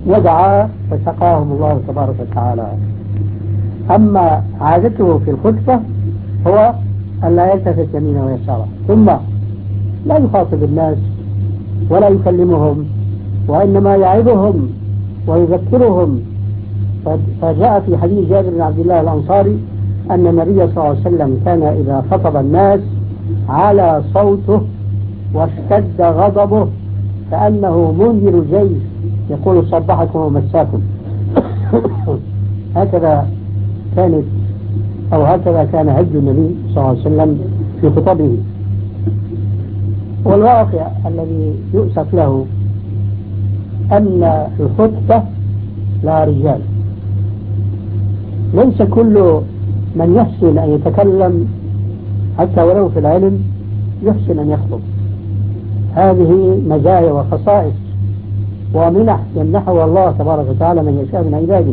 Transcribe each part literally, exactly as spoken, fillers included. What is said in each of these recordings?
ودعا فسقاهم الله تبارك وتعالى. أما عادته في الخطبة هو أن لا يلتفت يمينه ويساره، ثم لا يخاطب الناس ولا يكلمهم، وإنما يعظهم ويذكرهم. فجاء في حديث جابر بن عبد الله الأنصاري أن النبي صلى الله عليه وسلم كان إذا خطب الناس على صوته واشتد غضبه كأنه منذر جيش يقول صبحكم ومساكم. هكذا كانت أو هكذا كان هدي النبي صلى الله عليه وسلم في خطبه. والواقع الذي يؤسف له أن الخطبة لا رجال، ليس كل من يحسن أن يتكلم حتى ولو في العلم يحسن أن يخطب. هذه مزايا وخصائص ومنح يمنحها الله تبارك وتعالى من يشاء من عباده.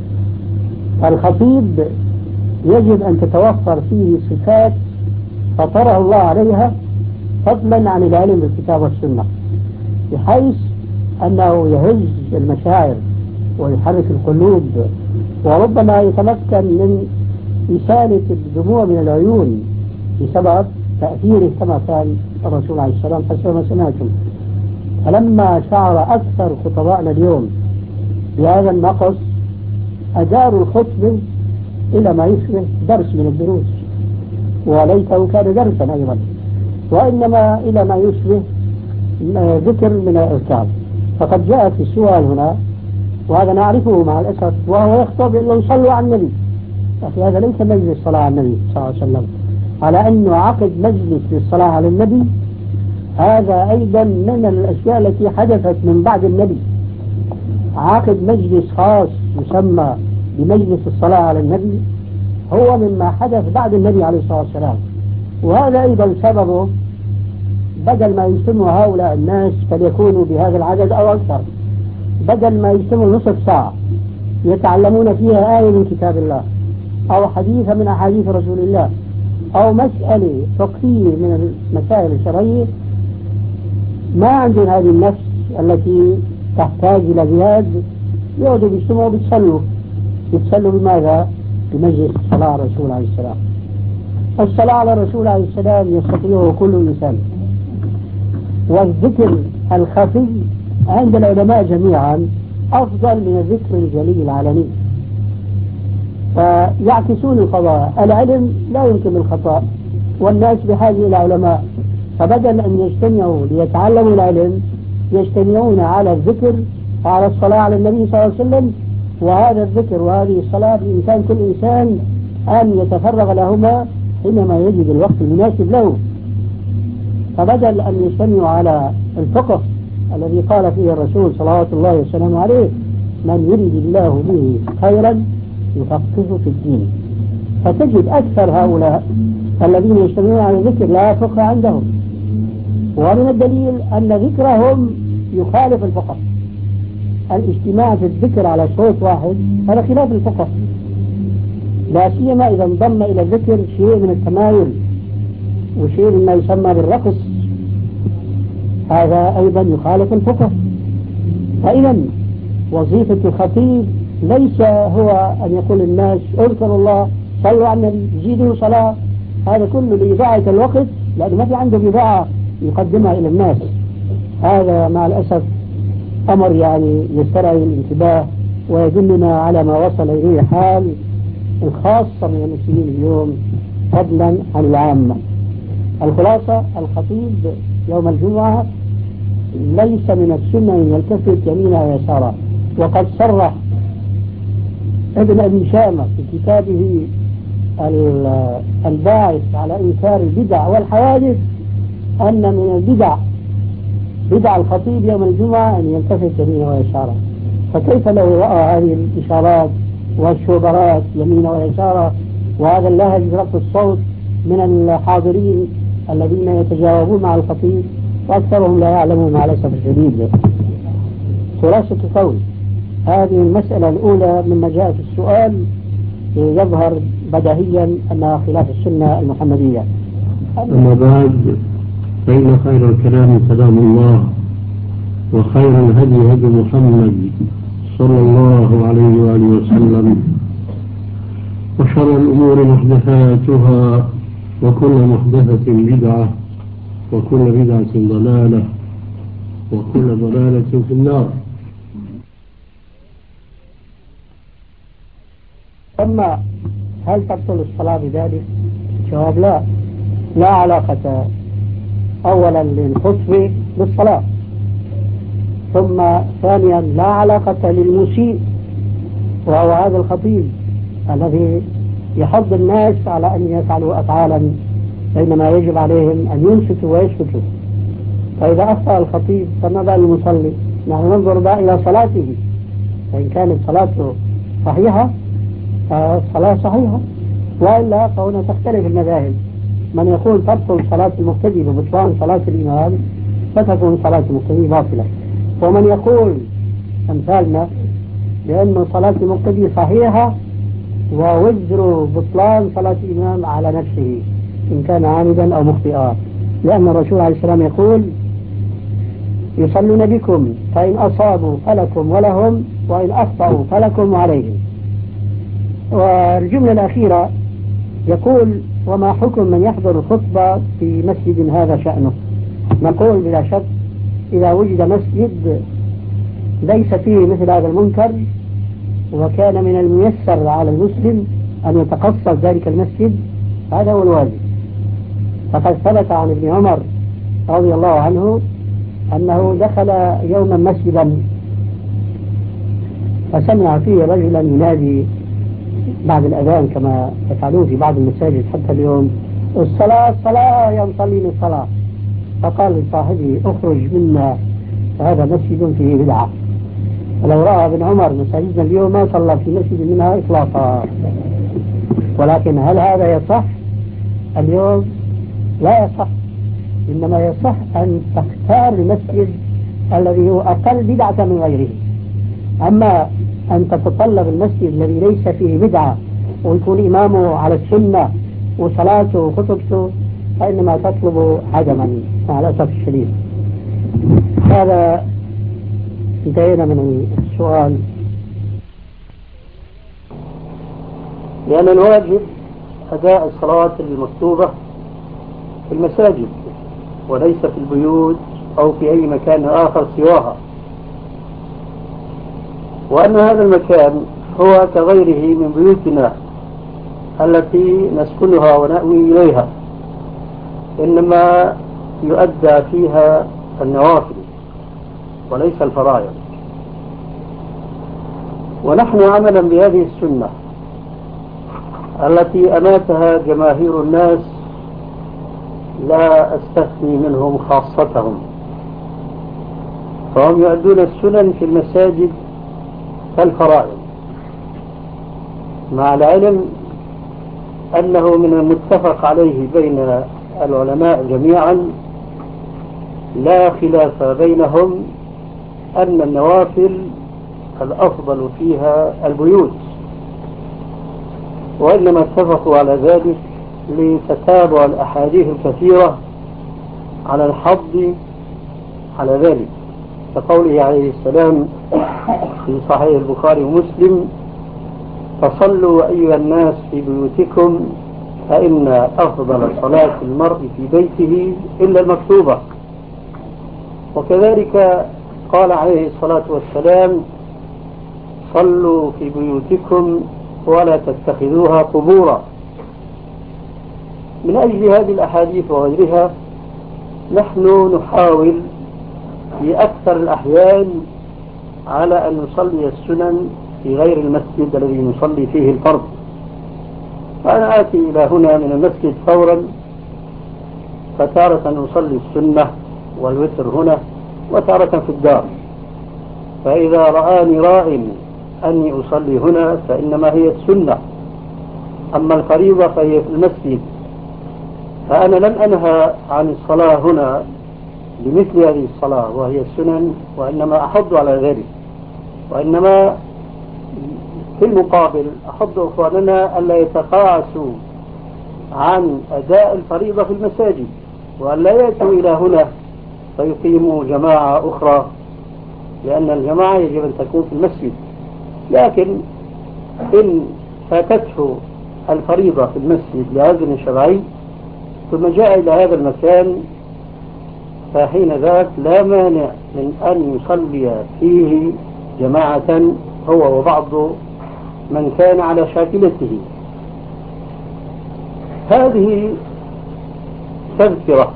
الخطيب يجب أن تتوفر فيه صفات فطره الله عليها فضلا عن العلم بالكتاب والسنة، بحيث أنه يهز المشاعر ويحرك القلوب، وربما يتمكن من إسالة الدموع من العيون بسبب تأثيره كما كان الرسول عليه السلام حسب ما سمعتم. فلما شعر أكثر خطبائنا اليوم بهذا النقص أداروا الخطبة إلى ما يشبه درس من الدروس، وليته كان درسا أيضا، وإنما إلى ما يشبه ذكر من الأذكار. فقد جاءت السؤال هنا، وهذا نعرفه مع الأسف، وهو يخطب إلا يصلوا على النبي. أخي هذا ليس مجلس صلاة على النبي صلى الله عليه وسلم، على أنه عقد مجلس للصلاة على النبي هذا أيضا من الأشياء التي حدثت من بعد النبي. عقد مجلس خاص يسمى بمجلس الصلاة على النبي هو مما حدث بعد النبي عليه الصلاة والسلام، وهذا أيضا سببه بدل ما يجتمع هؤلاء الناس فليكونوا بهذا العدد أو أكثر، بدل ما يجتمعوا نصف ساعة يتعلمون فيها آية من كتاب الله أو حديث من أحاديث رسول الله أو مسألة فقهية من المسائل الشرعية، ما عندهم هذه النفس التي تحتاج إلى زياد. يقعدوا بيجتمعوا بيتصلوا يتصلوا بماذا؟ بمجلس الصلاة على الرسول عليه السلام. الصلاة على الرسول عليه السلام يستطيعه كل إنسان، والذكر الخفي عند العلماء جميعا أفضل من الذكر الجلي العلني. فيعكسون القضاء، العلم لا يمكن الخطأ والناس بحاجة إلى علماء، فبدل أن يجتمعوا ليتعلموا العلم يجتمعون على الذكر وعلى الصلاة على النبي صلى الله عليه وسلم. وهذا الذكر وهذه الصلاة بإمكان كل إنسان أن يتفرغ لهما حينما يجد الوقت المناسب له، فبدل أن يجتمعوا على الفقه الذي قال فيه الرسول صلوات الله وسلامه عليه من يريد الله به خيرا يفقهه في الدين. فتجد أكثر هؤلاء الذين يجتمعون على الذكر لا فقه عندهم، ومن الدليل أن ذكرهم يخالف الفقه. الاجتماع في الذكر على صوت واحد هذا خلاف الفقه، لا سيما إذا انضم إلى الذكر شيء من التمايل وشيء مما يسمى بالرقص، هذا أيضا يخالف الفقه. فإذا وظيفة الخطيب ليس هو أن يقول للناس اذكروا الله صلوا على النبي زيدوا صلاة، هذا كله لإضاعة الوقت، لأنه ما في عنده بضاعة يقدمها إلى الناس. هذا مع الأسف أمر يعني يسترعي الانتباه ويدلنا على ما وصل إليه حال الخاصة من المسلمين اليوم فضلا عن العامة. الخلاصة الخطيب يوم الجمعة ليس من السنة أن يلتفت يمينا ويسارا، وقد صرح ابن أبي شامة في كتابه الباعث على إنكار البدع والحوادث أن من البدع بدع الخطيب يوم الجمعة أن يلتفت يمينا ويسارا. فكيف لو رأى هذه الإشارات والشوبرات يمينا ويسارا وهذا اللهج برفع الصوت من الحاضرين الذين يتجاوبون مع الخطيب وأكثرهم لا يعلمون مع الأسف الشديد. خلاصة قول هذه المسألة الأولى مما جاء في السؤال يظهر بديهيا أنها خلاف السنة المحمدية. أما بعد، فإن خير الكلام كلام الله، وخير الهدي هدي محمد صلى الله عليه وآله وسلم. وشر الأمور محدثاتها وكل محدثة بدعة وكل بدعة ضلالة وكل ضلالة في النار. أما هل تبطل الصلاة بذلك؟ جواب لا، لا علاقة أولا للخطبة بالصلاة، ثم ثانيا لا علاقة للمسيء وهو هذا الخطيب الذي يحض الناس على أن يفعلوا أفعالا بينما يجب عليهم أن ينصتوا ويسكتوا. فإذا أخطأ الخطيب فما بال المصلي؟ نحن ننظر بقى إلى صلاته، فإن كانت صلاته صحيحة فالصلاة صحيحة، وإلا فهنا تختلف المذاهب. من يقول تبطل صلاة المقتدي ببطلان صلاة الإمام فتكون صلاة المقتدي باطلة، ومن يقول أمثالنا لأن صلاة المقتدي صحيحة ووزر بطلان صلاة الإمام على نفسه إن كان عامدا أو مخطئا، لأن الرسول عليه السلام يقول يصلون بكم فإن أصابوا فلكم ولهم وإن أخطأوا فلكم وعليهم. والجملة الأخيرة يقول وما حكم من يحضر الخطبة في مسجد هذا شأنه؟ نقول بلا شك إذا وجد مسجد ليس فيه مثل هذا المنكر وكان من الميسر على المسلم أن يتقصد ذلك المسجد هذا هو الواجب. فقد ثبت عن ابن عمر رضي الله عنه أنه دخل يوما مسجدا فسمع فيه رجلا ينادي بعد الأذان كما يفعلون في بعض المساجد حتى اليوم الصلاة الصلاة ينصلي الصلاة، فقال لصاحبه اخرج منا فهذا مسجد فيه بدعة. ولو رأى ابن عمر مساجدنا اليوم ما صلى في مسجد منها إطلاقا. ولكن هل هذا يصح اليوم؟ لا يصح، إنما يصح أن تختار المسجد الذي هو أقل بدعة من غيره. أما أن تتطلب المسجد الذي ليس فيه بدعة ويكون إمامه على السنة وصلاته وخطبته فإنما تطلب عدما مع الأسف الشديد. هذا انتهينا من السؤال. لأن الواجب أداء الصلاة المكتوبة في المساجد وليس في البيوت أو في أي مكان آخر سواها، وأن هذا المكان هو كغيره من بيوتنا التي نسكنها ونأوي إليها، إنما يؤدى فيها النوافل وليس الفرائض. ونحن عملا بهذه السنة التي أماتها جماهير الناس لا أستثني منهم خاصتهم، فهم يؤدون السنن في المساجد كالفرائض، مع العلم أنه من المتفق عليه بين العلماء جميعا لا خلاف بينهم أن النوافل الأفضل فيها البيوت، وإنما اتفقوا على ذلك لتتابع الأحاديث الكثيرة على الحض على ذلك، كقوله عليه السلام في صحيح البخاري ومسلم فصلوا أيها الناس في بيوتكم فإن أفضل صلاة المرء في بيته إلا المكتوبة. وكذلك قال عليه الصلاة والسلام صلوا في بيوتكم ولا تتخذوها قبورا. من أجل هذه الأحاديث وغيرها نحن نحاول في أكثر الأحيان على أن نصلي السنن في غير المسجد الذي نصلي فيه الفرض. فأنا آتي إلى هنا من المسجد فورا فتارة نصلي السنة والوتر هنا وتارة في الدار، فإذا رآني راء أني أصلي هنا فإنما هي السنة، أما الفريضة فهي في المسجد. فأنا لم أنهى عن الصلاة هنا بمثل هذه الصلاة وهي السنن، وإنما أحض على ذلك، وإنما في المقابل أحض أخواننا ألا يتقاعسوا عن أداء الفريضة في المساجد وأن لا يأتوا إلى هنا فيقيموا جماعة أخرى لأن الجماعة يجب أن تكون في المسجد. لكن إن فاتته الفريضة في المسجد لعذر شرعي ثم جاء إلى هذا المكان، فحين ذاك لا مانع من أن يصلي فيه جماعة هو وبعض من كان على شاكلته. هذه تذكرة.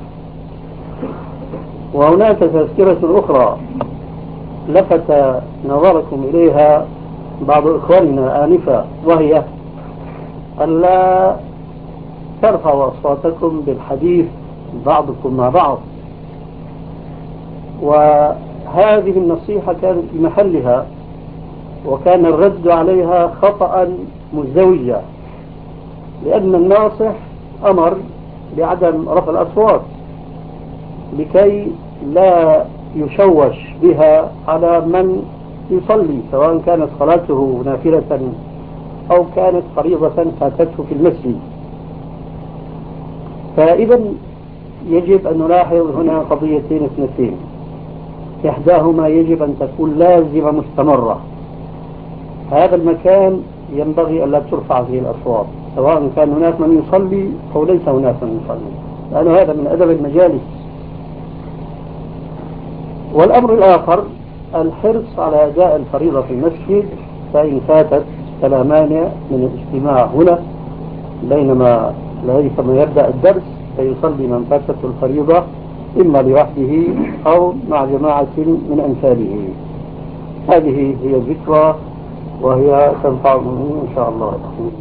وهناك تذكرة أخرى لفت نظركم إليها بعض إخواننا آنفا، وهي ألا ترفعوا أصواتكم بالحديث بعضكم مع بعض. وهذه النصيحة كانت في محلها، وكان الرد عليها خطأ مزدوجا، لأن الناصح أمر بعدم رفع الأصوات لكي لا يشوش بها على من يصلي، سواء كانت صلاته نافلة أو كانت فريضة فاتته في المسجد. فإذا يجب أن نلاحظ هنا قضيتين اثنتين، إحداهما يجب أن تكون لازمة مستمرة. هذا المكان ينبغي أن لا ترفع فيه الأصوات، سواء كان هناك من يصلي أو ليس هناك من يصلي، لأن هذا من أدب المجالس. والأمر الآخر الحرص على أداء الفريضة في المسجد، فإن فاتت فلا مانع من الاجتماع هنا بينما لما يبدأ الدرس فيصلي من فاتته الفريضة إما لوحده أو مع جماعة من أمثاله. هذه هي الذكرى وهي تنفع المؤمنين إن شاء الله.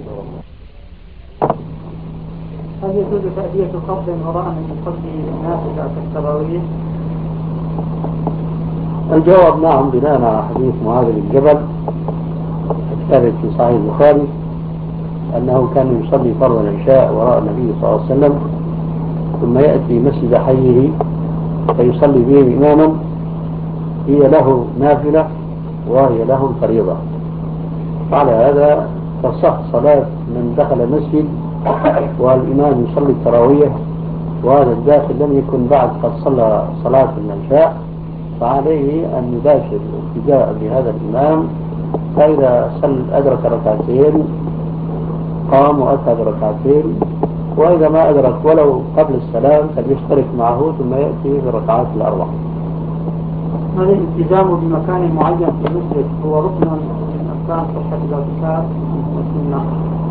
هل يجوز تأدية قبل وراء من يصلي النافلة في التراويح؟ الجواب نعم، بناء على حديث معاذ بن جبل الثابت في صحيح البخاري أنه كان يصلي فرض العشاء وراء النبي صلى الله عليه وسلم، ثم يأتي مسجد حيه فيصلي بهم إماما، هي له نافلة وهي له فريضة. على هذا تصح صلاة من دخل المسجد والإمام يصلي التراويح، وهذا الداخل لم يكن بعد قد صلى صلاة العشاء، فعليه أن يباشر ابتداء بهذا الإمام، فإذا صل أدرك ركعتين قام وأتى بركعتين، وإذا ما أدرك ولو قبل السلام فليشترك معه ثم يأتي بركعات الأربع. هل الالتزام بمكان معين في المسجد هو ركن من أركان صحة الاعتكاف والسنة؟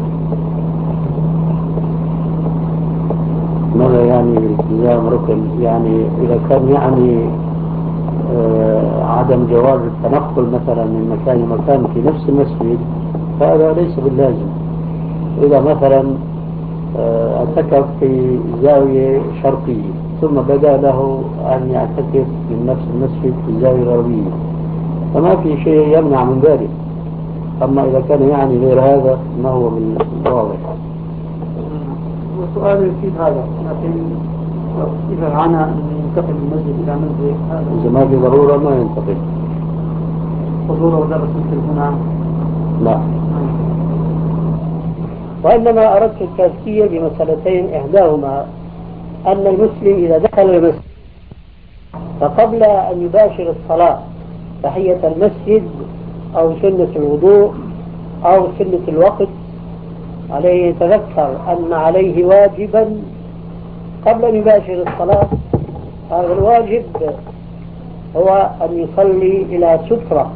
ماذا يعني الالتزام ركن؟ يعني إذا كان يعني آه عدم جواز التنقل مثلا من مكان لمكان في نفس المسجد فهذا ليس باللازم. إذا مثلا آه اعتكف في زاوية شرقية ثم بدا له أن يعتكف من نفس المسجد في زاوية غربية فما في شيء يمنع من ذلك. أما إذا كان يعني غير هذا ما هو من الواضح. وسؤال يفيد هذا، لكن إذا عانى أن ينتقل من مسجد إلى مسجد هذا إذا ما في ضرورة ما ينتقل. حضور ودرس مثل هنا؟ لا. وإنما أردت التذكير بمسألتين، إحداهما أن المسلم إذا دخل المسجد فقبل أن يباشر الصلاة تحية المسجد أو سنة الوضوء أو سنة الوقت عليه يتذكر أن عليه واجبا قبل أن يباشر الصلاة. هذا الواجب هو أن يصلي إلى سترة،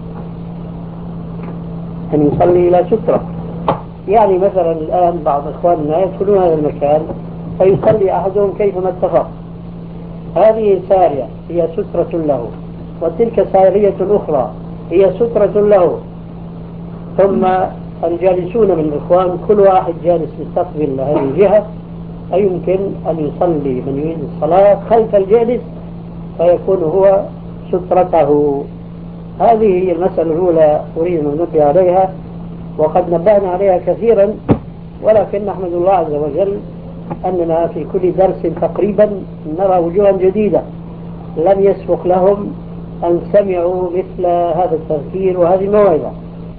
أن يصلي إلى سترة. يعني مثلا الآن بعض إخواننا يدخلون هذا المكان فيصلي أحدهم كيفما اتفق، هذه سارية هي سترة له، وتلك سارية أخرى هي سترة له. ثم الجالسون من الإخوان كل واحد جالس يستقبل هذه الجهة، فيمكن أن يصلي من يريد الصلاة خلف الجالس فيكون هو سترته. هذه هي المسألة الأولى أريد أن ننبه عليها، وقد نبهنا عليها كثيرا، ولكن نحمد الله عز وجل أننا في كل درس تقريبا نرى وجوها جديدة لم يسبق لهم أن سمعوا مثل هذا التذكير وهذه الموعظة.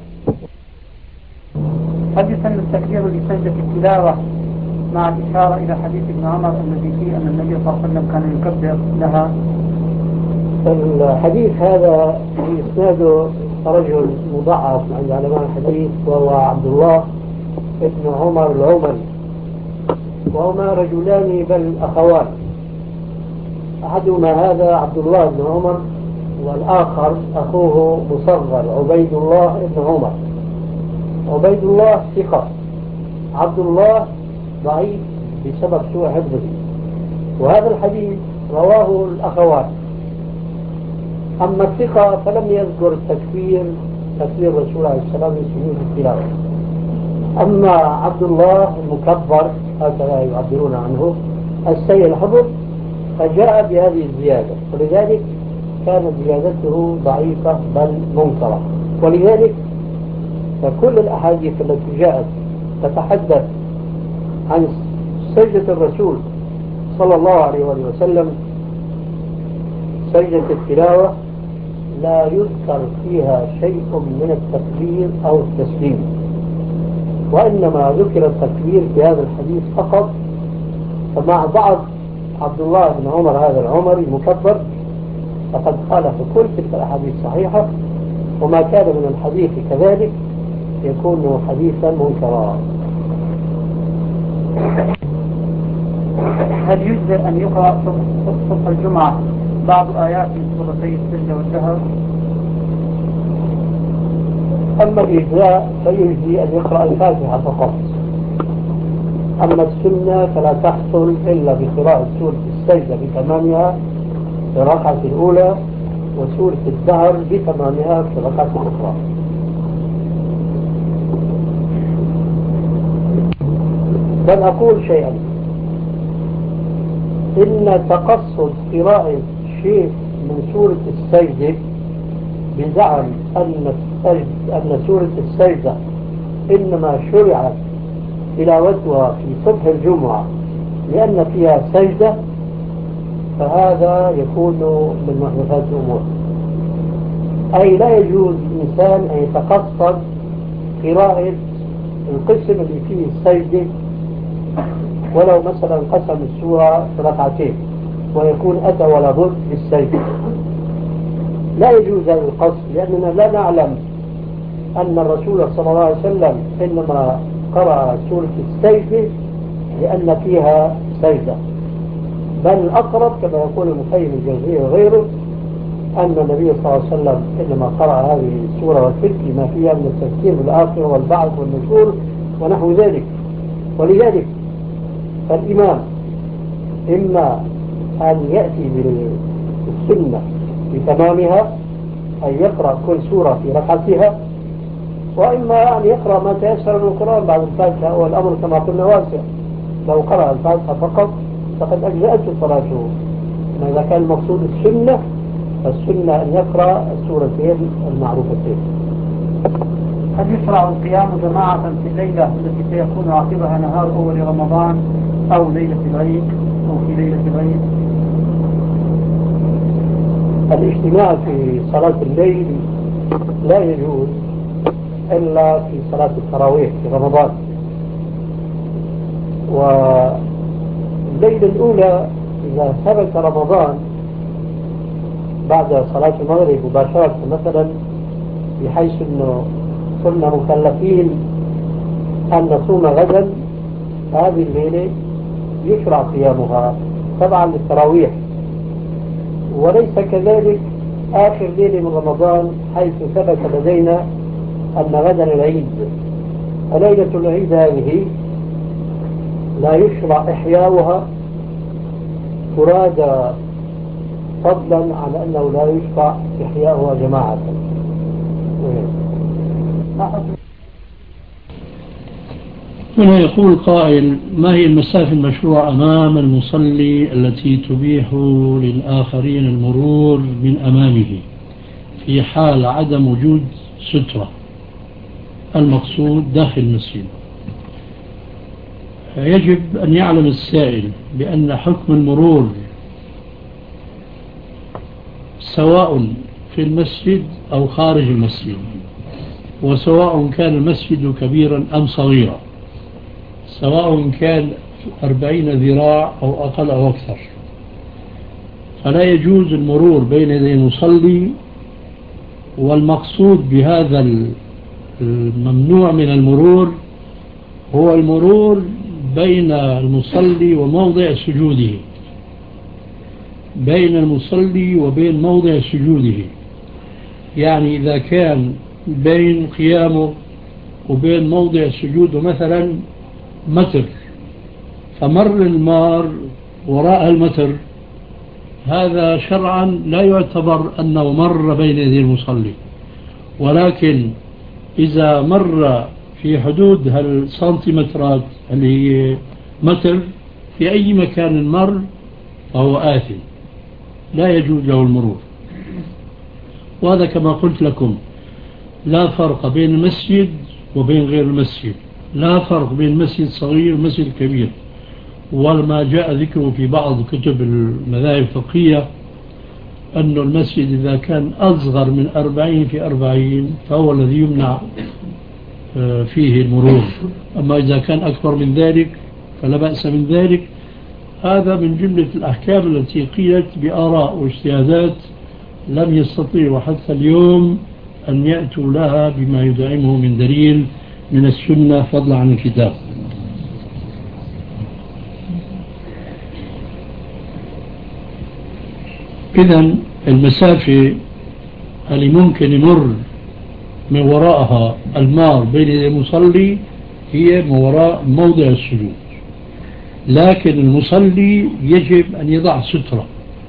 هل يسن التكبير لسجدة التلاوة مع الإشارة إلى حديث ابن عمر الذي فيه أن النبي صلى الله عليه وسلم كان يكبر لها؟ الحديث هذا في إسناده رجل مضعف عند علماء الحديث وهو عبد الله ابن عمر العمري، وهما رجلان بل أخوان، أحدهما هذا عبد الله بن عمر والآخر أخوه مصغر عبيد الله بن عمر. عبيد الله ثقة، عبد الله ضعيف بسبب سوء حفظه. وهذا الحديث رواه الأخوان. أما الثقة فلم يذكر التكفير تكفير الرسول عليه السلام من سجود التلاوة. أما عبد الله المكبر هكذا يعبرون عنه السيء الحفظ فجاء بهذه الزيادة، ولذلك كانت زيادته ضعيفة بل منكرة. ولذلك فكل الأحاديث التي جاءت تتحدث عن سجدة الرسول صلى الله عليه وسلم سجدة التلاوة لا يذكر فيها شيء من التكبير أو التسليم، وإنما ذكر التكبير في هذا الحديث فقط. فمع بعض عبد الله بن عمر هذا العمري المكبر فقد قال في كل تلك الأحاديث صحيحة، وما كان من الحديث كذلك يكون حديثا منكرا. هل يجزئ أن يقرأ صبح الجمعة بعض آيات من سورتي السجدة والدهر؟ أما الإجزاء فيجزي أن يقرأ الفاتحة فقط. أما السنة فلا تحصل إلا بقراءة سورة السجدة بتمامها في الركعة الأولى وسورة الدهر بتمامها في الركعة الأخرى. بل أقول شيئا، إن تقصد قراءة شيء من سورة السجدة بزعم أن أن سورة السجدة إنما شرعت تلاوتها في صبح الجمعة لأن فيها سجدة، فهذا يكون من محدثات الأمور. أي لا يجوز للإنسان أن يتقصد قراءة القسم اللي فيه السجدة ولو مثلا قسم السورة في ركعتين ويكون أتى ولا بد بالسجدة. لا يجوز هذا القصد، لأننا لا نعلم أن الرسول صلى الله عليه وسلم إنما قرأ سورة السجدة لأن فيها سجدة، بل الأقرب كما يقول المقيم الجوزية وغيره أن النبي صلى الله عليه وسلم إنما قرأ هذه السورة والتلك ما فيها من التذكير بالآخرة والبعث والنشور ونحو ذلك. ولذلك فالإمام إما أن يأتي بالسنة بتمامها أن يقرأ كل سورة في ركعتها، وإما أن يقرأ ما تيسر من القرآن بعد الفاتحة، والأمر كما قلنا واسع. لو قرأ الفاتحة فقط فقد أجزأته صلاته. إذا كان المقصود السنة فالسنة أن يقرأ السورتين المعروفتين. هل يشرع القيام جماعة في الليلة التي سيكون عقبها نهار أول رمضان أو ليلة العيد أو في ليلة العيد؟ الاجتماع في صلاة الليل لا يجوز إلا في صلاة التراويح في رمضان. والليلة الأولى إذا ثبت رمضان بعد صلاة المغرب مباشرة مثلا، بحيث أنه كنا مكلفين أن نصوم غدا، هذه الليلة يشرع قيامها طبعا للتراويح. وليس كذلك آخر ليلة من رمضان حيث ثبت لدينا أن غدا العيد، فليلة العيد هذه لا يشرع إحياؤها فرادى، فضلا عن أنه لا يشرع إحياؤها جماعة. هنا يقول قائل: ما هي المسافة المشروعة أمام المصلي التي تبيح للآخرين المرور من أمامه في حال عدم وجود سترة، المقصود داخل المسجد؟ يجب أن يعلم السائل بأن حكم المرور سواء في المسجد أو خارج المسجد، وسواء كان المسجد كبيرا أم صغيرا، سواء كان أربعين ذراع أو أقل أو أكثر، فلا يجوز المرور بين يدي المصلي. والمقصود بهذا الممنوع من المرور هو المرور بين المصلي وموضع سجوده، بين المصلي وبين موضع سجوده. يعني إذا كان بين قيامه وبين موضع سجوده مثلا متر، فمر المار وراء المتر، هذا شرعا لا يعتبر أنه مر بين يدي المصلي. ولكن إذا مر في حدود هالسنتيمترات اللي هي متر في أي مكان مر فهو آثم، لا يجوز له المرور. وهذا كما قلت لكم لا فرق بين المسجد وبين غير المسجد، لا فرق بين مسجد صغير ومسجد كبير. وما جاء ذكره في بعض كتب المذاهب الفقهية أن المسجد إذا كان أصغر من أربعين في أربعين فهو الذي يمنع فيه المرور، أما إذا كان أكبر من ذلك فلا بأس من ذلك. هذا من جملة الأحكام التي قيلت بآراء واجتهادات لم يستطيعوا حتى اليوم أن يأتوا لها بما يدعمه من دليل من السنة فضلا عن الكتاب. إذن المسافة اللي ممكن يمر من وراءها المار بين المصلي هي من وراء موضع السجود، لكن المصلي يجب أن يضع سترة،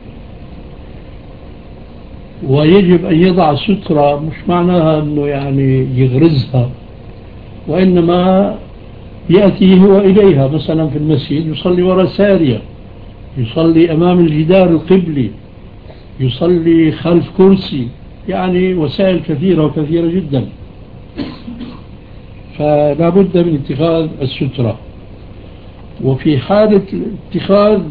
ويجب أن يضع سترة مش معناها أنه يعني يغرزها، وإنما يأتي هو إليها. مثلا في المسجد يصلي وراء سارية، يصلي أمام الجدار القبلي، يصلي خلف كرسي، يعني وسائل كثيرة وكثيرة جدا. فلا بد من اتخاذ السترة. وفي حالة الاتخاذ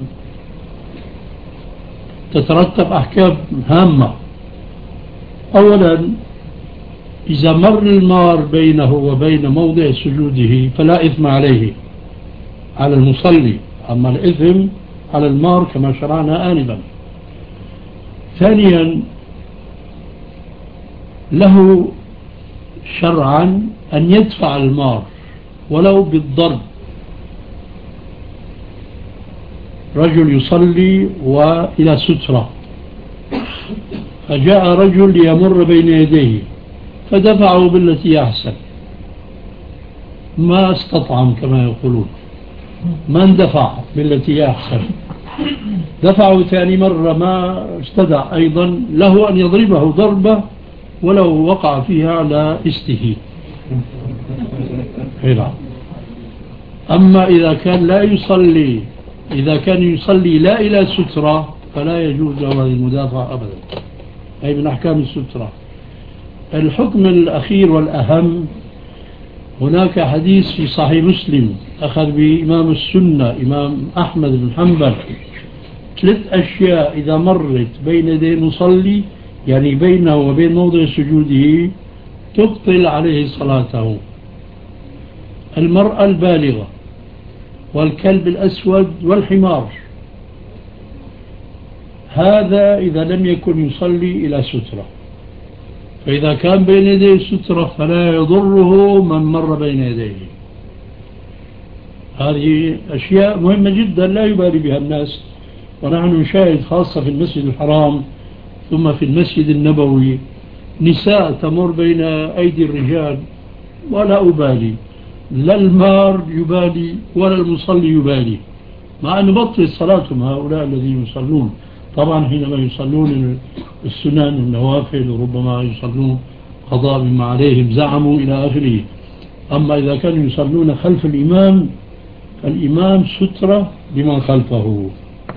تترتب أحكام هامة. أولا إذا مر المار بينه وبين موضع سجوده فلا إثم عليه على المصلي، أما الإثم على المار كما شرعنا آنبا. ثانيا له شرعا أن يدفع المار ولو بالضرب. رجل يصلي وإلى سترة، فجاء رجل ليمر بين يديه فدفعه بالتي أحسن، ما استطعم كما يقولون، ما اندفع بالتي أحسن، دفعه ثاني مرة ما استدع، أيضا له أن يضربه ضربة ولو وقع فيها على استه. أما إذا كان لا يصلي إذا كان يصلي لا إلى سترة فلا يجوز له هذه المدافعة أبدا، أي من أحكام السترة. الحكم الأخير والأهم، هناك حديث في صحيح مسلم أخذ به إمام السنة إمام أحمد بن حنبل، ثلاث أشياء إذا مرت بين يدي المصلي يعني بينه وبين موضع سجوده تبطل عليه صلاته: المرأة البالغة، والكلب الأسود، والحمار. هذا إذا لم يكن يصلي إلى سترة. فإذا كان بين يديه السترة فلا يضره من مر بين يديه. هذه أشياء مهمة جدا لا يبالي بها الناس، ونحن نشاهد خاصة في المسجد الحرام ثم في المسجد النبوي نساء تمر بين أيدي الرجال ولا أبالي، لا المار يبالي ولا المصلي يبالي، مع أن بطل صلاتهم هؤلاء الذين يصلون. طبعا حينما يصلون السنن النوافل وربما يصلون قضاء مما عليهم زعموا إلى آخره. أما إذا كانوا يصلون خلف الإمام فالإمام سترة لمن خلفه.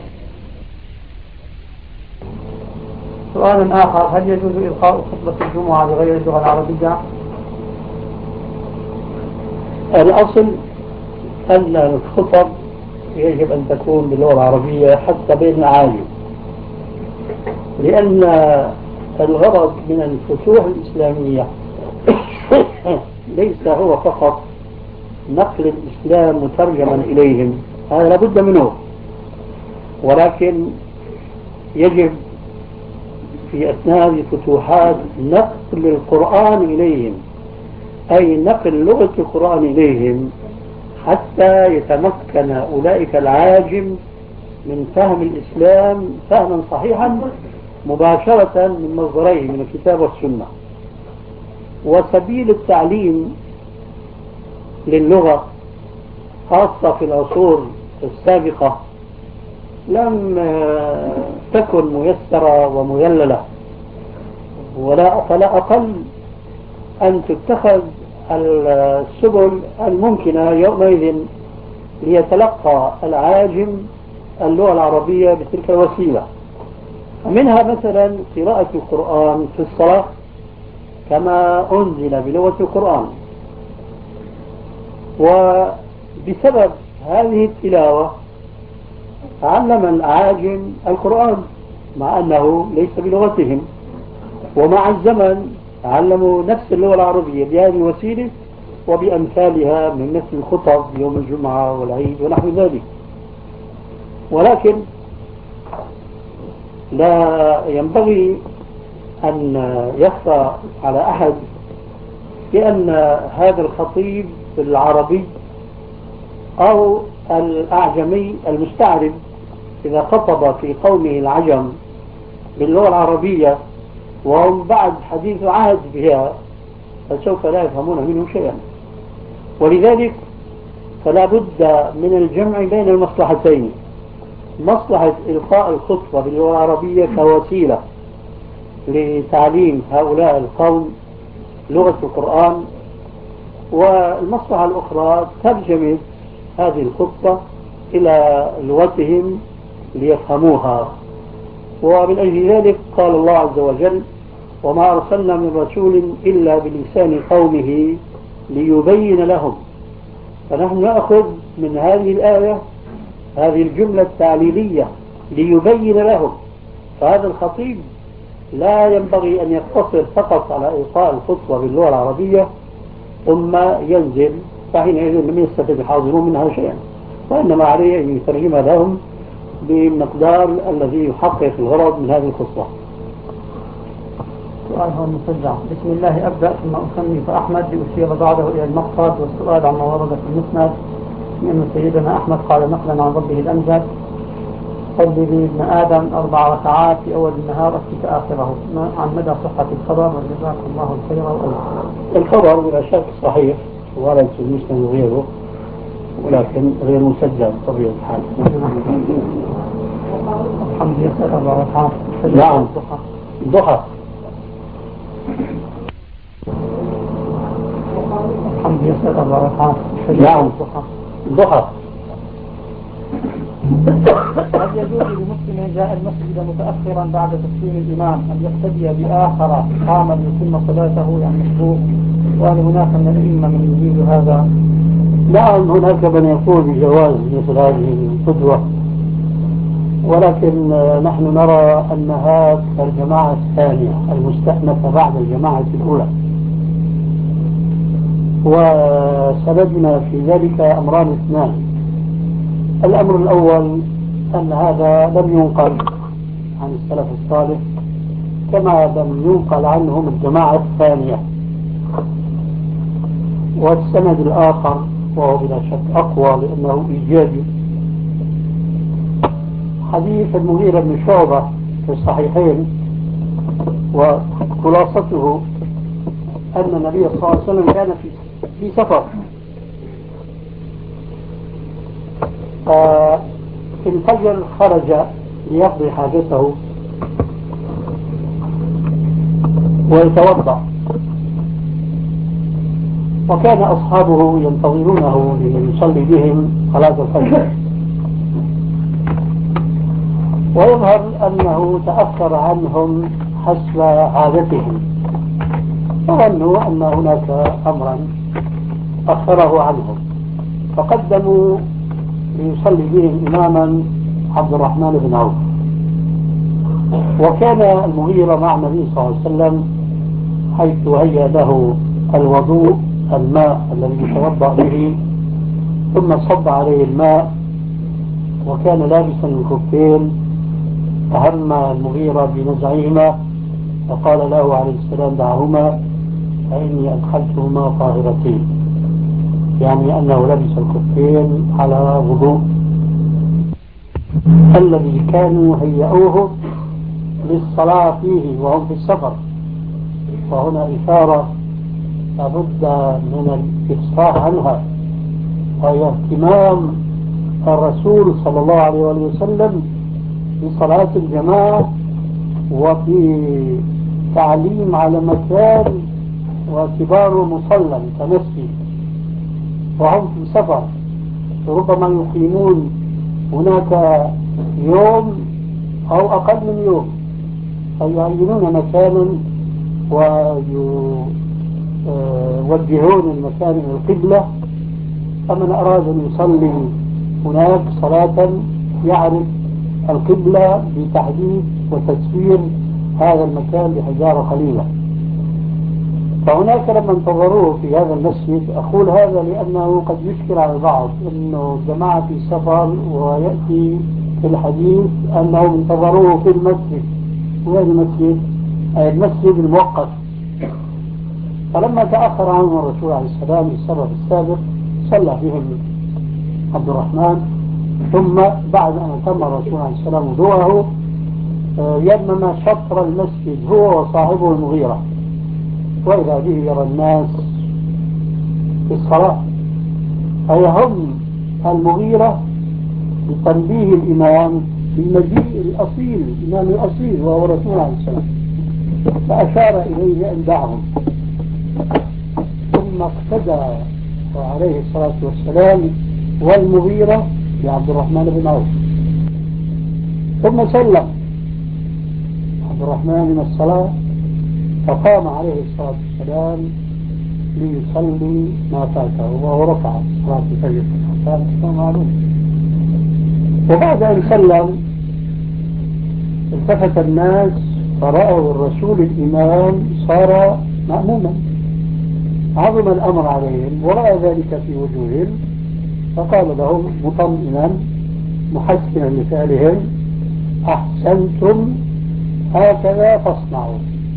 سؤال آخر: هل يجوز إلقاء خطبة الجمعة بغير اللغة العربية؟ الأصل أن الخطب يجب أن تكون باللغة العربية حتى بين الأعاجم، لأن الغرض من الفتوح الإسلامية ليس هو فقط نقل الإسلام مترجما إليهم، هذا لابد منه، ولكن يجب في أثناء الفتوحات نقل القرآن إليهم، أي نقل لغة القرآن إليهم حتى يتمكن أولئك العاجم من فهم الإسلام فهما صحيحا مباشرة من مصدريه من الكتاب والسنة. وسبيل التعليم للغة خاصة في العصور السابقة لم تكن ميسرة ومذللة، ولا فلا أقل أن تتخذ السبل الممكنة يومئذ ليتلقى العاجم اللغة العربية بتلك الوسيلة. ومنها مثلا قراءة القرآن في الصلاة كما أنزل بلغة القرآن. وبسبب هذه التلاوة علم الأعاجم القرآن مع أنه ليس بلغتهم، ومع الزمن علموا نفس اللغة العربية بهذه الوسيلة وبأمثالها من مثل الخطب يوم الجمعة والعيد ونحو ذلك. ولكن لا ينبغي أن يخفى على أحد بأن هذا الخطيب العربي أو الأعجمي المستعرب إذا خطب في قومه العجم باللغة العربية وهم بعد حديث عهد بها فسوف لا يفهمون منه شيئا. ولذلك فلا بد من الجمع بين المصلحتين، مصلحة إلقاء الخطبة باللغة العربية كوسيلة لتعليم هؤلاء القوم لغة القرآن، والمصلحة الأخرى ترجمة هذه الخطبة إلى لغتهم ليفهموها. ومن أجل ذلك قال الله عز وجل: وما أرسلنا من رسول إلا بلسان قومه ليبين لهم. فنحن نأخذ من هذه الآية هذه الجملة التعليلية ليبين لهم. فهذا الخطيب لا ينبغي أن يقتصر فقط على إلقاء الخطبة باللغة العربية ثم ينزل، فحينئذ لم يستفد الحاضرون منها شيئا، وإنما عليه أن يترجم لهم بمقدار الذي يحقق الغرض من هذه الخطبة. سؤال هو المسجع: بسم الله أبدأ ثم أسمي فأحمد لأشير بعده إلى المقصد. والسؤال عما ورد في المسند من سيدنا أحمد قال نقلا عن ربه الأمجد: صل لي ابن آدم أربع ركعات في أول النهار أتيك آخره. عن مدى صحة الخبر وجزاكم الله خيرا والأجر. الخبر بلا شك صحيح ورد في المسند وغيره، ولكن غير مسجل بطبيعة الحال. الحمد لله أربع ركعات. نعم ضحى. الحمد لله أربع ركعات. نعم ضحى. هل يجوز لمسلم جاء المسجد متأخرا بعد تسليم الإمام أن يقتدي بآخر قام ليتم صلاته يعني مشروع؟ وهل هناك من الأئمة من يجيز هذا؟ نعم هناك من يقول بجواز مثل هذه القدوة، ولكن نحن نرى أنها الجماعة الثانية المستأنفة بعد الجماعة الأولى. وسببنا في ذلك أمران اثنان. الأمر الأول أن هذا لم ينقل عن السلف الصالح كما لم ينقل عنهم الجماعة الثانية. والسند الآخر وهو بلا شك أقوى لأنه إيجابي، حديث المغيرة بن شعبة في الصحيحين، وخلاصته أن النبي صلى الله عليه وسلم كان في في سفر، في الفجر خرج ليقضي حاجته ويتوضأ، وكان أصحابه ينتظرونه ليصلي بهم صلاة الفجر، ويظهر أنه تأخر عنهم حسب عادتهم، فظنوا أن هناك أمرا أخره عنهم، فقدموا ليصلي بهم إماما عبد الرحمن بن عوف. وكان المغيرة مع النبي صلى الله عليه وسلم حيث هيأ له الوضوء، الماء الذي يتوضأ به، ثم صب عليه الماء، وكان لابسا الخفين، فهم المغيرة بنزعهما فقال له عليه السلام دعهما فإني أدخلتهما طاهرتين، يعني أنه لبس الخفين على وضوء الذي كانوا هيئوه للصلاة فيه وهم في السفر. وهنا إشارة لابد من الإفصاح عنها، وهي اهتمام الرسول صلى الله عليه وسلم بصلاة الجماعة وفي تعليم على مكان واعتباره مصلى كمسجد، وهم في سفر ربما يقيمون هناك يوم أو أقل من يوم، فيعينون مكانا ويوجهون المكان إلى القبلة. فمن أراد أن يصلي هناك صلاة يعرف القبلة بتحديد وتسوير هذا المكان بحجارة قليلة. فهناك لما انتظروه في هذا المسجد، أقول هذا لأنه قد يشكل على البعض أنه جماعة في سفر ويأتي في الحديث أنهم انتظروه في المسجد. وين المسجد؟ أي المسجد الموقف. فلما تأخر عنه الرسول عليه السلام للسبب السابق صلى بهم عبد الرحمن، ثم بعد أن تم الرسول عليه السلام وضوءه يمم شطر المسجد هو وصاحبه المغيرة، وإذا به يرى الناس في الصلاة. فيهم المغيرة بتنبيه الإمام بالمجيء الأصيل، الإمام الأصيل وهو الرسول عليه السلام، فأشار إليه أن دعهم، ثم اقتدى عليه الصلاة والسلام والمغيرة بعبد الرحمن بن عوف. ثم سلم عبد الرحمن من الصلاة، فقام عليه الصلاة والسلام ليصلي ما فاته، وهو رفع صلاة الفجر كما معلوم. وبعد أن سلم التفت الناس فرأوا الرسول الإمام صار مأموما، عظم الأمر عليهم ورأى ذلك في وجوههم، فقال لهم مطمئنا محسنا لفعلهم: أحسنتم، هكذا فاصنعوا.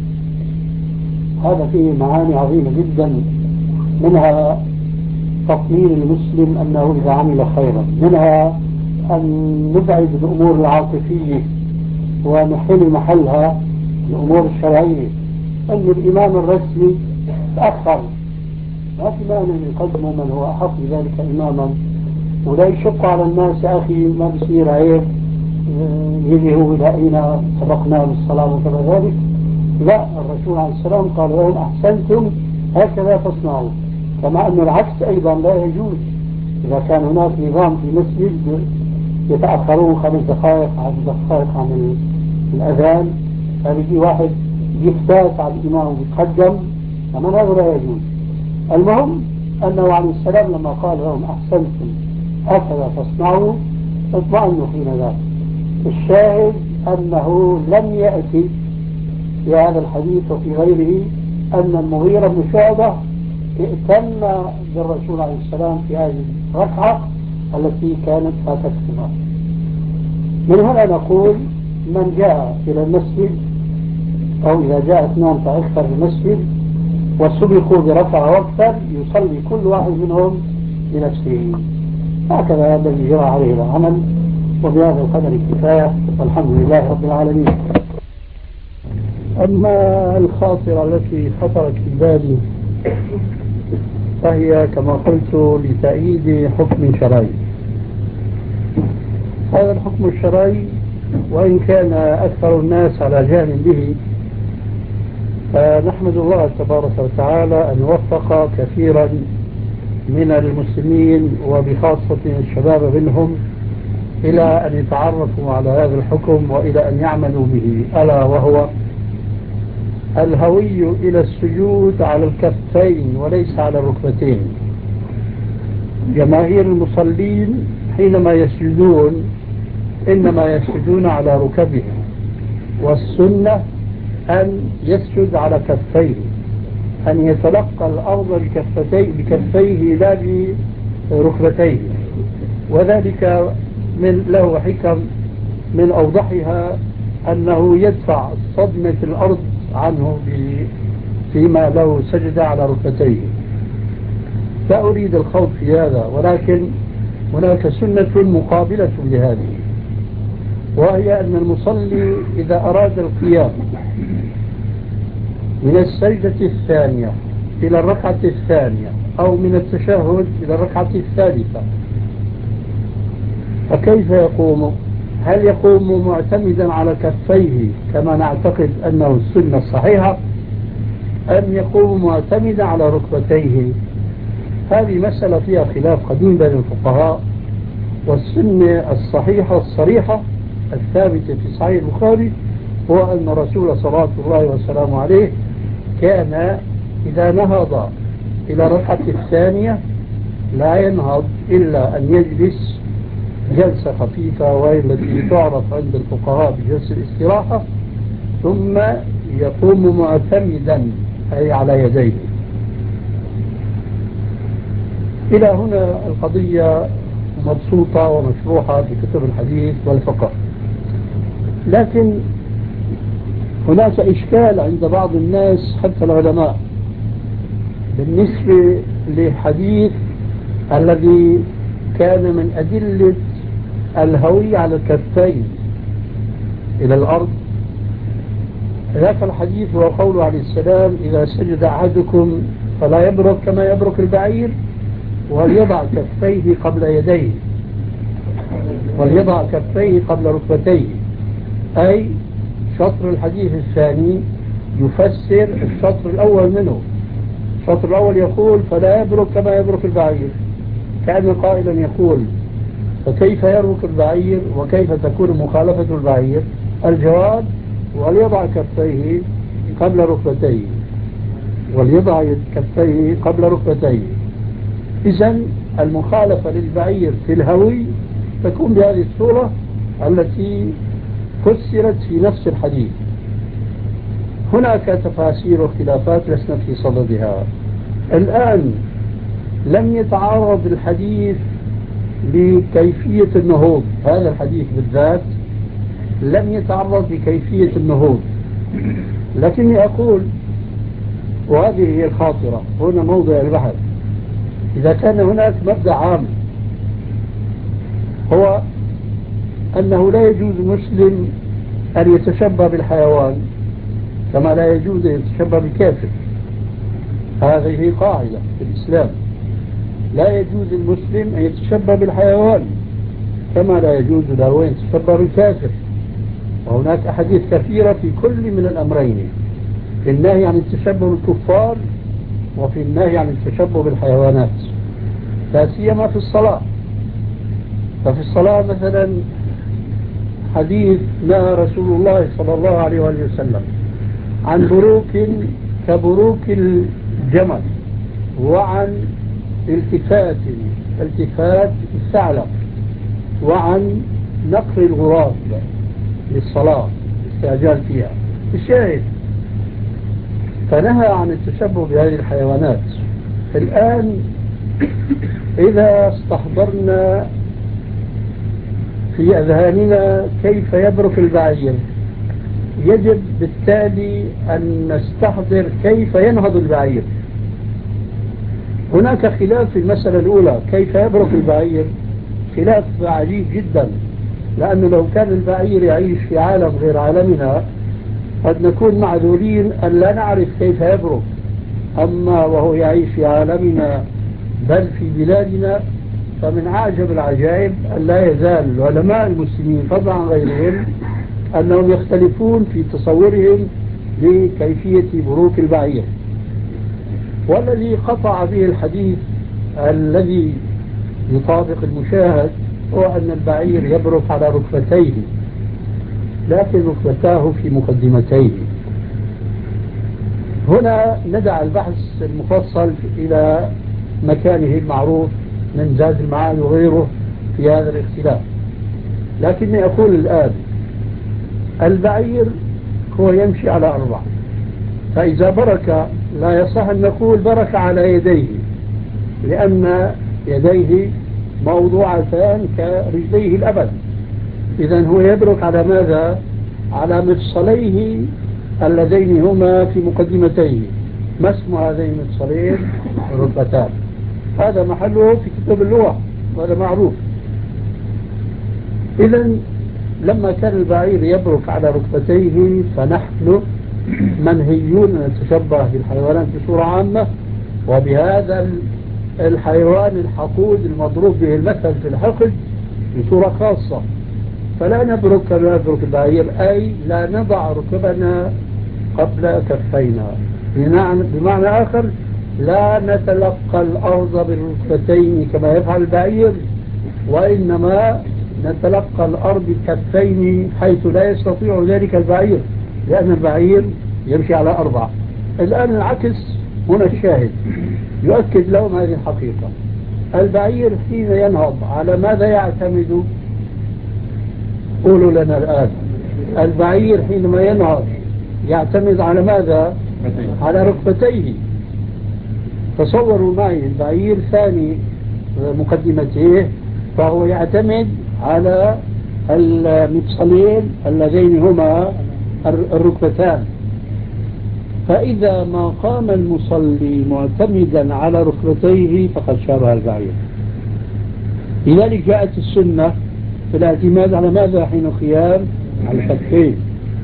هذا فيه معاني عظيمة جدا، منها تطمين المسلم أنه إذا عمل خيرا، منها أن نبعد الأمور العاطفية ونحل محلها الأمور الشرعية. أن الإمام الرسمي تأخر، ما في مانع أن يقدموا من هو أحق بذلك إماما، ولا يشق على الناس يا أخي ما بصير عيب يجي هو إلى أين سبقنا بالصلاة وكذا ذلك. لا، الرسول عليه السلام قال لهم: أحسنتم، هكذا تصنعوا. كما أن العكس أيضا لا يجوز. إذا كان هناك نظام في مسجد يتأخرون خمس دقائق عشر دقائق عن الأذان، فبيجي واحد يفتات على الإمام ويتقدم، كمان هذا لا يجوز. المهم أنه عليه السلام لما قال لهم أحسنتم هكذا تصنعوا اطمئنوا حين ذاك. الشاهد أنه لم يأتي في هذا الحديث وفي غيره أن المغيرة بن شعبة ائتم بالرسول عليه السلام في هذه الركعة التي كانت فاتتهما. من هنا نقول: من جاء إلى المسجد أو إذا جاء اثنان فأكثر في المسجد وسبقوا بركعة وأكثر يصلي كل واحد منهم بنفسه. هكذا الذي جرى عليه العمل، وبهذا القدر الكفاية، والحمد لله رب العالمين. أما الخاطرة التي خطرت في بالي فهي كما قلت لتأييد حكم شرعي. هذا الحكم الشرعي وإن كان أكثر الناس على جهل به، فنحمد الله تبارك وتعالى أن وفق كثيرا من المسلمين وبخاصة الشباب منهم إلى أن يتعرفوا على هذا الحكم وإلى أن يعملوا به، ألا وهو الهوي إلى السجود على الكفين وليس على الركبتين. جماهير المصلين حينما يسجدون إنما يسجدون على ركبهم، والسنة أن يسجد على كفيه، أن يتلقى الأرض بكفتيه, بكفيه لا بركبتيه. وذلك من له حكم، من أوضحها أنه يدفع صدمة الأرض عنه فيما لو سجد على ركبتيه. لا أريد الخوض في هذا، ولكن هناك سنة مقابلة لهذه، وهي أن المصلي إذا أراد القيام من السجدة الثانية إلى الركعة الثانية أو من التشهد إلى الركعة الثالثة، فكيف يقوم؟ هل يقوم معتمدا على كفيه كما نعتقد أنه السنة الصحيحة، أم يقوم معتمدا على ركبتيه؟ هذه مسألة فيها خلاف قديم بين الفقهاء، والسنة الصحيحة الصريحة الثابتة في صحيح البخاري هو أن رسول صلى الله وسلامه عليه كان إذا نهض إلى الركعة الثانية لا ينهض إلا أن يجلس جلسة خفيفة، وهي التي تعرف عند الفقهاء بجلسة الاستراحة، ثم يقوم معتمدا أي على يديه. إلى هنا القضية مبسوطة ومشروحة في كتب الحديث والفقه، لكن هناك إشكال عند بعض الناس حتى العلماء بالنسبة لحديث الذي كان من أدلة الهوي على الكفين إلى الأرض. ذاك الحديث هو قوله عليه السلام: إذا سجد أحدكم فلا يبرك كما يبرك البعير، وليضع كفيه قبل يديه، وليضع كفيه قبل ركبتيه، أي شطر الحديث الثاني يفسر الشطر الأول منه. الشطر الأول يقول: فلا يبرك كما يبرك البعير، كأن قائلا يقول: فكيف يبرك البعير وكيف تكون مخالفة البعير؟ الجواب: وليضع كفيه قبل ركبتيه، وليضع كفيه قبل ركبتيه. إذن المخالفة للبعير في الهوي تكون بهذه الصورة التي فسرت في نفس الحديث. هناك تفاسير واختلافات لسنا في صددها الآن. لم يتعرض الحديث لكيفية النهوض، هذا الحديث بالذات لم يتعرض لكيفية النهوض، لكني أقول، وهذه هي الخاطرة، هنا موضع البحث، إذا كان هناك مبدأ عام هو أنه لا يجوز مسلم أن يتشبه بالحيوان كما لا يجوز أن يتشبه بالكافر، هذه قاعدة في الإسلام، لا يجوز المسلم أن يتشبه بالحيوان كما لا يجوز له أن يتشبه بالكافر. وهناك أحاديث كثيرة في كل من الأمرين، في النهي عن التشبه بالكفار وفي النهي عن التشبه بالحيوانات، لا سيما في الصلاة. ففي الصلاة مثلا حديث نهى رسول الله صلى الله عليه وسلم عن بروك كبروك الجمل، وعن التفات التفات الثعلب، وعن نقر الغراب للصلاة استعجال فيها. الشاهد فنهى عن التشبه بهذه الحيوانات. الآن إذا استحضرنا في أذهاننا كيف يبرك البعير، يجب بالتالي أن نستحضر كيف ينهض البعير. هناك خلاف في المسألة الأولى كيف يبرك البعير، خلاف عجيب جدا، لأنه لو كان البعير يعيش في عالم غير عالمنا قد نكون معذورين أن لا نعرف كيف يبرك، أما وهو يعيش في عالمنا بل في بلادنا فمن أعجب العجائب أن لا يزال العلماء المسلمين فضلا عن غيرهم أنهم يختلفون في تصورهم لكيفية بروك البعير. والذي قطع به الحديث الذي يطابق المشاهد هو أن البعير يبرك على ركبتيه، لكن ركبتاه في مقدمتيه. هنا ندع البحث المفصل إلى مكانه المعروف من زاد المعاني وغيره في هذا الاختلاف، لكني أقول الآن البعير هو يمشي على أربع، فإذا برك لا يصح أن نقول برك على يديه، لأن يديه موضوعتان كرجليه الأبد. إذن هو يبرك على ماذا؟ على مفصليه اللذين هما في مقدمتيه. ما اسم هذين المفصلين؟ ركبتان. هذا محله في كتاب اللغة وهذا معروف. إذا لما كان البعير يبرك على ركبتيه فنحن منهيون أن نتشبه بالحيوانات بصورة عامة، وبهذا الحيوان الحقود المضروب به المثل في الحقد بصورة خاصة. فلا نبرك كما يبرك البعير، أي لا نضع ركبنا قبل كفينا. بمعنى آخر لا نتلقى الأرض بالركبتين كما يفعل البعير، وإنما نتلقى الأرض بكفين حيث لا يستطيع ذلك البعير، لأن البعير يمشي على أربع. الآن العكس هنا الشاهد يؤكد لهم هذه الحقيقة. البعير حين ينهض على ماذا يعتمد؟ قولوا لنا الآن. البعير حينما ينهض يعتمد على ماذا؟ على ركبتيه. تصوروا معي البعير ثاني مقدمته فهو يعتمد على المفصلين اللذين هما الركبتان. فإذا ما قام المصلي معتمدا على ركبتيه فقد شابه البعير. لذلك جاءت السنة في الاعتماد على ماذا حين القيام؟ على الكفين.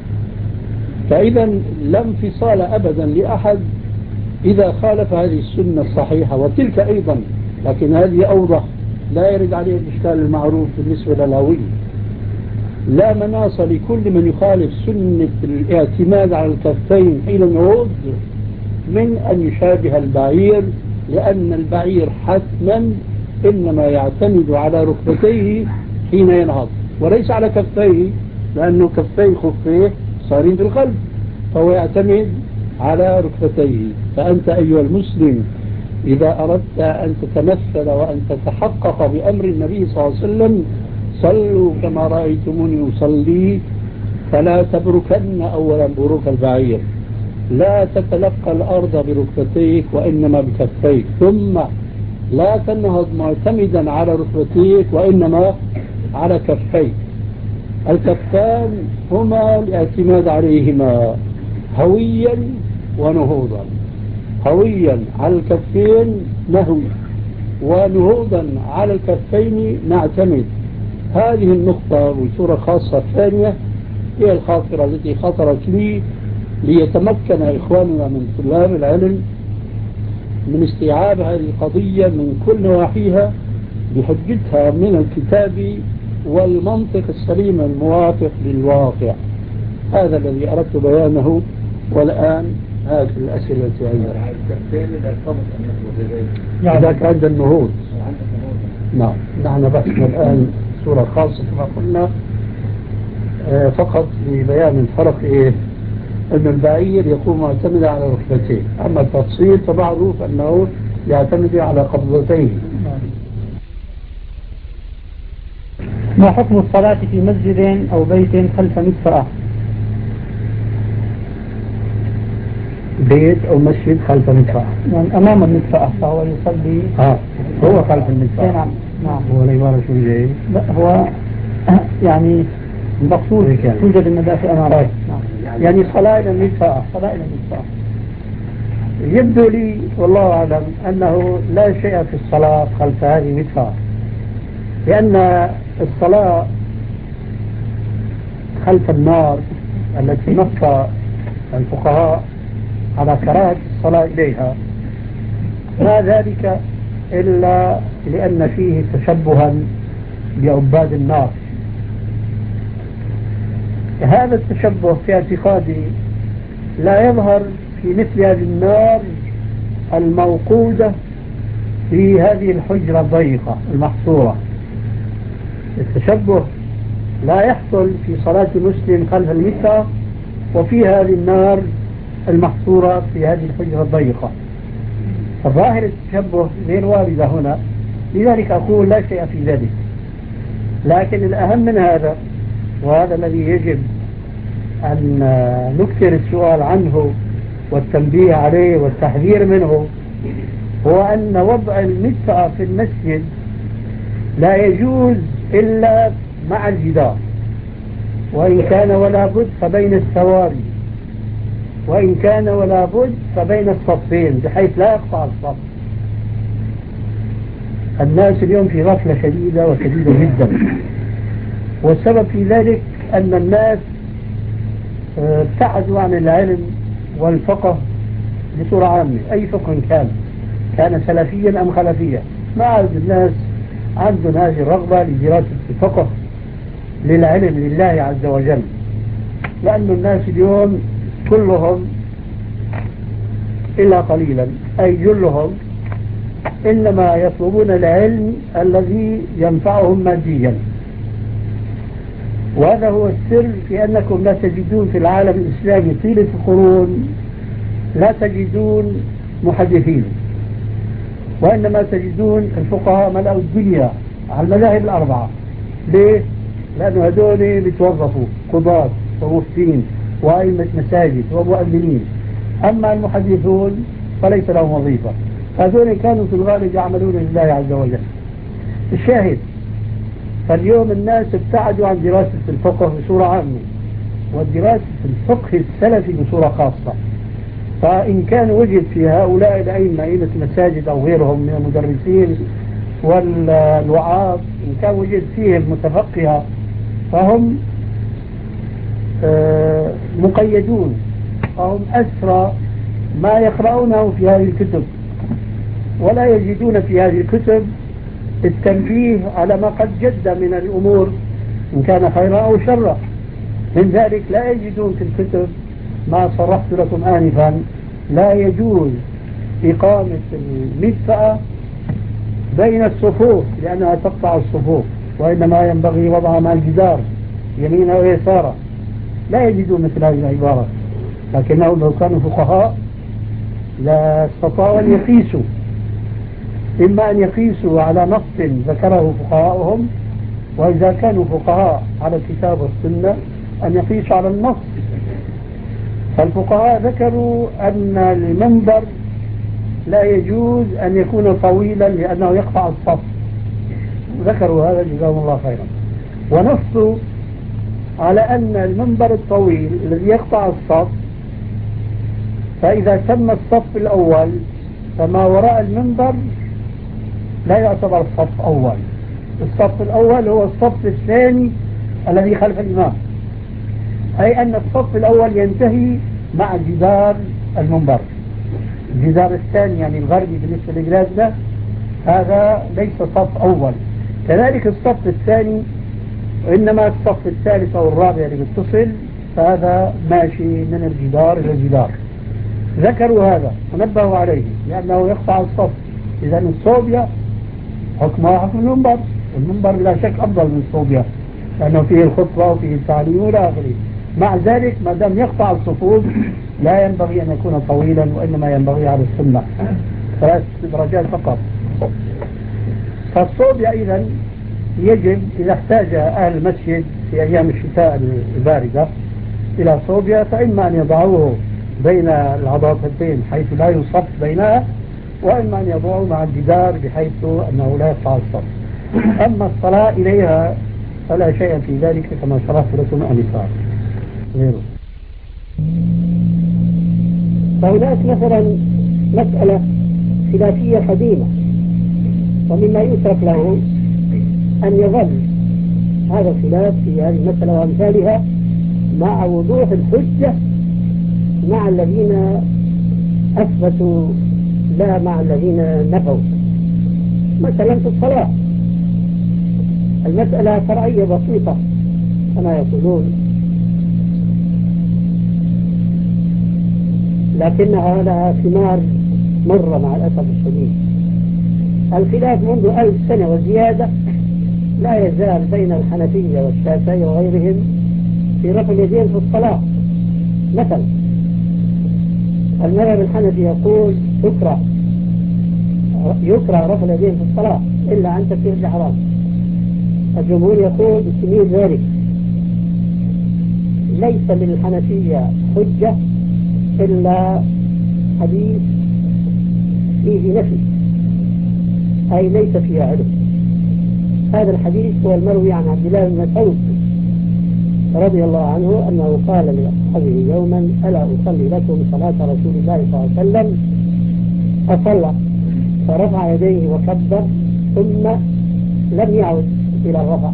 فإذا لا انفصال أبدا لأحد إذا خالف هذه السنة الصحيحة، وتلك أيضا لكن هذه أوضح، لا يرد عليه الإشكال المعروف بالنسبة للهوية. لا مناص لكل من يخالف سنة الاعتماد على الكفين حين النهوض من أن يشابه البعير، لأن البعير حتما إنما يعتمد على ركبتيه حين ينهض وليس على كفيه، لأنه كفيه خفيه صارين في القلب، فهو يعتمد على ركبتيه. فأنت أيها المسلم إذا أردت أن تتمثل وأن تتحقق بأمر النبي صلى الله عليه وسلم صلوا كما رأيتموني أصلي، فلا تبركن أولا بروك البعير، لا تتلقى الأرض بركبتيك وإنما بكفيك، ثم لا تنهض معتمدا على ركبتيك وإنما على كفيك. الكفان هما الاعتماد عليهما هويا ونهوضا. هويا على الكفين نهوي، ونهوضا على الكفين نعتمد. هذه النقطة بصورة خاصة الثانية هي الخاطرة التي خطرت لي ليتمكن إخواننا من طلاب العلم من استيعاب هذه القضية من كل نواحيها بحجتها من الكتاب والمنطق السليم الموافق للواقع. هذا الذي أردت بيانه. والآن هذه الأسئلة التي عندنا إذا كان عند النهوض. نعم، نحن بحثنا الآن صورة خاصة كما قلنا آه فقط لبيان الفرق إيه؟ أن البعير يكون معتمد على ركبتيه، أما التفصيل فمعروف أنه يعتمد على قبضتيه. ما حكم الصلاة في مسجد أو بيت خلف مدفأة؟ بيت أو مسجد خلف المدفأة، يعني أمام المدفأة فهو يصلي. آه هو خلف المدفأة. نعم نعم. هو العبارة شو جاي؟ لا هو يعني المقصود توجد المدافع أمامه. نعم. يعني صلاة إلى المدفأة. صلاة إلى المدفأة. يبدو لي والله أعلم أنه لا شيء في الصلاة خلف هذه المدفأة، لأن الصلاة خلف النار التي نص الفقهاء على كراهة الصلاة إليها ما ذلك إلا لأن فيه تشبها بعباد النار. هذا التشبه في اعتقادي لا يظهر في مثل هذه النار الموقودة في هذه الحجرة الضيقة المحصورة. التشبه لا يحصل في صلاة مسلم خلف المدفأة وفي هذه النار المحصورة في هذه الحجرة الضيقة. الظاهر التشبه غير واردة هنا، لذلك أقول لا شيء في ذلك. لكن الأهم من هذا، وهذا الذي يجب أن نكثر السؤال عنه والتنبيه عليه والتحذير منه، هو أن وضع المدفأة في المسجد لا يجوز إلا مع الجدار. وإن كان ولا بد فبين السواري، وإن كان ولا بد فبين الصفين بحيث لا يقطع الصف. الناس اليوم في غفلة شديدة وشديدة جدا، والسبب في ذلك أن الناس ابتعدوا عن العلم والفقه بصورة عامة، أي فقه كان كان سلفيا أم خلفيا. ما عاد الناس عندهم هذه الرغبة لدراسة الفقه للعلم لله عز وجل، لأن الناس اليوم كلهم إلا قليلا أي جلهم إنما يطلبون العلم الذي ينفعهم ماديا. وهذا هو السر في أنكم لا تجدون في العالم الإسلامي طيلة القرون لا تجدون محدثين، وإنما تجدون الفقهاء ملأوا الدنيا على المذاهب الأربعة. ليه؟ لأنه هذول بيتوظفوا قضاة ومفتين وأئمة مساجد ومؤذنين، أما المحدثون فليس لهم وظيفة، هذول كانوا في الغالب يعملون لله عز وجل. الشاهد، فاليوم الناس ابتعدوا عن دراسة الفقه بصورة عامة ودراسة الفقه السلفي بصورة خاصة. فإن كان وجد في هؤلاء الأئمة أئمة المساجد أو غيرهم من المدرسين والوعاظ، إن كان وجد فيهم متفقهة فهم مقيدون، فهم أسرى ما يقرؤونه في هذه الكتب، ولا يجدون في هذه الكتب التنبيه على ما قد جد من الأمور إن كان خيرا أو شرا. من ذلك لا يجدون في الكتب ما صرحت لكم آنفا، لا يجوز إقامة المدفأة بين الصفوف لأنها تقطع الصفوف، وإنما ينبغي وضعها مع الجدار يمينا ويسارا. لا يجدون مثل هذه العبارة، لكنهم لو كانوا فقهاء لا استطاعوا أن يقيسوا، إما أن يقيسوا على نص ذكره فقهاؤهم، وإذا كانوا فقهاء على الكتاب والسنة أن يقيسوا على النص. فالفقهاء ذكروا أن المنبر لا يجوز أن يكون طويلا لأنه يقطع الصف، ذكروا هذا جزاهم الله خيرا، ونصوا على أن المنبر الطويل الذي يقطع الصف، فإذا تم الصف الأول فما وراء المنبر لا يعتبر الصف أول. الصف الأول هو الصف الثاني الذي خلف الإمام، أي أن الصف الأول ينتهي مع جدار المنبر. الجدار الثاني يعني الغربي بالنسبة لبلادنا هذا ليس صف أول. كذلك الصف الثاني، وإنما الصف الثالث أو الرابع اللي بيتصل فهذا ماشي من الجدار إلى الجدار. ذكروا هذا ونبهوا عليه لأنه يقطع الصف. إذا الصوبيا حكمها حكم المنبر، والمنبر بلا شك أفضل من الصوبيا لأنه فيه الخطبة وفيه التعليم والى آخره. مع ذلك ما دام يقطع الصفوف لا ينبغي أن يكون طويلا، وإنما ينبغي على السنة ثلاث درجات فقط. فالصوبيا إذا يجب إذا احتاج أهل المسجد في أيام الشتاء الباردة إلى صوبيا فإما أن يضعوه بين العضافتين حيث لا يصف بينها، وإما أن يضعوه مع الجدار بحيث أنه لا يقطع الصف. أما الصلاة إليها فلا شيء في ذلك كما شرحت لكم آنفا. غيره فهناك مثلا مسألة خلافية قديمة، ومما يترك له أن يظل هذا الخلاف في هذه المسألة وأمثالها مع وضوح الحجة مع الذين أثبتوا لا مع الذين نفوا. مثلا في الصلاة المسألة فرعية بسيطة كما يقولون، لكنها لها ثمار مرة مع الأسف الشديد. الخلاف منذ ألف سنة وزيادة لا يزال بين الحنفية والشافعية وغيرهم في رفع اليدين في الصلاة. مثلا المذهب الحنفي يقول يكره يكره رفع اليدين في الصلاة إلا عن تكبيرة الإحرام. الجمهور يقول بسبيل ذلك. ليس للحنفية حجة إلا حديث فيه نفي، أي ليس فيه علم. هذا الحديث هو المروي عن عبد الله بن مسعود رضي الله عنه أنه قال لأصحابه يوما: ألا أصلي لكم صلاة رسول الله صلى الله عليه وسلم؟ فصلى فرفع يديه وكبر ثم لم يعد إلى الرفع.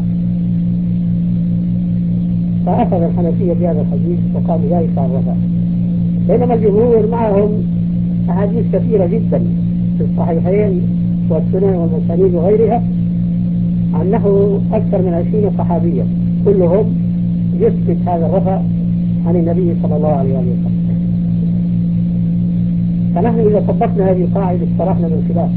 فأخذ الحنفية بهذا الحديث وقال ذلك على الرفع، بينما الجمهور معهم أحاديث كثيرة جدا في الصحيحين والسنن والمسانيد وغيرها عنه أكثر من عشرين صحابيا كلهم يثبت هذا الرفع عن النبي صلى الله عليه وسلم. فنحن إذا طبقنا هذه القاعدة استرحنا من خلاف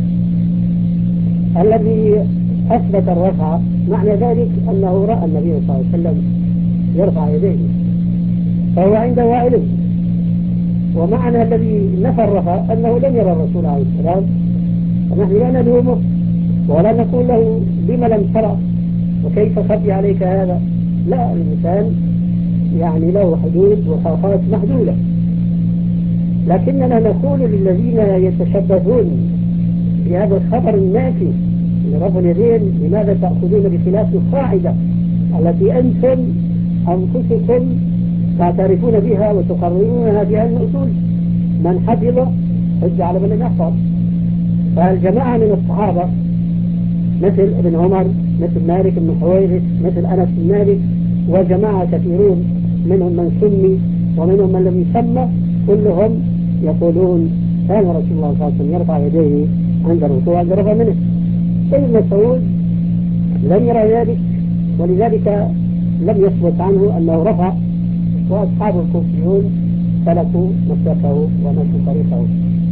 الذي أثبت الرفع، معنى ذلك أنه رأى النبي صلى الله عليه وسلم يرفع يديه فهو عنده علم. ومعنى الذي نفى الرفع أنه لم يرى الرسول عليه السلام، ونحن لا نلومه ولا نقول له لما لم ترى وكيف خفي عليك هذا. لا، الإنسان يعني له حدود وحقات محدودة، لكننا نقول للذين يتشبثون بهذا الخبر النافي لرفع اليدين: لماذا تأخذون بخلاف القاعدة التي أنتم أنفسكم تعترفون بها وتقررونها بها الأصول؟ من حفظ حج على من لم يحفظ. فالجماعة من الصحابة مثل ابن عمر، مثل مالك بن حويرث، مثل أنس بن مالك، وجماعة كثيرون منهم من سمي ومنهم من لم يسمى، كلهم يقولون كان رسول الله صلى الله عليه وسلم يرفع يديه عند الركوع عند رفع منه. ابن مسعود لم يرى ذلك، ولذلك لم يثبت عنه أنه رفع، وأصحاب الكوفيون سلكوا مسلكه ومشوا طريقه.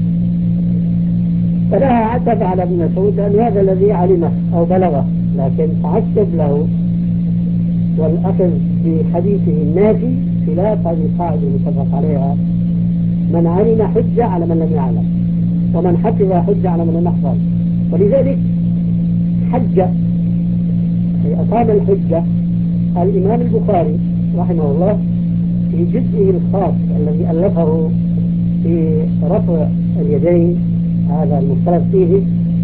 فلها عتب على ابن مسعود لأن هذا الذي علمه أو بلغه، لكن تعجب له والأخذ بحديثه النافي خلاف هذه القاعدة المتفق عليها: من علم حجة على من لم يعلم، ومن حفظ حجة على من لم يحفظ. ولذلك حجة أي أقام الحجة الإمام البخاري رحمه الله في جزئه الخاص الذي ألفه في رفع اليدين، هذا المختلف فيه،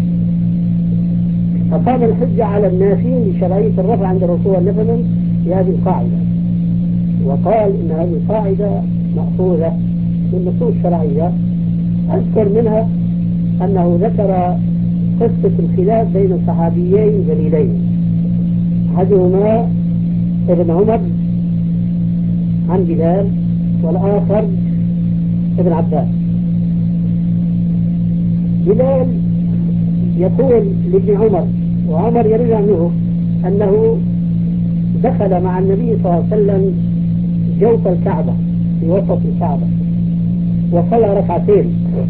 أقام الحجة على النافين لشرعية الرفع عند الركوع والنفل بهذه القاعدة، وقال إن هذه القاعدة مأخوذة من نصوص شرعية. أذكر منها أنه ذكر قصة الخلاف بين صحابيين جليلين، أحدهما ابن عمر عن بلال، والآخر ابن عباس. بلال يقول لابن عمر وعمر يروي عنه أنه دخل مع النبي صلى الله عليه وسلم جوف الكعبة في وسط الكعبة وصلى ركعتين،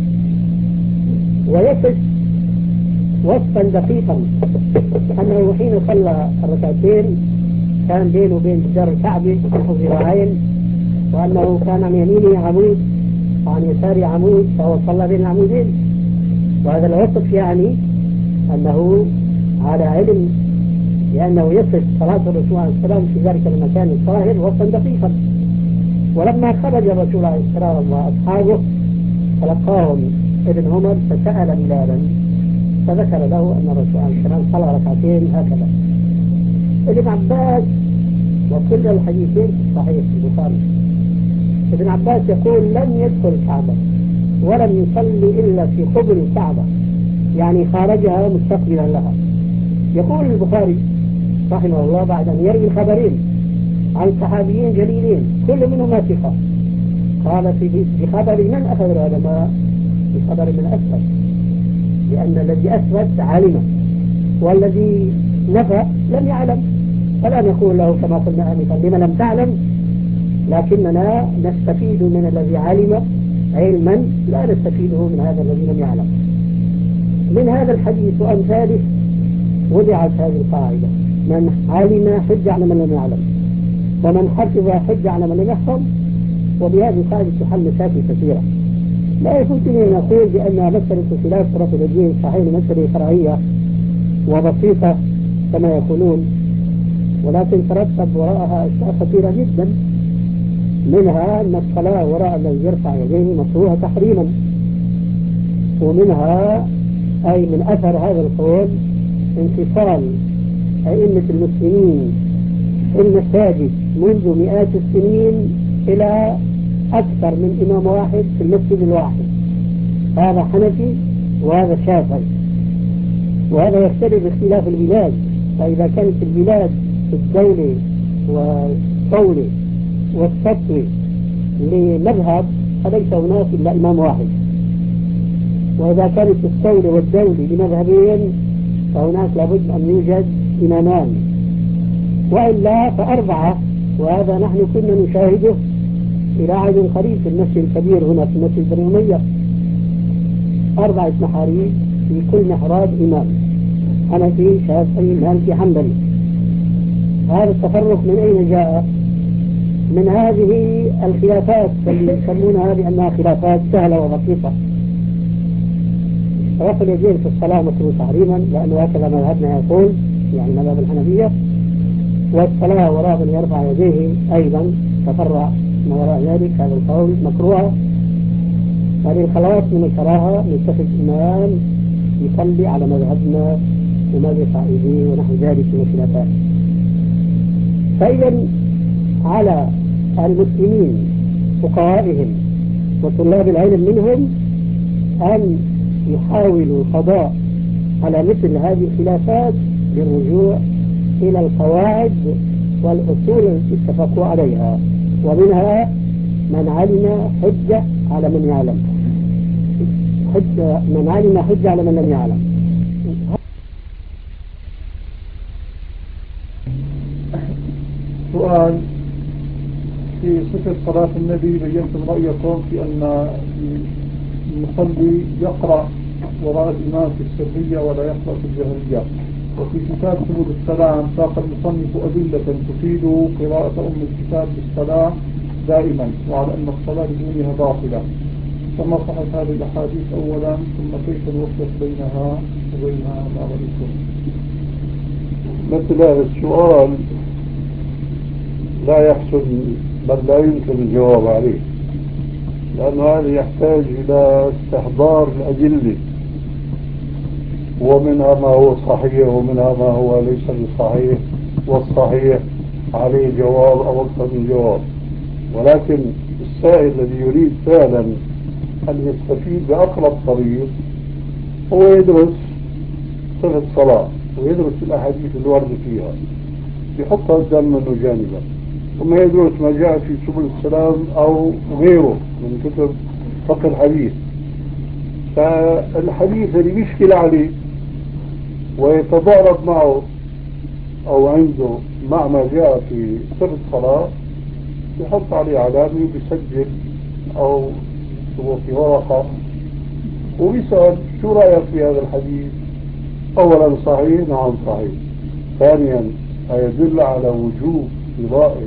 ويصف وصفا دقيقا أنه حين صلى الركعتين كان بينه وبين جدار الكعبة نحو ذراعين، وأنه كان عن يمينه عمود وعن يساره عمود، فهو صلى بين العمودين. وهذا الوصف يعني أنه على علم، لأنه يصف صلاة الرسول عليه السلام في ذلك المكان الطاهر وصفا دقيقا. ولما خرج الرسول عليه السلام وأصحابه تلقاهم ابن عمر فسأل بلالا فذكر له أن الرسول عليه السلام صلى ركعتين هكذا. ابن عباس، وكل الحديثين صحيح في البخاري، ابن عباس يقول لم يدخل الكعبة ولم يصلي إلا في قبر الكعبة، يعني خارجها مستقبلا لها. يقول البخاري رحمه الله بعد أن يروي الخبرين عن صحابيين جليلين كل منهما ثقة، قال في بخبر من أخذ العلماء؟ بخبر من أثبت، لأن الذي أثبت علمه والذي نفى لم يعلم. فلا نقول له كما قلنا آنفا لما لم تعلم، لكننا نستفيد من الذي علم علما لا نستفيده من هذا الذي لم يعلم. من هذا الحديث وأمثاله وضعت هذه القاعدة: من علم حج على من لم يعلم، ومن حفظ حج على من لم يحفظ. وبهذه القاعدة تحل مشاكل كثيرة. لا يمكن أن نقول بأن مسألة خلاف رفع اليدين صحيح مسألة شرعية وبسيطة كما يقولون، ولكن ترتب وراءها أشياء خطيرة جدا، منها أن الصلاة وراء الذي يرفع يديه مكروهة تحريما، ومنها أي من أثر هذا القول انفصال أئمة المسلمين في المساجد منذ مئات السنين إلى أكثر من إمام واحد في المسجد الواحد، هذا حنفي وهذا شافعي، وهذا يختلف باختلاف البلاد. فإذا كانت البلاد الدولة والطولة والسطوة لمذهب فليس هناك إلا إمام واحد، وإذا كانت الطولة والدولة لمذهبين فهناك لابد أن يوجد إمامان، وإلا فأربعة. وهذا نحن كنا نشاهده إلى عهد قريب في المسجد الكبير هنا في المسجد بني أمية، أربعة محاريب في كل محراب إمام، حنفي شافعي مالكي حنبلي. هذا التفرق من أين جاء؟ من هذه الخلافات اللي يسمونها بأنها خلافات سهلة وبسيطة. رفع اليدين في الصلاة مكروه تحريما لأنه هكذا مذهبنا يقول، يعني مذهب الحنفية، والصلاة وراء من يرفع يديه أيضا تفرع ما وراء ذلك هذا القول مكروه. هذه الخلاص من الكراهة نتخذ إمام يصلي على مذهبنا وما يرفع يديه ونحو ذلك من الخلافات. فإذا على المسلمين فقهائهم وطلاب العلم منهم أن يحاولوا القضاء على مثل هذه الخلافات بالرجوع إلى القواعد والأصول التي اتفقوا عليها، ومنها من علم حجة على من يعلم، حجة من علم حجة على من لم يعلم. سؤال في صفة صلاة النبي، بينتم رأيكم في أن المصلي يقرأ وراء الإمام في السرية ولا يقرأ في الجهرية، وفي كتاب سبل السلام ساق المصنف أدلة تفيد قراءة أم الكتاب بالسلام دائما، وعلى أن الصلاة بدونها باطلة. فما صحت هذه الأحاديث أولا، ثم كيف الوصف بينها وبينها ما رأيكم؟ مثل هذا السؤال لا يحسن بل لا يمكن الجواب عليه، لأن هذا يحتاج إلى استحضار الأدلة، ومنها ما هو صحيح ومنها ما هو ليس بصحيح، والصحيح عليه جواب أو أكثر من جواب. ولكن السائل الذي يريد فعلا أن يستفيد بأقرب طريق هو يدرس صفة الصلاة ويدرس الأحاديث الواردة فيها، يحطها قدام منه جانبا، ثم يدرس ما جاء في سبل السلام أو غيره من كتب فقه الحديث. فالحديث اللي بيشكل عليه ويتضارب معه أو عنده مع ما جاء في صفة الصلاة يحط عليه علامة ويسجل أو يكتبه في ورقة ويسأل شو رأيك في هذا الحديث؟ أولا صحيح؟ نعم صحيح. ثانيا يدل على وجوب قراءة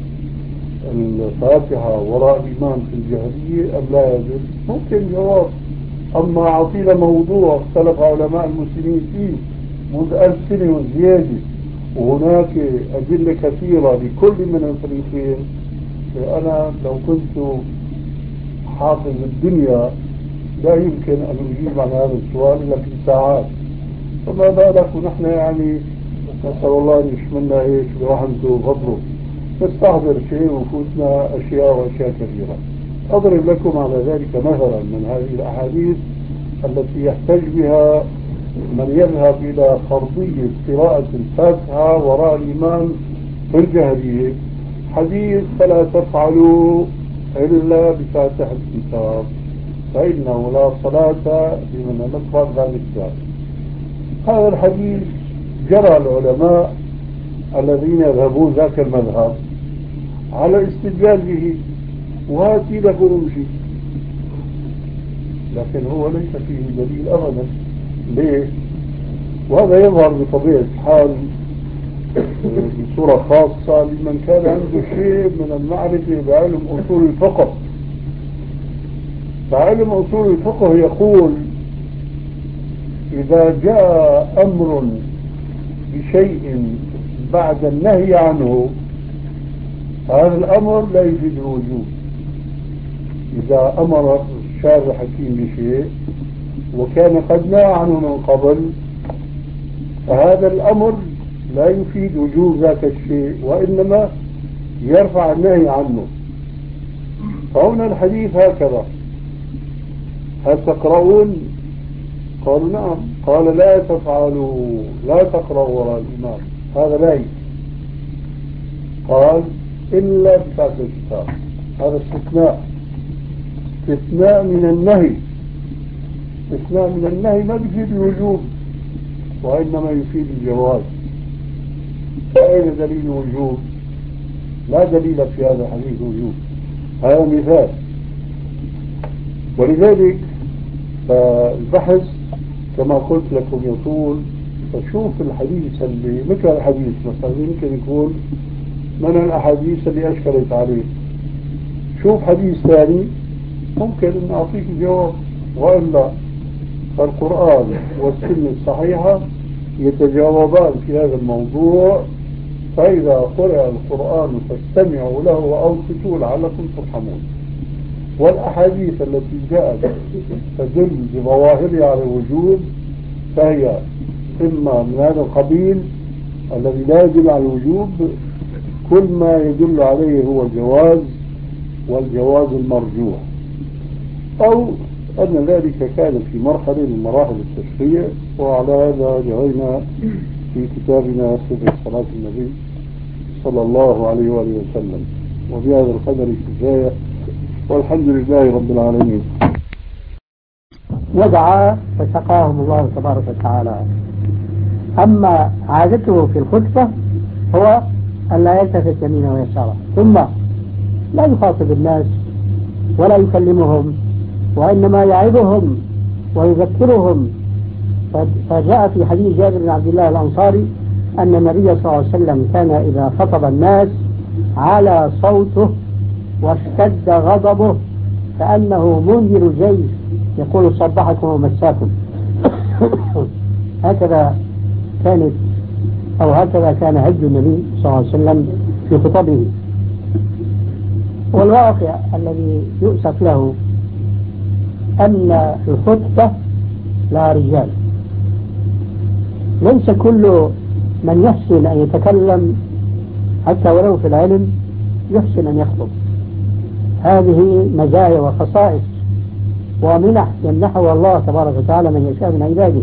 الفاتحة وراء الإمام في الجهرية أم لا يدل؟ ممكن جواب. أما أعطينا موضوع اختلف علماء المسلمين فيه منذ ألف سنة وزيادة وهناك أدلة كثيرة لكل من الفريقين، أنا لو كنت حافظ الدنيا لا يمكن أن أجيب عن هذا السؤال إلا في ساعات، فما بالك ونحن يعني نسأل الله أن يشملنا إيش برحمته وفضله نستحضر شيء وفوتنا أشياء وأشياء كثيرة. أضرب لكم على ذلك مثلا من هذه الأحاديث التي يحتج بها من يذهب إلى فرضية قراءة الفاتحة وراء الإمام في الجهرية. حديث فلا تفعلوا إلا بفاتحة الكتاب فإنه لا صلاة لمن لم يقرأ هذا الكتاب. هذا الحديث جرى العلماء الذين يذهبون ذاك المذهب على الاستدلال به، وهاتي له رمشي، لكن هو ليس فيه دليل أبدا. ليه؟ وهذا يظهر بطبيعة الحال بصورة خاصة لمن كان عنده شيء من المعرفة بعلم أصول الفقه. فعلم أصول الفقه يقول إذا جاء أمر بشيء بعد النهي عنه هذا الأمر لا يفيد الوجوب. إذا أمر الشارع الحكيم بشيء وكان قد نهى عنه من قبل فهذا الأمر لا يفيد وجوب ذاك الشيء، وإنما يرفع النهي عنه. فهنا الحديث هكذا: هل تقرؤون؟ قالوا نعم. قال لا تفعلوا، لا تقرأوا وراء الإمام، هذا لا يجوز. قال إلا بفاتح الكتاب، هذا استثناء، استثناء من النهي. استثناء من النهي ما يفيد الوجوب وإنما يفيد الجواز. فأين دليل الوجوب؟ لا دليل في هذا الحديث وجوب، هذا مثال. ولذلك فالبحث كما قلت لكم يطول. فشوف الحديث اللي مثل الحديث مثلا يمكن يكون من الأحاديث اللي أشكلت عليه. شوف حديث ثاني ممكن أن أعطيك الجواب. وإلا فالقرآن والسنة الصحيحة يتجاوبان في هذا الموضوع. فإذا قرأ القرآن فاستمعوا له وأنصتوا لعلكم ترحمون. والأحاديث التي جاءت تدل بظواهرها على الوجوب فهي إما من هذا القبيل الذي لا يدل على الوجوب، كل ما يدل عليه هو الجواز والجواز المرجوح، أو أن ذلك كان في مرحلة من مراحل التشريع. وعلى هذا جرينا في كتابنا صفة صلاة النبي صلى الله عليه وآله وسلم. وبهذا القدر كفاية، والحمد لله رب العالمين. ودعا فسقاهم الله تبارك وتعالى. أما عادته في الخطبة هو أن لا يلتفت يمينه ويساره، ثم لا يخاطب الناس ولا يكلمهم، وإنما يعظهم ويذكرهم. فجاء في حديث جابر بن عبد الله الأنصاري أن النبي صلى الله عليه وسلم كان إذا خطب الناس على صوته واشتد غضبه كأنه منذر جيش يقول صبحكم ومساكم. هكذا كانت أو هكذا كان هدي النبي صلى الله عليه وسلم في خطبه. والواقع الذي يؤسف له أن الخطبة لا رجال. ليس كل من يحسن أن يتكلم حتى ولو في العلم يحسن أن يخطب. هذه مزايا وخصائص ومنح يمنحها الله تبارك وتعالى من يشاء من عباده.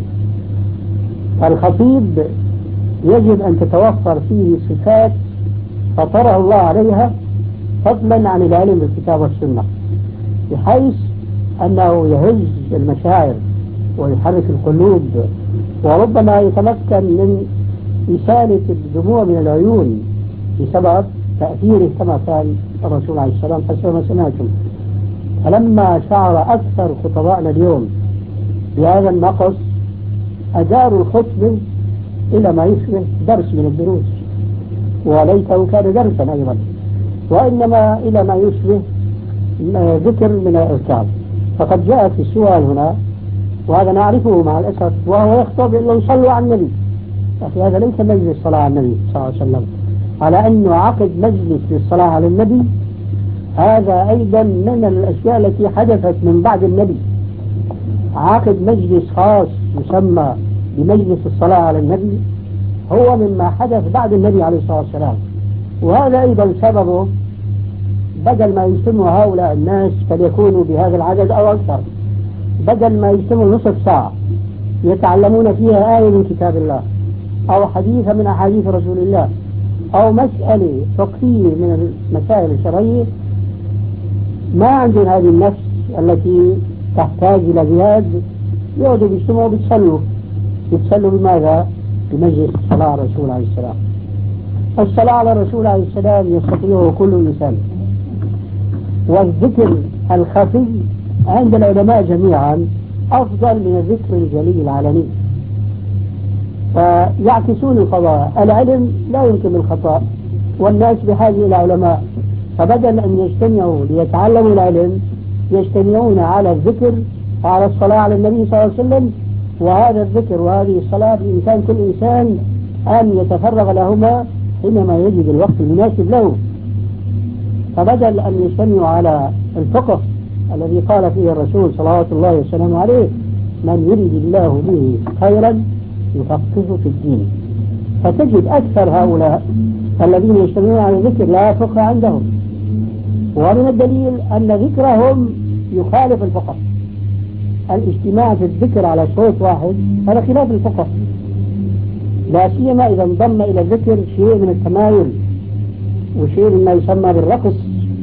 فالخطيب يجب أن تتوفر فيه صفات فطرها الله عليها فضلا عن العلم بالكتاب والسنة، بحيث أنه يهز المشاعر ويحرك القلوب، وربما يتمكن من إسالة الدموع من العيون بسبب تأثيره كما قال الرسول عليه السلام حسب ما سمعتم. فلما شعر أكثر خطبائنا اليوم بهذا النقص أداروا الخطبة إلى ما يشبه درس من الدروس، وليته كان درسا أيضا، وإنما إلى ما يشبه ذكر من الأذكار. فقد جاء في السؤال هنا، وهذا نعرفه مع الأسف، وهو يخطب إلا يصلوا على النبي. أخي هذا ليس مجلس صلاة على النبي صلى الله عليه وسلم. على أنه عقد مجلس للصلاة على النبي هذا أيضا من الأشياء التي حدثت من بعد النبي. عقد مجلس خاص يسمى بمجلس الصلاة على النبي هو مما حدث بعد النبي عليه الصلاة والسلام. وهذا أيضا سببه بدل ما يجتمع هؤلاء الناس فليكونوا بهذا العدد أو أكثر، بدل ما يجتمعوا نصف ساعة يتعلمون فيها آية من كتاب الله أو حديث من أحاديث رسول الله أو مسألة فقهية من المسائل الشرعية، ما عندهم هذه النفس التي تحتاج إلى جهاد. يقعدوا بيجتمعوا بيتصلوا. يتصلوا بماذا؟ بمجلس الصلاة على الرسول عليه السلام. الصلاة على الرسول عليه السلام يستطيعه كل إنسان. والذكر الخفي عند العلماء جميعا أفضل من الذكر الجلي العلني. فيعكسون القضاء. العلم لا يمكن الخطأ، والناس بحاجة إلى علماء، فبدل أن يجتمعوا ليتعلموا العلم يجتمعون على الذكر وعلى الصلاة على النبي صلى الله عليه وسلم. وهذا الذكر وهذه الصلاة بإمكان كل إنسان أن يتفرغ لهما حينما يجد الوقت المناسب له. فبدل أن يجتمعوا على الفقه الذي قال فيه الرسول صلوات الله وسلامه عليه من يريد الله به خيرا يفقهه في الدين، فتجد أكثر هؤلاء الذين يجتمعون على الذكر لا فقه عندهم، ومن الدليل أن ذكرهم يخالف الفقه. الاجتماع في الذكر على صوت واحد هذا خلاف الفقه، لا سيما إذا انضم إلى الذكر شيء من التمايل وشيء مما يسمى بالرقص،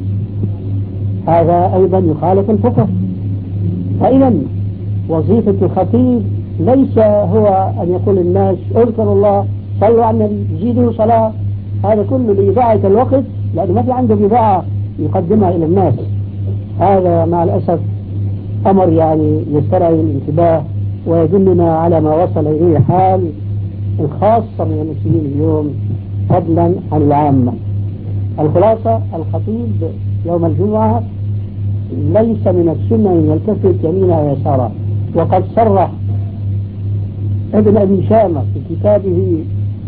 هذا أيضا يخالف الفقه. فإذا وظيفة الخطيب ليس هو أن يقول الناس اذكروا الله صلوا على النبي زيدوا صلاة، هذا كله لإضاعة الوقت، لأنه ما في عنده بضاعة يقدمها إلى الناس. هذا مع الأسف أمر يعني يسترعي الانتباه ويدلنا على ما وصل إليه حال الخاصة من المسلمين اليوم فضلا عن العامة. الخلاصة الخطيب يوم الجمعة ليس من السنة أن يلتفت يمينا ويسارا، وقد صرح ابن أبي شامة في كتابه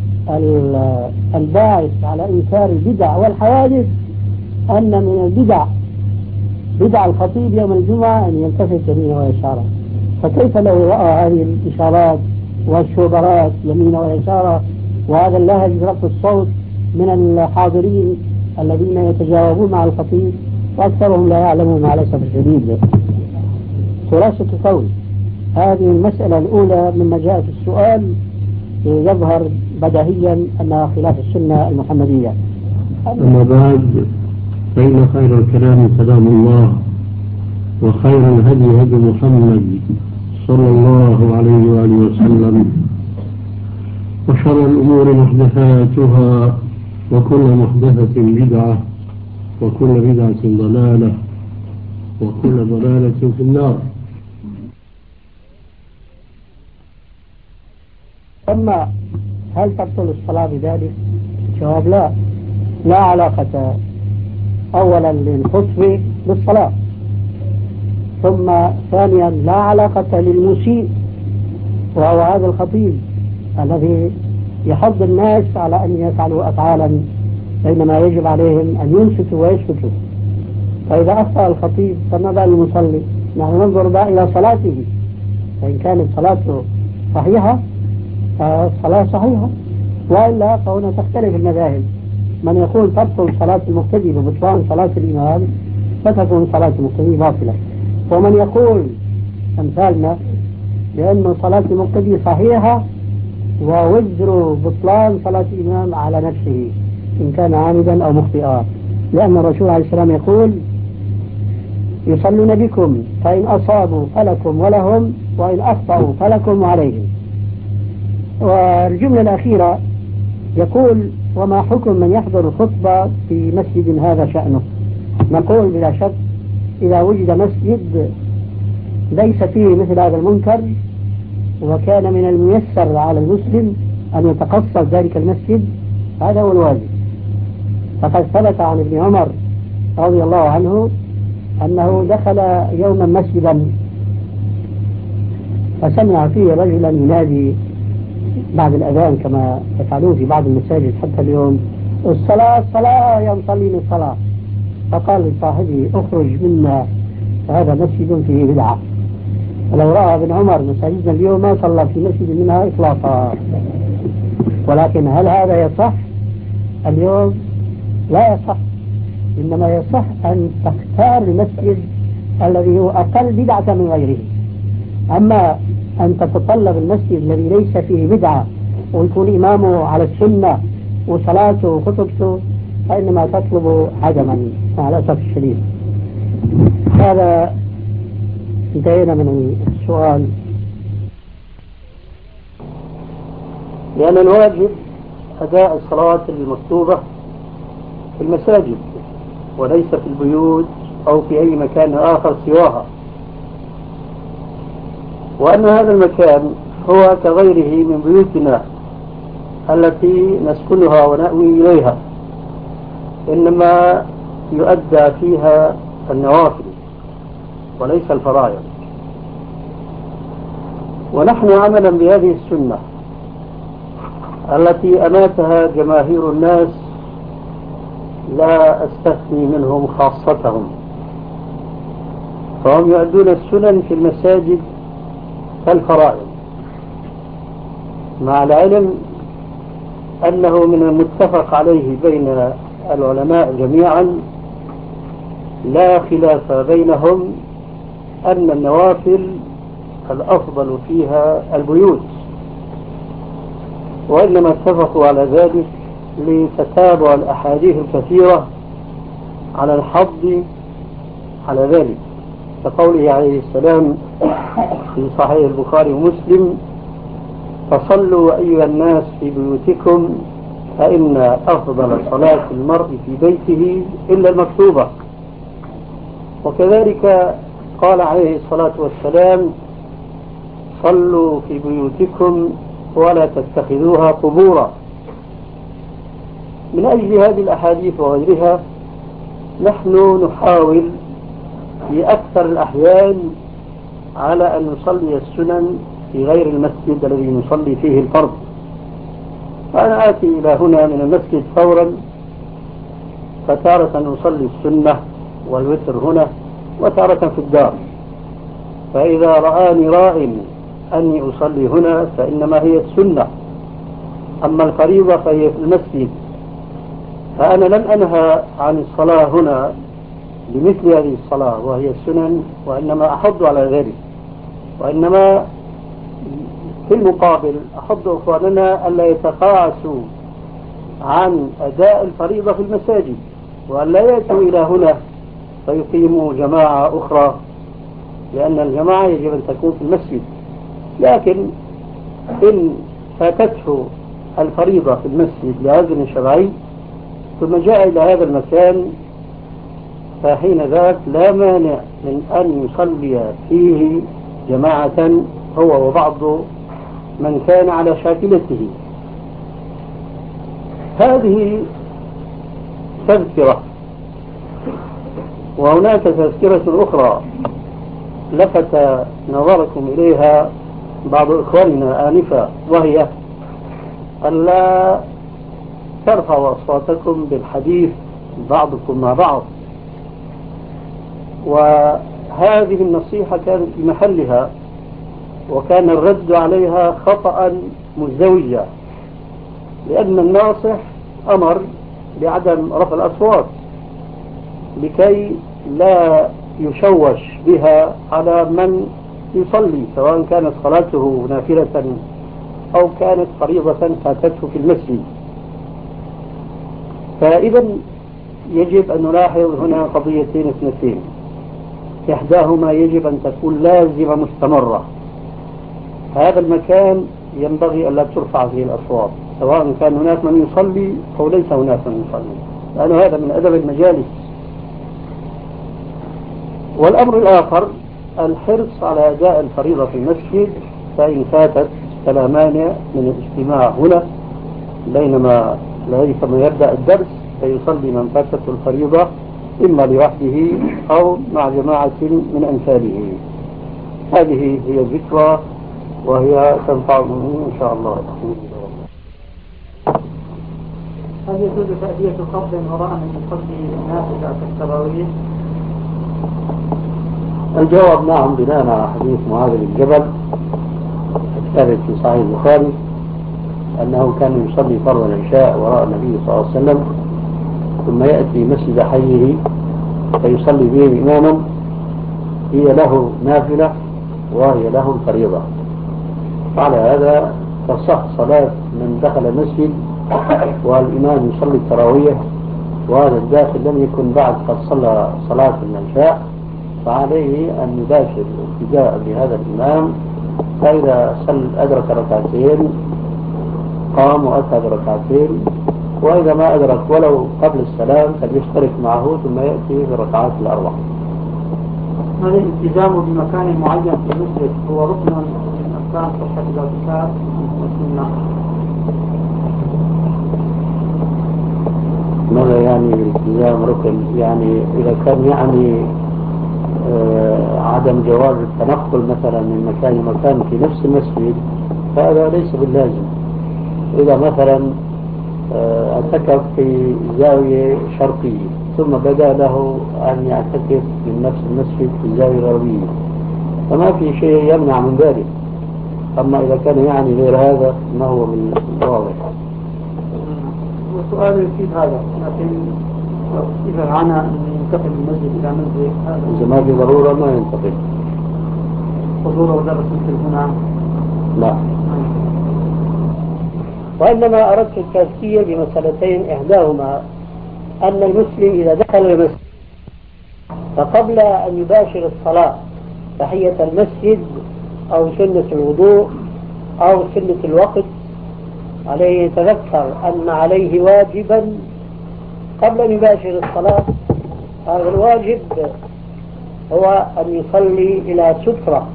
الباعث على إنكار البدع والحوادث أن من البدع بدع الخطيب يوم الجمعة أن يلتفت يمينا ويسارا. فكيف لو رأى هذه الإشارات والشوبرات يمينا ويسارا وهذا اللهج برفع الصوت من الحاضرين الذين يتجاوبون مع الخطيب وأكثرهم لا يعلمون مع الأسف الشديد. خلاصة قول هذه المسألة الأولى مما جاء في السؤال يظهر بديهيا أنها خلاف السنة المحمدية. أما بعد، فإن خير الكلام كلام الله، وخير الهدي هدي محمد صلى الله عليه وآله وسلم، وشر الأمور محدثاتها، وكل محدثة بدعة، وكل بدعة ضلالة، وكل ضلالة في النار. أما هل تبطل الصلاة بذلك؟ جواب لا، لا علاقة أولا للخطبة بالصلاة، ثم ثانيا لا علاقة للمسيء وهو هذا الخطيب الذي يحض الناس على أن يفعلوا أفعالا بينما يجب عليهم أن ينصتوا ويسكتوا. فإذا أخطأ الخطيب فما بال المصلي؟ نحن ننظر بقى إلى صلاته، فإن كانت صلاته صحيحة فالصلاة صحيحة، وإلا فهنا تختلف المذاهب. من يقول تبطل صلاة المقتدي ببطلان صلاة الإمام فتكون صلاة المقتدي باطلة، ومن يقول أمثالنا بأن صلاة المقتدي صحيحة ووزر بطلان صلاة الإمام على نفسه إن كان عامدا أو مخطئا، لأن الرسول عليه السلام يقول يصلون بكم فإن أصابوا فلكم ولهم وإن أخطأوا فلكم وعليهم. والجملة الأخيرة يقول وما حكم من يحضر الخطبة في مسجد هذا شأنه؟ نقول بلا شك إذا وجد مسجد ليس فيه مثل هذا المنكر وكان من الميسر على المسلم أن يتقصد ذلك المسجد هذا هو الواجب. فقد ثبت عن ابن عمر رضي الله عنه أنه دخل يوما مسجدا فسمع فيه رجلا ينادي بعد الأذان كما يفعلون في بعض المساجد حتى اليوم الصلاة الصلاة ينصلي من الصلاة، فقال لصاحبه اخرج منا فهذا مسجد فيه بدعة. ولو رأى ابن عمر مساجدنا اليوم ما صلى في مسجد منها إطلاقا. ولكن هل هذا يصح اليوم؟ لا يصح، إنما يصح أن تختار المسجد الذي هو أقل بدعة من غيره. أما أن تتطلب المسجد الذي ليس فيه بدعة ويكون إمامه على السنة وصلاته وخطبته فإنما تطلب عدما مع الأسف الشديد. هذا انتهينا من السؤال. لأن الواجب أداء الصلاة المكتوبة في المساجد وليس في البيوت أو في أي مكان آخر سواها، وأن هذا المكان هو كغيره من بيوتنا التي نسكنها ونأوي إليها، إنما يؤدى فيها النوافل وليس الفرائض. ونحن عملا بهذه السنة التي أماتها جماهير الناس لا أستثني منهم خاصتهم، فهم يؤدون السنن في المساجد كالفرائض، مع العلم أنه من المتفق عليه بين العلماء جميعا لا خلاف بينهم أن النوافل الأفضل فيها البيوت، وإنما اتفقوا على ذلك لتتابع الأحاديث الكثيرة على الحض على ذلك، كقوله عليه السلام في صحيح البخاري ومسلم: فصلوا أيها الناس في بيوتكم فإن أفضل صلاة المرء في بيته إلا المكتوبة. وكذلك قال عليه الصلاة والسلام: صلوا في بيوتكم ولا تتخذوها قبورا. من أجل هذه الأحاديث وغيرها نحن نحاول في أكثر الأحيان على أن نصلي السنن في غير المسجد الذي نصلي فيه الفرض. فأنا آتي إلى هنا من المسجد فورا، فتارة نصلي السنة والوتر هنا، وتارة في الدار. فإذا رآني راء أني أصلي هنا فإنما هي السنة، أما الفريضة فهي في المسجد. فأنا لم أنهى عن الصلاة هنا بمثل هذه الصلاة وهي السنن، وإنما أحض على ذلك، وإنما في المقابل أحض أخواننا ألا يتقاعسوا عن أداء الفريضة في المساجد، وأن لا يأتوا إلى هنا فيقيموا جماعة أخرى، لأن الجماعة يجب أن تكون في المسجد. لكن إن فاتته الفريضة في المسجد لعذر شرعي ثم جاء إلى هذا المكان، فحين ذاك لا مانع من أن يصلي فيه جماعة هو وبعض من كان على شاكلته. هذه تذكرة. وهناك تذكرة أخرى لفت نظركم إليها بعض إخواننا آنفا، وهي ألا ترفعوا أصواتكم بالحديث بعضكم مع بعض. وهذه النصيحة كانت في محلها، وكان الرد عليها خطأ مزدوجا، لأن الناصح أمر بعدم رفع الأصوات لكي لا يشوش بها على من يصلي، سواء كانت صلاته نافلة أو كانت فريضة فاتته في المسجد. فإذا يجب أن نلاحظ هنا قضيتين اثنتين، إحداهما يجب أن تكون لازمة مستمرة. هذا المكان ينبغي أن لا ترفع فيه الأصوات، سواء كان هناك من يصلي أو ليس هناك من يصلي، لأن هذا من أدب المجالس. والأمر الآخر الحرص على أداء الفريضة في المسجد، فإن فاتت فلا مانع من الاجتماع هنا بينما لغاية ما يبدأ الدرس، فيصلي من فاتته الفريضة إما لوحده أو مع جماعة من أمثاله. هذه هي الذكرى وهي تنفعهم إن شاء الله. هل يجوز تأدية قبض وراء من يصلي الناس بعد التراويح؟ الجواب نعم، بناء على حديث معاذ بن جبل الثابت في صحيح البخاري أنه كان يصلي فرض العشاء وراء النبي صلى الله عليه وسلم، ثم يأتي مسجد حيه فيصلي به إماما هي له نافلة وهي له الفريضة. على هذا تصح صلاة من دخل المسجد والإمام يصلي التراويح، وهذا الداخل لم يكن بعد قد صلى صلاة العشاء، فعليه أن يباشر ابتداء بهذا الإمام، فإذا صل أدرك ركعتين قام وأتى بركعتين، وإذا ما أدرك ولو قبل السلام فليشترك معه ثم يأتي بالركعات الأربع. هذا الالتزام بمكان معين في المسجد هو ركن من أركان صحة الاعتكاف والسنة. ماذا يعني الالتزام ركن؟ يعني إذا كان يعني آه عدم جواز التنقل مثلا من مكان لمكان في نفس المسجد فهذا ليس باللازم. إذا مثلا آه اعتكف في زاوية شرقية ثم بدا له أن يعتكف من نفس المسجد في الزاوية الغربية فما في شيء يمنع من ذلك. أما إذا كان يعني غير هذا ما هو من الواضح. وسؤال يفيد هذا، لكن إذا عنا أن ينتقل من مسجد إلى مسجد هذا إذا ما في ضرورة ما ينتقل. حضور ودرس مثل هنا؟ لا. وإنما أردت التذكير بمسألتين، إحداهما أن المسلم إذا دخل المسجد فقبل أن يباشر الصلاة تحية المسجد أو سنة الوضوء أو سنة الوقت عليه يتذكر أن عليه واجبا قبل أن يباشر الصلاة. هذا الواجب هو أن يصلي إلى سترة،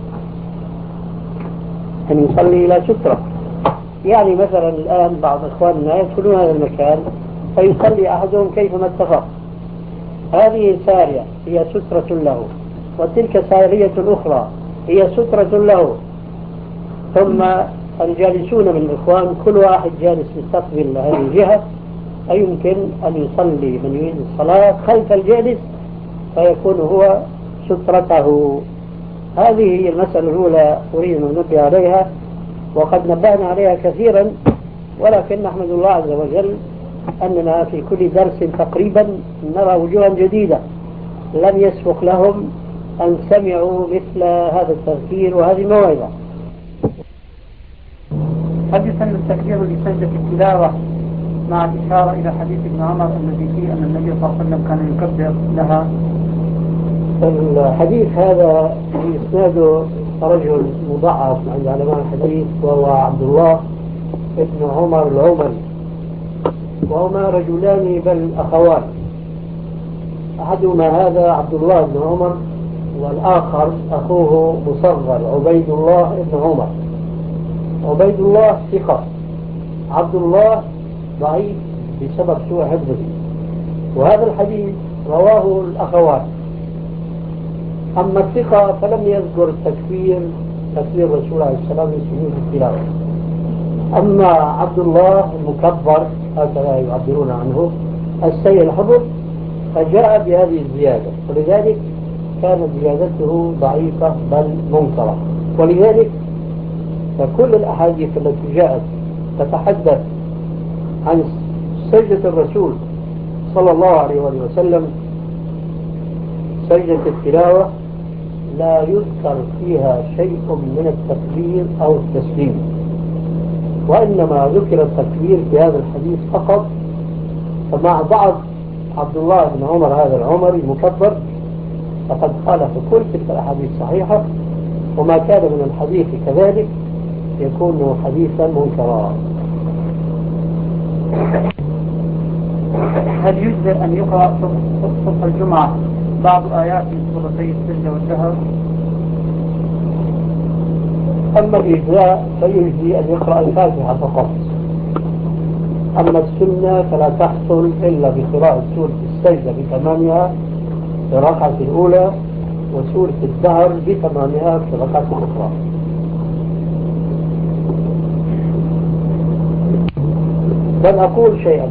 أن يصلي إلى سترة. يعني مثلا الآن بعض إخواننا يدخلون هذا المكان فيصلي أحدهم كيفما اتفق، هذه سارية هي سترة له، وتلك سارية أخرى هي سترة له. ثم الجالسون من الإخوان كل واحد جالس مستقبل هذه الجهة، أيمكن أن يصلي من يريد الصلاة خلف الجالس فيكون هو سترته. هذه هي المسألة الأولى أريد أن ننبه عليها، وقد نبهنا عليها كثيرا، ولكن نحمد الله عز وجل أننا في كل درس تقريبا نرى وجوها جديدة لم يسبق لهم أن سمعوا مثل هذا التذكير وهذه الموعظة. هل يسن التكبير لسجدة التلاوة مع الإشارة إلى حديث ابن عمر الذي فيه أن النبي صلى الله عليه وسلم كان يكبر لها؟ الحديث هذا في إسناده رجل مضعف عند علماء الحديث وهو عبد الله ابن عمر العمري، وهما رجلان بل أخوان، أحدهما هذا عبد الله بن عمر والآخر أخوه مصغر عبيد الله بن عمر. عبيد الله ثقة، عبد الله ضعيف بسبب سوء حفظه. وهذا الحديث رواه الأخوان. أما الثقة فلم يذكر التكبير تكبير الرسول عليه السلام لسجود التلاوة. أما عبد الله المكبر هكذا يعبرون عنه السيء الحفظ فجاء بهذه الزيادة، ولذلك كانت زيادته ضعيفة بل منكرة. ولذلك فكل الأحاديث التي جاءت تتحدث عن سجدة الرسول صلى الله عليه وسلم سجدة التلاوة لا يذكر فيها شيء من التكبير أو التسليم، وإنما ذكر التكبير في هذا الحديث فقط. فمع بعض عبد الله بن عمر هذا العمري المكبر فقد خالف كل تلك الأحاديث صحيحة، وما كان من الحديث كذلك يكون حديثا منكرا. هل يجزئ أن يقرأ صبح الجمعة بعض آيات من سورتي السجدة والدهر؟ أما الإجزاء فيجزي أن يقرأ الفاتحة فقط. أما السنة فلا تحصل إلا بقراءة سورة السجدة بتمامها في الركعة الأولى، وسورة الدهر بتمامها في الركعة الأخرى. بل أقول شيئا،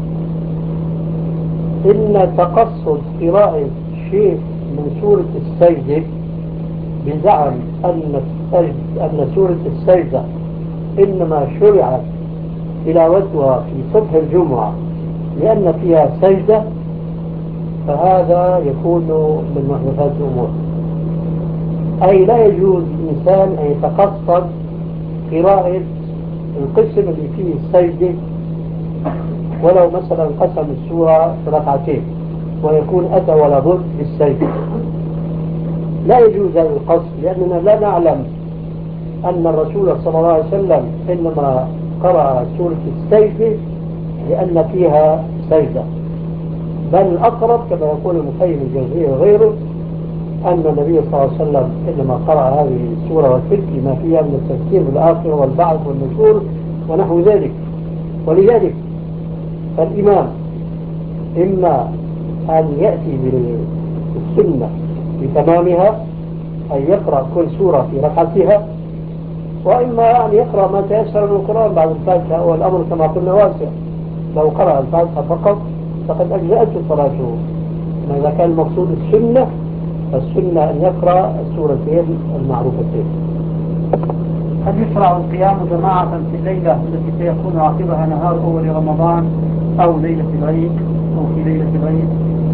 إن تقصد قراءة شيء من سورة السجدة بزعم أن أن سورة السجدة إنما شرعت تلاوتها في صبح الجمعة لأن فيها سجدة، فهذا يكون من محدثات الأمور. أي لا يجوز للإنسان أن يتقصد قراءة القسم اللي فيه السجدة ولو مثلا قسم السورة في ركعتين ويكون أتى ولا بد بالسجدة. لا يجوز هذا القصد، لأننا لا نعلم أن الرسول صلى الله عليه وسلم إنما قرأ سورة السجدة لأن فيها سجدة، بل الأقرب كما يقول ابن قيم الجوزية وغيره أن النبي صلى الله عليه وسلم إنما قرأ هذه السورة والتلك لما فيها من التذكير بالآخرة والبعث والنشور ونحو ذلك. ولذلك فالإمام إما أن يأتي بالسنة بتمامها أن يقرأ كل سورة في ركعتها، وإما أن يقرأ ما تيسر من القرآن بعد الفاتحة، والأمر كما قلنا واسع. لو قرأ الفاتحة فقط فقد أجزأته صلاته. إذا كان المقصود السنة فالسنة أن يقرأ السورتين المعروفتين. هل يشرع القيام جماعة في الليلة التي سيكون عاقبها نهار أول رمضان أو ليلة العيد أو في ليلة العيد؟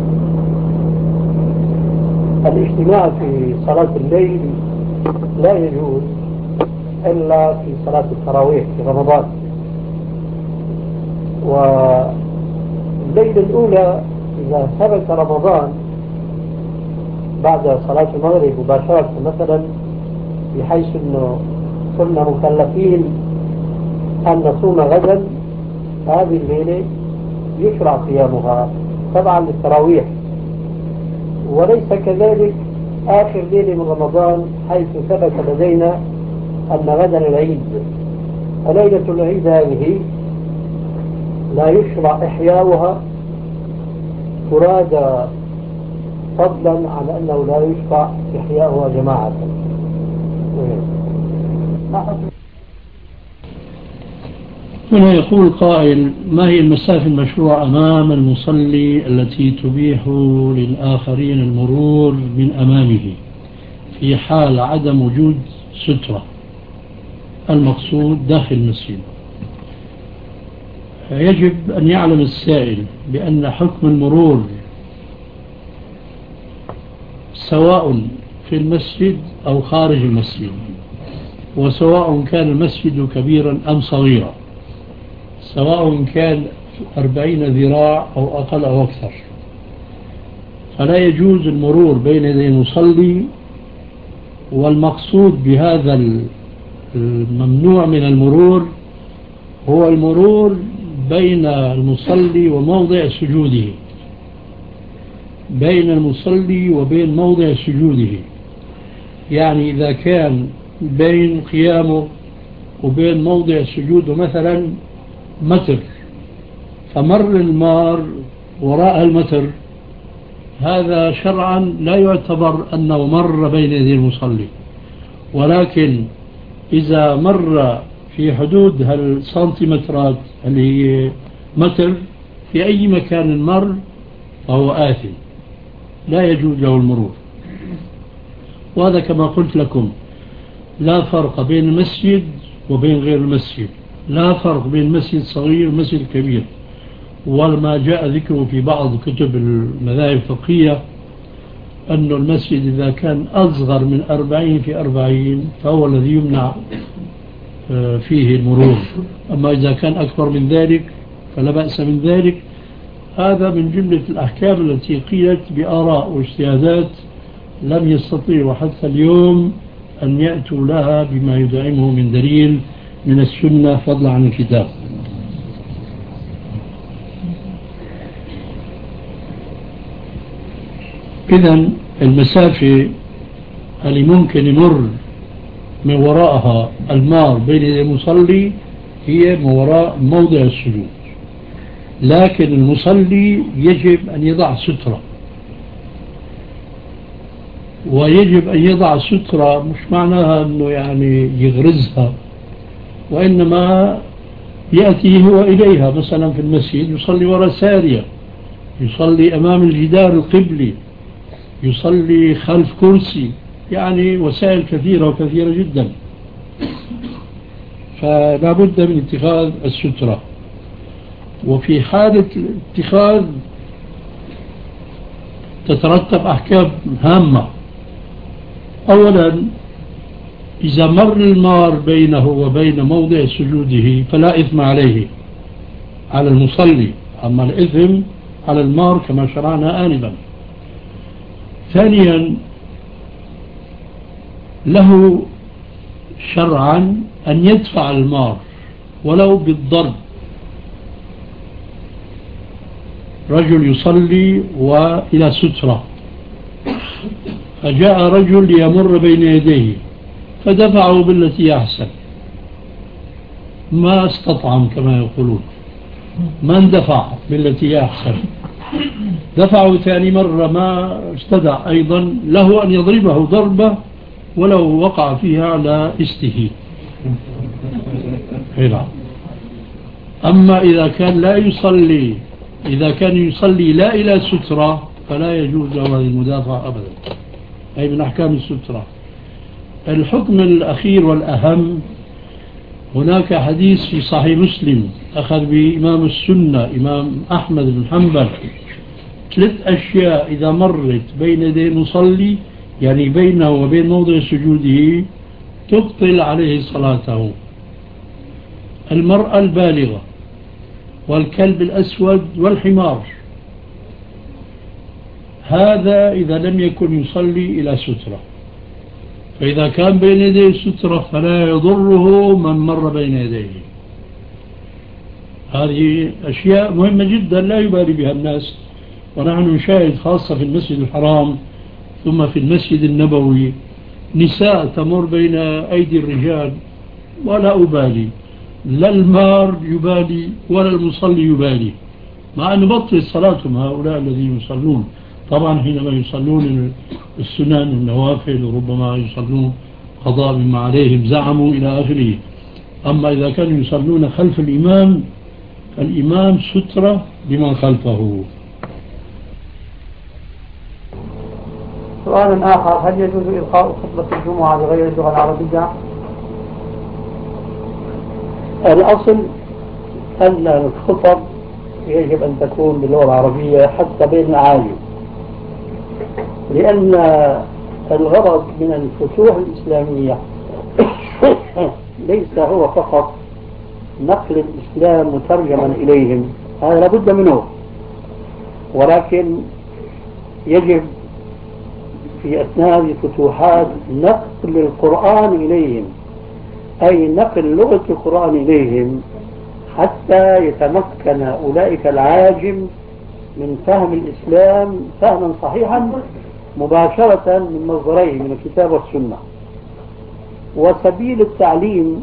الاجتماع في صلاة الليل لا يجوز إلا في صلاة التراويح في رمضان. والليلة الأولى إذا ثبت رمضان بعد صلاة المغرب مباشرة مثلا، بحيث أنه كنا مكلفين أن نصوم غدا، هذه الليلة يشرع قيامها طبعا للتراويح. وليس كذلك آخر ليلة من رمضان، حيث ثبت لدينا أن غدا العيد، فليلة العيد هذه لا يشرع إحياؤها فرادى، فضلا عن أنه لا يشرع إحياؤها جماعة. هنا يقول قائل: ما هي المسافة المشروعة أمام المصلي التي تبيح للآخرين المرور من أمامه في حال عدم وجود سترة؟ المقصود داخل المسجد. يجب أن يعلم السائل بأن حكم المرور سواء في المسجد أو خارج المسجد، وسواء كان المسجد كبيرا أم صغيرا، سواء كان أربعين ذراع أو أقل أو أكثر، فلا يجوز المرور بين يدي المصلي. والمقصود بهذا الممنوع من المرور هو المرور بين المصلي وموضع سجوده، بين المصلي وبين موضع سجوده. يعني إذا كان بين قيامه وبين موضع سجوده مثلا متر، فمر المار وراء المتر، هذا شرعا لا يعتبر أنه مر بين يدي المصلي. ولكن إذا مر في حدود هالسنتيمترات اللي هي متر في أي مكان مر فهو آثم، لا يجوز له المرور. وهذا كما قلت لكم لا فرق بين المسجد وبين غير المسجد، لا فرق بين مسجد صغير ومسجد كبير. وما جاء ذكره في بعض كتب المذاهب الفقهية أن المسجد إذا كان أصغر من أربعين في أربعين فهو الذي يمنع فيه المرور، أما إذا كان أكبر من ذلك فلا بأس من ذلك. هذا من جملة الأحكام التي قيلت بآراء واجتهادات لم يستطيعوا حتى اليوم أن يأتوا لها بما يدعمه من دليل من السنة فضلا عن الكتاب. إذن المسافة اللي ممكن يمر من وراءها المار بين المصلي هي من وراء موضع السجود، لكن المصلي يجب أن يضع سترة. ويجب أن يضع سترة مش معناها أنه يعني يغرزها، وإنما يأتي هو إليها. مثلا في المسجد يصلي وراء سارية، يصلي أمام الجدار القبلي، يصلي خلف كرسي، يعني وسائل كثيرة وكثيرة جدا. فلا بد من اتخاذ السترة. وفي حالة الاتخاذ تترتب أحكام هامة. أولا، إذا مر المار بينه وبين موضع سجوده فلا إثم عليه، على المصلي، أما الإثم على المار كما شرعنا آنبا. ثانيا، له شرعا أن يدفع المار ولو بالضرب. رجل يصلي وإلى سترة، فجاء رجل ليمر بين يديه فدفعه بالتي أحسن، ما استطعم كما يقولون، ما اندفع بالتي أحسن، دفعه ثاني مرة ما استدع، أيضا له أن يضربه ضربة ولو وقع فيها على استه. أما إذا كان لا يصلي، إذا كان يصلي لا إلى سترة فلا يجوز له هذه المدافعة أبدا، أي من أحكام السترة. الحكم الأخير والأهم هناك حديث في صحيح مسلم أخذ بإمام السنة إمام أحمد بن حنبل، ثلاث أشياء إذا مرت بين يدي المصلي يعني بينه وبين موضع سجوده تبطل عليه صلاته: المرأة البالغة، والكلب الأسود، والحمار. هذا إذا لم يكن يصلي إلى سترة، فإذا كان بين يديه سترة فلا يضره من مر بين يديه. هذه أشياء مهمة جدا لا يبالي بها الناس، ونحن نشاهد خاصة في المسجد الحرام ثم في المسجد النبوي نساء تمر بين أيدي الرجال ولا أبالي، لا المار يبالي ولا المصلي يبالي، مع أن بطل صلاتهم هؤلاء الذين يصلون. طبعا حينما يصلون السنن النوافل وربما يصلون قضاء مما عليهم زعموا إلى آخره. أما إذا كانوا يصلون خلف الإمام فالإمام سترة لمن خلفه. سؤال آخر: هل يجوز إلقاء خطبة الجمعة بغير اللغة العربية؟ الأصل أن الخطب يجب أن تكون باللغة العربية حتى بين العالم، لأن الغرض من الفتوح الإسلامية ليس هو فقط نقل الإسلام مترجما إليهم، هذا لابد منه، ولكن يجب في أثناء الفتوحات نقل القرآن إليهم، أي نقل لغة القرآن إليهم حتى يتمكن أولئك العاجم من فهم الإسلام فهما صحيحا مباشرة من مصدريه من الكتاب والسنة. وسبيل التعليم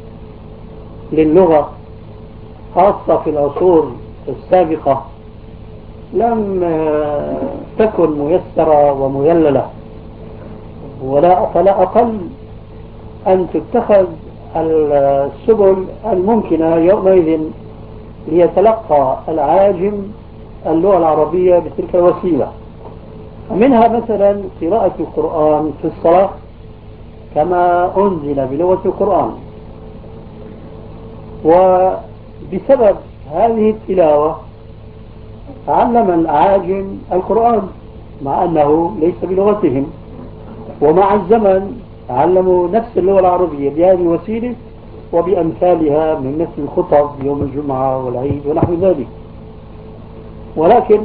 للغة خاصة في العصور السابقة لم تكن ميسرة ومذللة، ولا فلا أقل أن تتخذ السبل الممكنة يومئذ ليتلقى العاجم اللغة العربية بتلك الوسيلة. منها مثلا قراءة القرآن في الصلاة كما أنزل بلغة القرآن، وبسبب هذه التلاوة علم العاجم القرآن مع أنه ليس بلغتهم، ومع الزمن علموا نفس اللغة العربية بهذه الوسيلة وبأمثالها من مثل الخطب يوم الجمعة والعيد ونحو ذلك. ولكن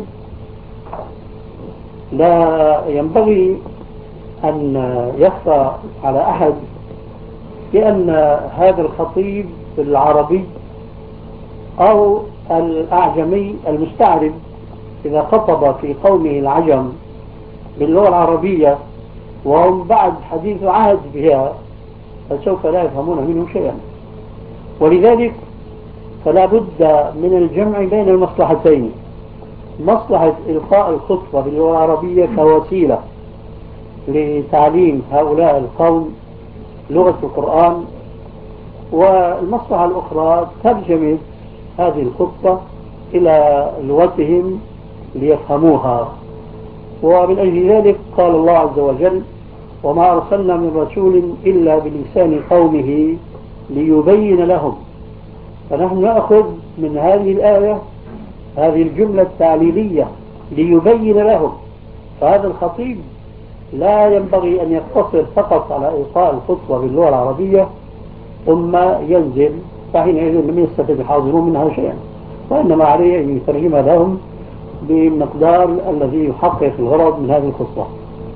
لا ينبغي أن يخفى على أحد بأن هذا الخطيب العربي أو الأعجمي المستعرب إذا خطب في قومه العجم باللغة العربية وهم بعد حديث عهد بها فسوف لا يفهمون منه شيئا. ولذلك فلا بد من الجمع بين المصلحتين: مصلحة إلقاء الخطبة باللغة العربية كوسيلة لتعليم هؤلاء القوم لغة القرآن، والمصلحة الأخرى ترجمة هذه الخطبة إلى لغتهم ليفهموها. ومن أجل ذلك قال الله عز وجل: وما أرسلنا من رسول إلا بلسان قومه ليبين لهم. فنحن نأخذ من هذه الآية هذه الجملة التعليلية ليبين لهم، فهذا الخطيب لا ينبغي أن يقتصر فقط على إلقاء الخطبة باللغة العربية ثم ينزل، فحينئذ لم يستفد الحاضرون منها شيئا، وإنما عليه أن يترجمها لهم بمقدار الذي يحقق الغرض من هذه الخطبة.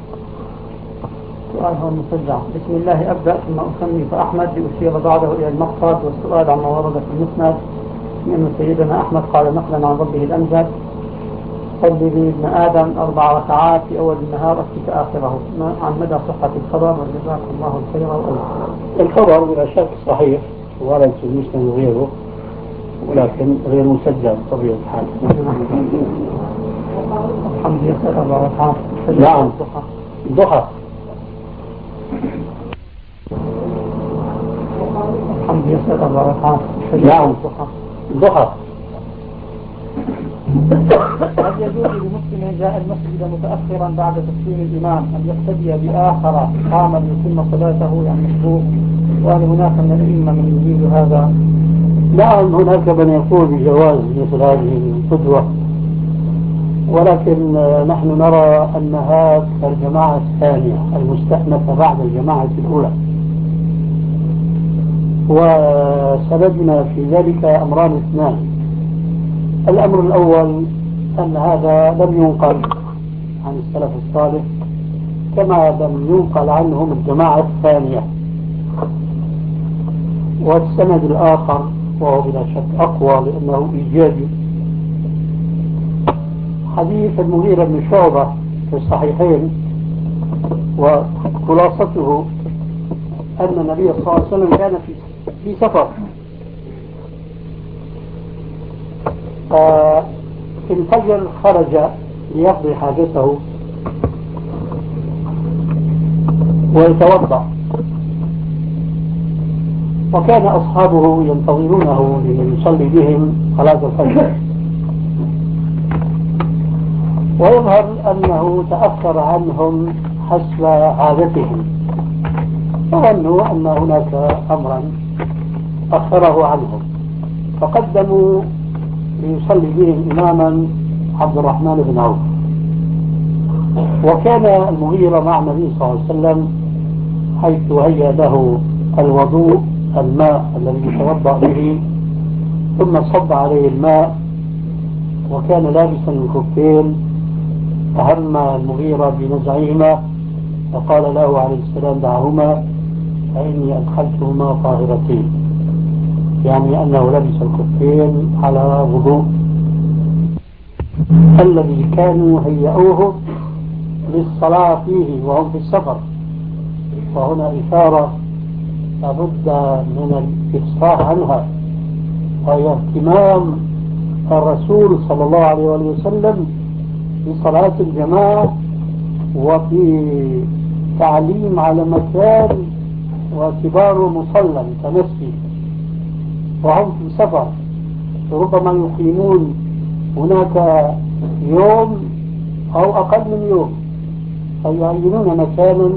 سؤال هو مسجع: بسم الله أبدأ ثم أسمي فأحمد لأشير بعده إلى المقصد، والسؤال عما ورد في المسند أن سيدنا أحمد قال نقلا عن ربه الأمجد: صلي لي ابن آدم أربع ركعات في أول النهار أتيك آخره. عن مدى صحة الخبر وجزاك الله الخير والأجر. الخبر بلا شك صحيح ورد في المسند وغيره، ولكن غير مسجل بطبيعة الحال. الحمد لله أربع ركعات. نعم ضحى. الحمد لله أربع ركعات. نعم ضحى. هل يجوز لمسلم جاء المسجد متأخرا بعد تسليم الإمام أن يقتدي بآخر قام ليتم صلاته يعني مسبوق؟ وهل هناك من الأئمة من يجيز هذا؟ نعم، هناك من يقول بجواز مثل هذه القدوة، ولكن نحن نرى أنها الجماعة الثانية المستأنفة بعد الجماعة الأولى، وسببنا في ذلك أمران اثنان. الأمر الأول أن هذا لم ينقل عن السلف الصالح كما لم ينقل عنهم الجماعة الثانية. والسند الآخر وهو بلا شك أقوى لأنه إيجابي، حديث المغيرة بن شعبة في الصحيحين، وخلاصته أن النبي صلى الله عليه وسلم كان في في سفر، في الفجر خرج ليقضي حاجته ويتوضأ، وكان أصحابه ينتظرونه ليصلي بهم صلاة الفجر، ويظهر أنه تأخر عنهم حسب عادتهم، فظنوا أن هناك أمرا أخره عنهم، فقدموا ليصلي بهم إماما عبد الرحمن بن عوف. وكان المغيرة مع النبي صلى الله عليه وسلم حيث هيأ له الوضوء، الماء الذي يتوضأ به، ثم صب عليه الماء، وكان لابسا الخفين، فهم المغيرة بنزعهما فقال له عليه السلام دعهما فإني أدخلتهما طاهرتين، يعني أنه لبس الخفين على وضوء الذي كانوا هيئوه للصلاة فيه وهم في السفر. وهنا إشارة لابد من الإفصاح عنها، وهي اهتمام الرسول صلى الله عليه وسلم بصلاة الجماعة، وفي تعليم على مكان واعتباره مصلى كمسجد، وهم في سفر ربما يقيمون هناك يوم أو أقل من يوم، فيعينون مكانا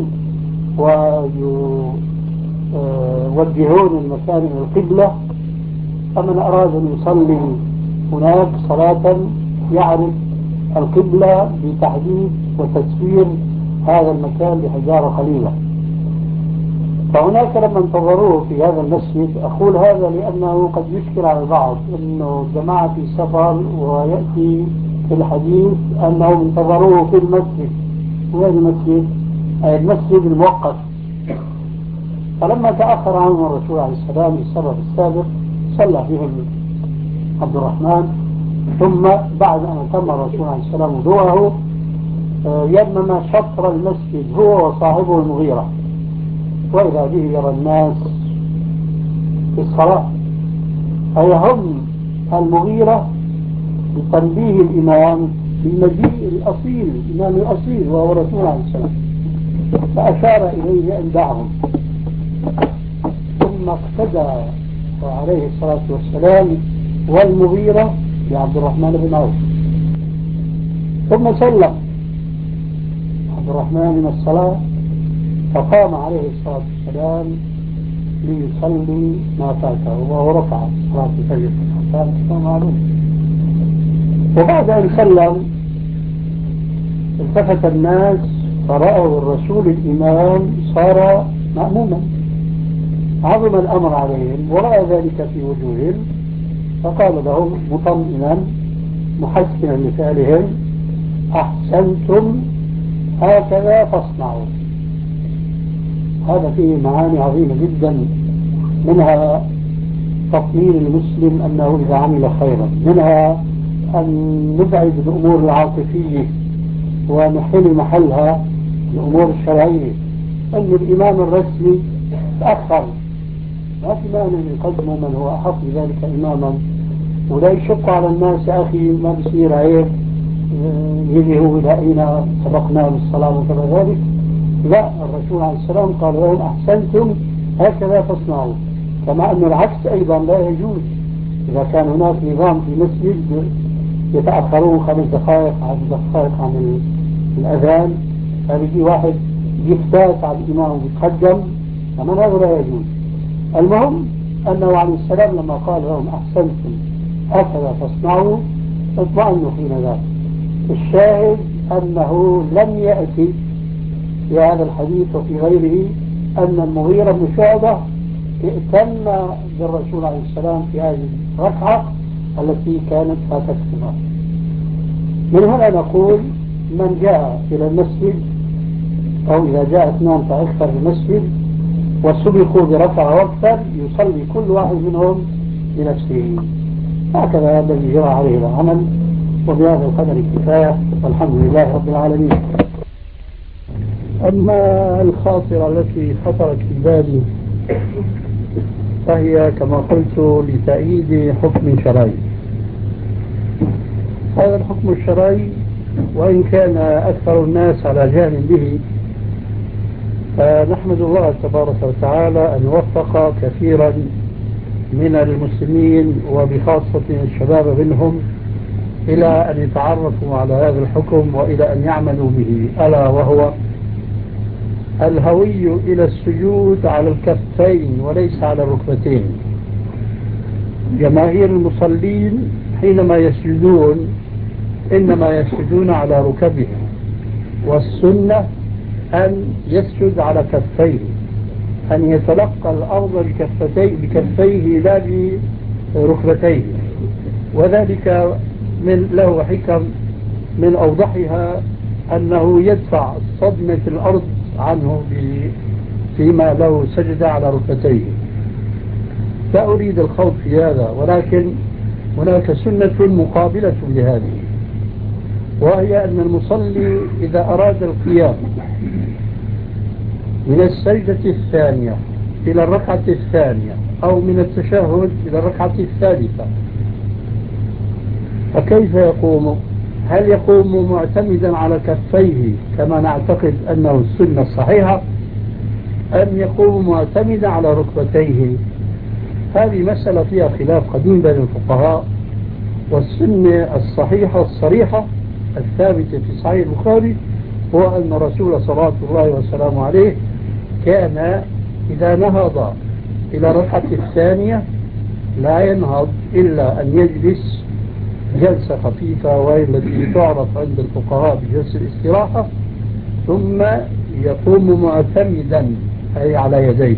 ويوجهون المكان إلى القبلة، فمن أراد أن يصلي هناك صلاة يعرف القبلة بتحديد وتسوير هذا المكان بحجارة قليلة. فهناك لما انتظروه في هذا المسجد، أقول هذا لأنه قد يشكل على البعض أنه جماعة في سفر ويأتي في الحديث أنهم انتظروه في المسجد، وهذا المسجد أي المسجد الموقت. فلما تأخر عنه الرسول عليه السلام السبب السابق صلى بهم عبد الرحمن، ثم بعد أن تم الرسول عليه السلام وضوءه يمم شطر المسجد هو وصاحبه المغيرة، وإذا به يرى الناس في الصلاة، فيهم المغيرة بتنبيه الإمام بالمجيء الأصيل، الإمام الأصيل وهو الرسول عليه السلام، فأشار إليه أن دعهم، ثم اقتدى عليه الصلاة والسلام والمغيرة بعبد الرحمن بن عوف، ثم سلم عبد الرحمن من الصلاة، فقام عليه الصلاة والسلام ليصلي ما فاته، وهو رفع صلاة الفجر كما معلوم. وبعد أن سلم التفت الناس فرأوا الرسول الإمام صار مأموما، عظم الأمر عليهم ورأى ذلك في وجوههم، فقال لهم مطمئنا محسنا لفعلهم أحسنتم هكذا فاصنعوا. هذا فيه معاني عظيمة جدا، منها تطمين المسلم أنه إذا عمل خيرا، منها أن نبعد الأمور العاطفية ونحل محلها الأمور الشرعية. أن الإمام الرسمي تأخر، ما في معنى أن يقدموا من هو أحق بذلك إماما، ولا يشق على الناس يا أخي ما بصير عيب يجيه إلى أين سبقنا بالصلاة وكذا ذلك. لا، الرسول عليه السلام قال لهم أحسنتم هكذا فاصنعوا، كما أن العكس أيضا لا يجوز. إذا كان هناك نظام في مسجد يتأخرون خمس دقائق عشر دقائق عن الأذان، فبيجي واحد يفتات على الإمام ويتقدم، كمان هذا لا يجوز. المهم أنه عليه السلام لما قال لهم أحسنتم أفلا تصنعوا اطمئنوا حين ذاك. الشاهد أنه لم يأتي في هذا الحديث وفي غيره أن المغيرة بن شعبة ائتم بالرسول عليه السلام في هذه الركعة التي كانت فاتتهما. من هنا نقول من جاء إلى المسجد أو إذا جاء اثنان فأكثر المسجد وسبقوا بركعة وأكثر يصلي كل واحد منهم بنفسه. هكذا الذي جرى عليه العمل، وبهذا القدر كفاية، والحمد لله رب العالمين. أما الخاطرة التي خطرت في بالي فهي كما قلت لتأييد حكم شرعي. هذا الحكم الشرعي وإن كان أكثر الناس على جهل به، فنحمد الله تبارك وتعالى أن وفق كثيرا من المسلمين وبخاصة الشباب منهم إلى أن يتعرفوا على هذا الحكم وإلى أن يعملوا به، ألا وهو الهوي إلى السجود على الكفين وليس على الركبتين. جماهير المصلين حينما يسجدون إنما يسجدون على ركبهم، والسنة أن يسجد على كفيه، أن يتلقى الأرض بكفتيه بكفيه لا بركبتيه، وذلك من له حكم من أوضحها أنه يدفع صدمة الأرض عنه فيما لو سجد على ركبتيه. لا أريد الخوض في هذا، ولكن هناك سنة مقابلة لهذه، وهي أن المصلي إذا أراد القيام من السجدة الثانية إلى الركعة الثانية أو من التشهد إلى الركعة الثالثة، فكيف يقوم؟ هل يقوم معتمدا على كفيه كما نعتقد أنه السنة الصحيحة، أم يقوم معتمدا على ركبتيه؟ هذه مسألة فيها خلاف قديم بين الفقهاء، والسنة الصحيحة الصريحة الثابتة في صحيح البخاري هو أن الرسول صلى الله عليه وسلم عليه كان إذا نهض إلى الركعة الثانية لا ينهض إلا أن يجلس جلسة خفيفة وهي التي تعرف عند الفقهاء بجلسة الاستراحة، ثم يقوم معتمدا أي على يديه.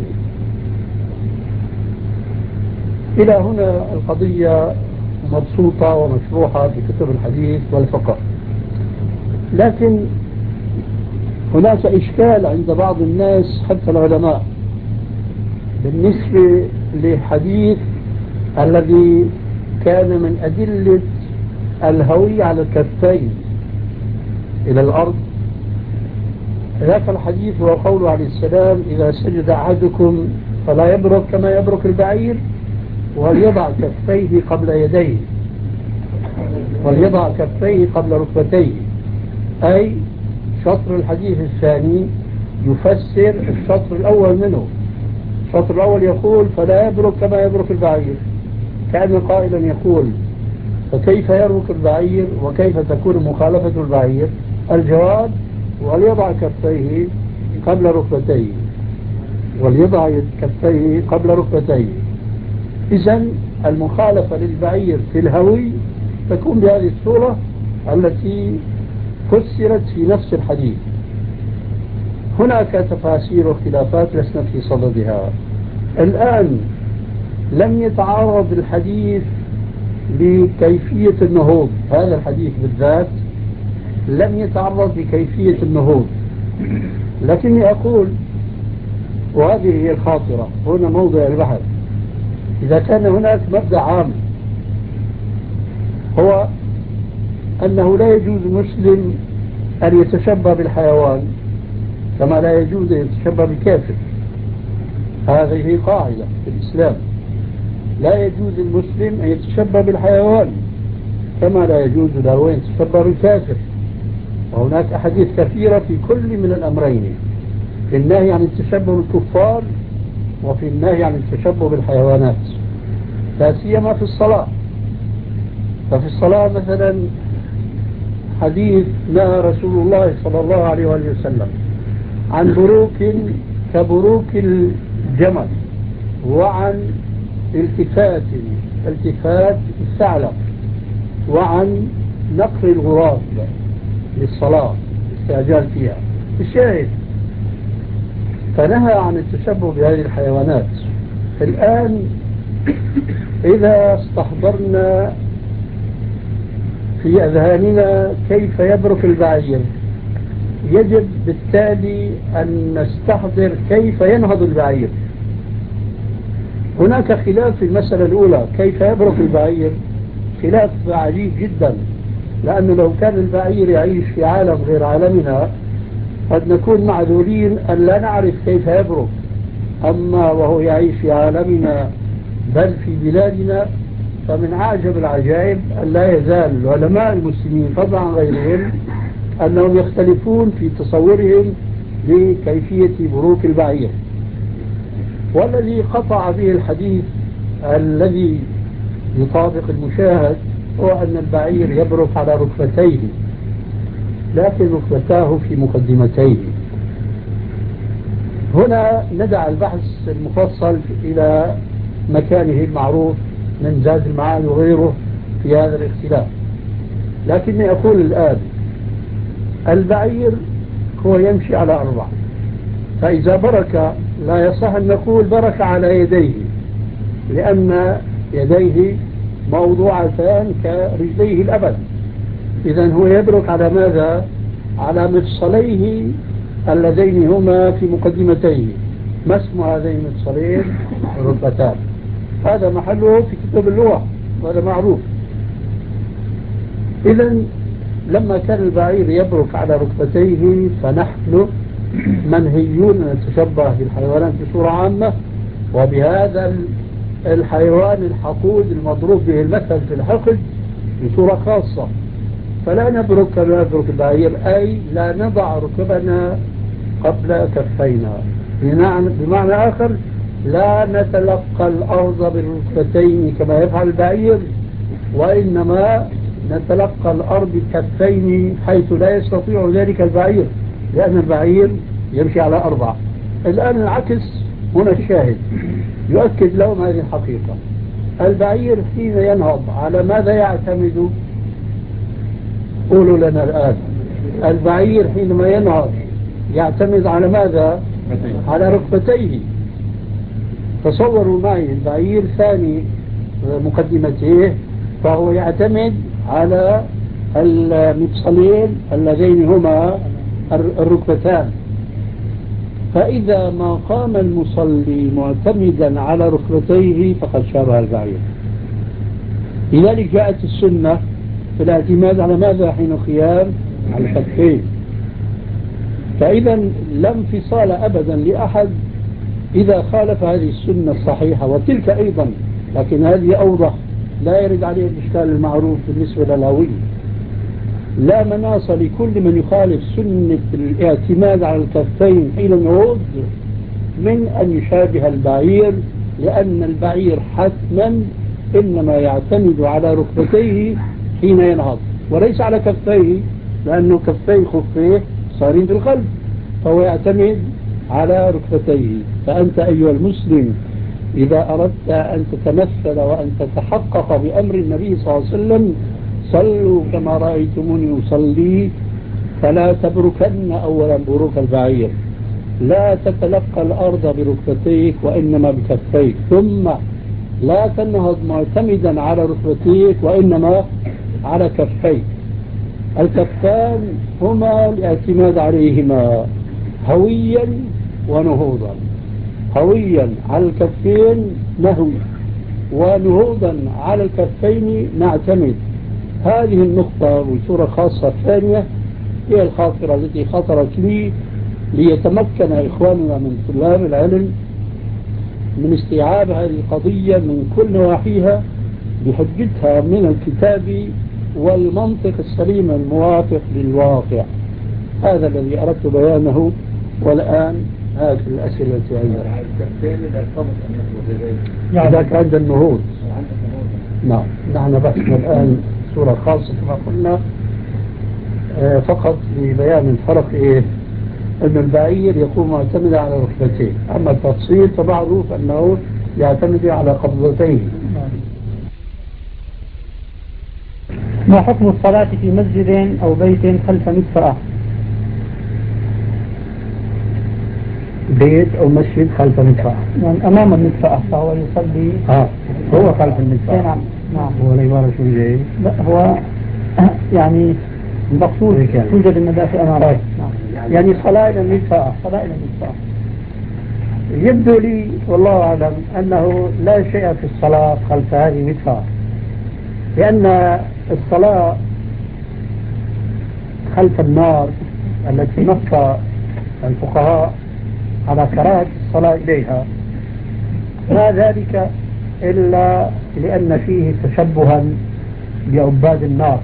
إلى هنا القضية مبسوطة ومشروحة في كتب الحديث والفقه، لكن هناك إشكال عند بعض الناس حتى العلماء بالنسبة للحديث الذي كان من أدلة الهوي على الكفين إلى الأرض. ذاك الحديث هو قوله عليه السلام إذا سجد أحدكم فلا يبرك كما يبرك البعير وليضع كفيه قبل يديه وليضع كفيه قبل ركبتيه، أي شطر الحديث الثاني يفسر الشطر الأول منه. الشطر الأول يقول فلا يبرك كما يبرك البعير، كان قائلا يقول فكيف يبرك البعير وكيف تكون مخالفة البعير؟ الجواب وليضع كفيه قبل ركبتيه وليضع كفيه قبل ركبتيه. إذن المخالفة للبعير في الهوي تكون بهذه الصورة التي فسرت في نفس الحديث. هناك تفاسير واختلافات لسنا في صددها الآن. لم يتعارض الحديث بكيفية النهوض، هذا الحديث بالذات لم يتعرض بكيفية النهوض، لكني أقول وهذه هي الخاطرة هنا موضع البحث. إذا كان هناك مبدأ عام هو أنه لا يجوز مسلم أن يتشبه بالحيوان كما لا يجوز أن يتشبه بالكافر، هذه قاعدة في الإسلام، لا يجوز المسلم أن يتشبه بالحيوان كما لا يجوز له أن يتشبه بالكافر. وهناك أحاديث كثيرة في كل من الأمرين، في النهي عن التشبه بالكفار وفي النهي عن التشبه بالحيوانات، لا سيما في الصلاة. ففي الصلاة مثلا حديث نهى رسول الله صلى الله عليه وآله وسلم عن بروك كبروك الجمل، وعن التفات التفات الثعلب، وعن نقر الغراب للصلاة استعجال فيها الشاهد. فنهى عن التشبه بهذه الحيوانات. الآن إذا استحضرنا في أذهاننا كيف يبرك البعير، يجب بالتالي أن نستحضر كيف ينهض البعير. هناك خلاف في المسألة الأولى كيف يبرك البعير، خلاف عجيب جدا، لأنه لو كان البعير يعيش في عالم غير عالمنا قد نكون معذورين أن لا نعرف كيف يبرك. أما وهو يعيش في عالمنا بل في بلادنا فمن أعجب العجائب أن لا يزال العلماء المسلمين فضلا عن غيرهم أنهم يختلفون في تصورهم لكيفية بروك البعير. والذي قطع به الحديث الذي يطابق المشاهد هو أن البعير يبرك على ركبتيه، لكن ركبتاه في مقدمتيه. هنا ندع البحث المفصل إلى مكانه المعروف من زاد المعاد وغيره في هذا الاختلاف، لكني أقول الآن البعير هو يمشي على أربع، فإذا برك لا يصح أن نقول برك على يديه، لأن يديه موضوعتان كرجليه الأبد. إذن هو يبرك على ماذا؟ على مفصليه اللذين هما في مقدمتيه. ما اسم هذين المفصلين؟ ركبتان. هذا محله في كتب اللغة وهذا معروف. إذن لما كان البعير يبرك على ركبتيه فنحن منهيون أن نتشبه بالحيوانات بصورة عامة، وبهذا الحيوان الحقود المضروب به المثل في الحقد بصورة خاصة. فلا نبرك كما يبرك البعير، أي لا نضع ركبنا قبل كفينا، بمعنى آخر لا نتلقى الأرض بالركبتين كما يفعل البعير، وإنما نتلقى الأرض بالكفين حيث لا يستطيع ذلك البعير، لأن البعير يمشي على أربع. الآن العكس هنا الشاهد يؤكد لهم هذه الحقيقة. البعير حين ينهض على ماذا يعتمد؟ قولوا لنا الآن. البعير حينما ينهض يعتمد على ماذا؟ على ركبتيه. تصوروا معي البعير ثاني مقدمته فهو يعتمد على المفصلين اللذين هما الركبتان. فإذا ما قام المصلي معتمدا على ركبتيه فقد شابه البعير. لذلك جاءت السنة في الاعتماد على ماذا حين القيام؟ على الكفين. فإذا لا انفصال أبدا لأحد إذا خالف هذه السنة الصحيحة، وتلك أيضا لكن هذه أوضح، لا يرد عليه الإشكال المعروف بالنسبة للهوية. لا مناص لكل من يخالف سنة الاعتماد على الكفين حين النهوض من أن يشابه البعير، لأن البعير حتما إنما يعتمد على ركبتيه حين ينهض وليس على كفيه، لأنه كفيه خفيه صارين في القلب، فهو يعتمد على ركبتيه. فأنت أيها المسلم إذا أردت أن تتمثل وأن تتحقق بأمر النبي صلى الله عليه وسلم صلوا كما رأيتموني أصلي، فلا تبركن أولا بروك البعير، لا تتلقى الأرض بركبتيك وإنما بكفيك، ثم لا تنهض معتمدا على ركبتيك وإنما على كفيك. الكفان هما الاعتماد عليهما هويا ونهوضا. هويا على الكفين نهوي، ونهوضا على الكفين نعتمد. هذه النقطة بصورة خاصة الثانية هي الخاطرة التي خطرت لي ليتمكن إخواننا من طلاب العلم من استيعاب هذه القضية من كل نواحيها بحجتها من الكتاب والمنطق السليم الموافق للواقع. هذا الذي أردت بيانه. والآن هذه الأسئلة التي عندنا. ذاك عند النهوض. نعم، نحن بحثنا الآن بصورة خاصة كما قلنا فقط لبيان الفرق إيه؟ أن البعير يكون معتمدا على ركبتيه، أما التفصيل فمعروف أنه يعتمد على قبضتيه. ما حكم الصلاة في مسجد أو بيت خلف مدفأة؟ بيت أو مسجد خلف مدفأة، يعني أمام المدفأة فهو يصلي. آه هو خلف المدفأة. نعم نعم. هو العبارة شو جاي؟ لا هو يعني المقصود توجد المدافع أمامه. نعم. يعني صلاة إلى المدفأة. صلاة إلى المدفأة. يبدو لي والله أعلم أنه لا شيء في الصلاة خلف هذه المدفأة، لأن الصلاة خلف النار التي نص الفقهاء على كراهة الصلاة إليها ما ذلك إلا لأن فيه تشبها بعباد النار.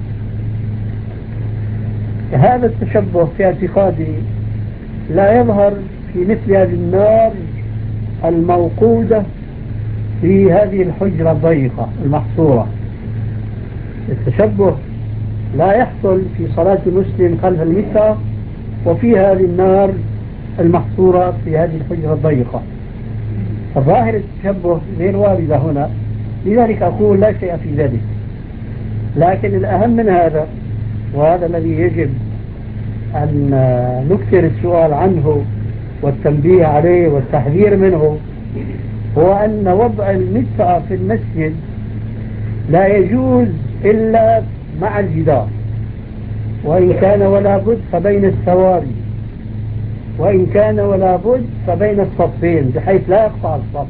هذا التشبه في اعتقادي لا يظهر في مثل هذه النار الموقودة في هذه الحجرة الضيقة المحصورة. التشبه لا يحصل في صلاة مسلم خلف المدفأة وفي هذه النار المحصورة في هذه الحجرة الضيقة. الظاهر التشبه غير واردة هنا، لذلك أقول لا شيء في ذلك. لكن الأهم من هذا، وهذا الذي يجب أن نكثر السؤال عنه والتنبيه عليه والتحذير منه، هو أن وضع المدفأة في المسجد لا يجوز إلا مع الجدار، وإن كان ولا بد فبين السواري، وإن كان ولا بد فبين الصفين بحيث لا يقطع الصف.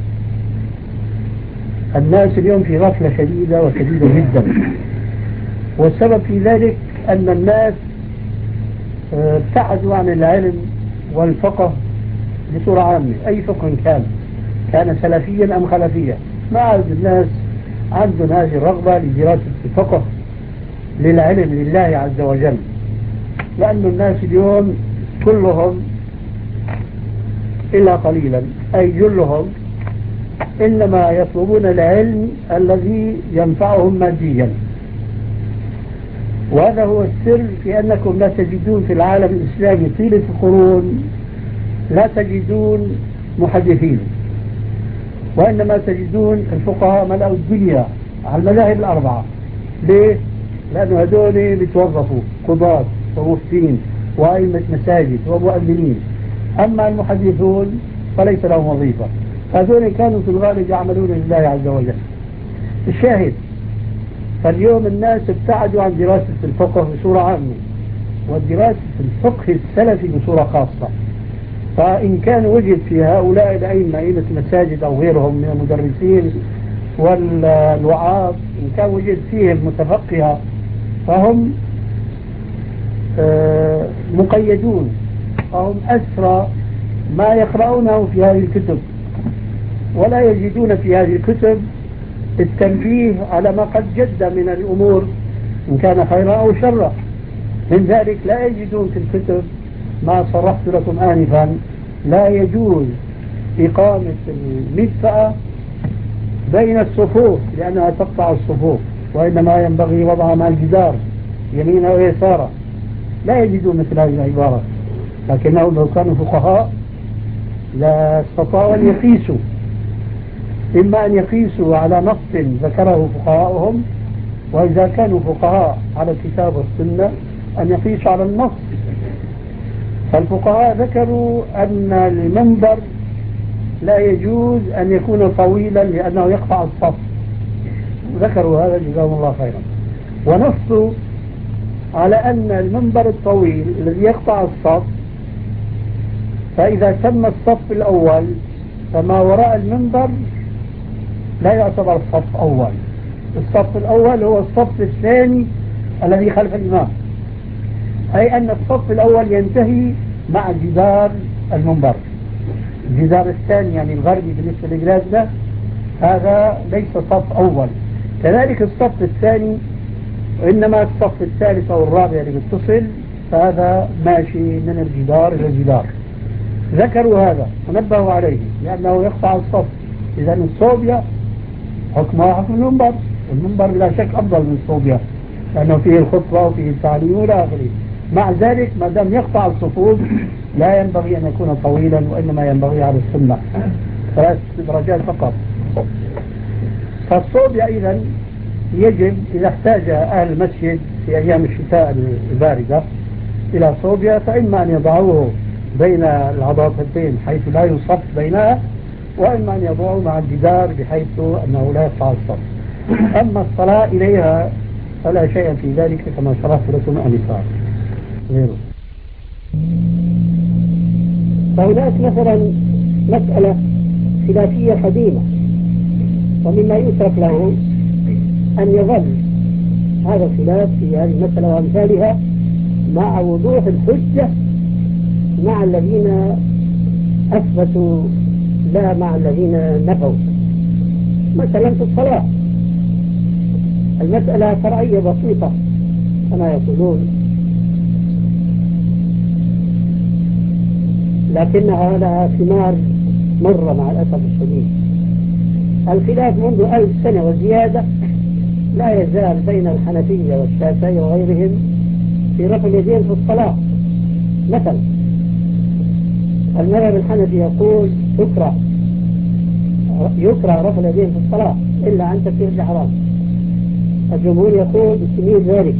الناس اليوم في غفلة شديدة وشديدة جدا، والسبب في ذلك أن الناس ابتعدوا عن العلم والفقه بصورة عامة، أي فقه كان كان سلفيا أم خلفيا، ما عاد الناس عندهم هذه الرغبة لدراسة الفقه للعلم لله عز وجل، لأن الناس اليوم كلهم إلا قليلا أي جلهم إنما يطلبون العلم الذي ينفعهم ماديا. وهذا هو السر في أنكم لا تجدون في العالم الإسلامي طيلة القرون لا تجدون محدثين، وإنما تجدون الفقهاء ملأوا الدنيا على المذاهب الأربعة. ليه؟ لأنه هذول بيتوظفوا قضاة ومفتين وأئمة مساجد ومؤذنين، أما المحدثون فليس لهم وظيفة، هذول كانوا في الغالب يعملون لله عز وجل. الشاهد، فاليوم الناس ابتعدوا عن دراسة الفقه بصورة عامة ودراسة الفقه السلفي بصورة خاصة. فإن كان وجد في هؤلاء الأئمة أئمة المساجد أو غيرهم من المدرسين والوعاظ، إن كان وجد فيهم متفقهة فهم مقيدون، فهم أسرى ما يقرؤونه في هذه الكتب، ولا يجدون في هذه الكتب التنبيه على ما قد جد من الأمور إن كان خيرا أو شرا. من ذلك لا يجدون في الكتب ما صرحت لكم آنفا، لا يجوز إقامة المدفأة بين الصفوف لأنها تقطع الصفوف، وإنما ينبغي وضعها مع الجدار يمينا ويسارا. لا يجدون مثل هذه العبارة، لكنهم لو كانوا فقهاء لا استطاعوا أن يقيسوا، إما أن يقيسوا على نص ذكره فقهاؤهم، وإذا كانوا فقهاء على الكتاب والسنة أن يقيسوا على النص. فالفقهاء ذكروا أن المنبر لا يجوز أن يكون طويلا لأنه يقطع الصف، ذكروا هذا جزاهم الله خيرا، ونصوا على أن المنبر الطويل الذي يقطع الصف، فإذا تم الصف الأول فما وراء المنبر لا يعتبر الصف أول. الصف الأول هو الصف الثاني الذي خلف الإمام، أي أن الصف الأول ينتهي مع جدار المنبر. الجدار الثاني يعني الغربي بالنسبة لبلادنا هذا ليس صف أول. كذلك الصف الثاني، وإنما الصف الثالث أو الرابع اللي بيتصل فهذا ماشي من الجدار إلى الجدار. ذكروا هذا ونبهوا عليه لأنه يقطع الصف. إذا الصوبيا حكمها حكم المنبر، المنبر بلا شك أفضل من صوبيا لأنه فيه الخطبة وفيه التعليم وإلى آخره. مع ذلك ما دام يقطع الصفوف لا ينبغي أن يكون طويلا، وإنما ينبغي على السنة ثلاث درجات فقط. فالصوبيا إذن يجب إذا احتاج أهل المسجد في أيام الشتاء الباردة إلى صوبيا فإما أن يضعوه بين العضافتين حيث لا يصف بينها، وإما أن يضعوه مع الجدار بحيث أنه لا يقطع الصف. أما الصلاة إليها فلا شيء في ذلك كما شرحت لكم آنفا. غيره فهناك مثلا مسألة خلافية قديمة، ومما يترك له أن يظل هذا الخلاف في هذه المسألة وأمثالها مع وضوح الحجة مع الذين أثبتوا لا مع الذين نفوا. مثلا في الصلاة المسألة فرعية بسيطة كما يقولون، لكنها لها ثمار مرة مع الأسف الشديد. الخلاف منذ ألف سنة وزيادة لا يزال بين الحنفية والشافعية وغيرهم في رفع اليدين في الصلاة. مثلا المذهب الحنفي يقول يكره يكره رفع اليدين في الصلاة إلا عن تكفير الإحرام. الجمهور يقول بسبيل ذلك.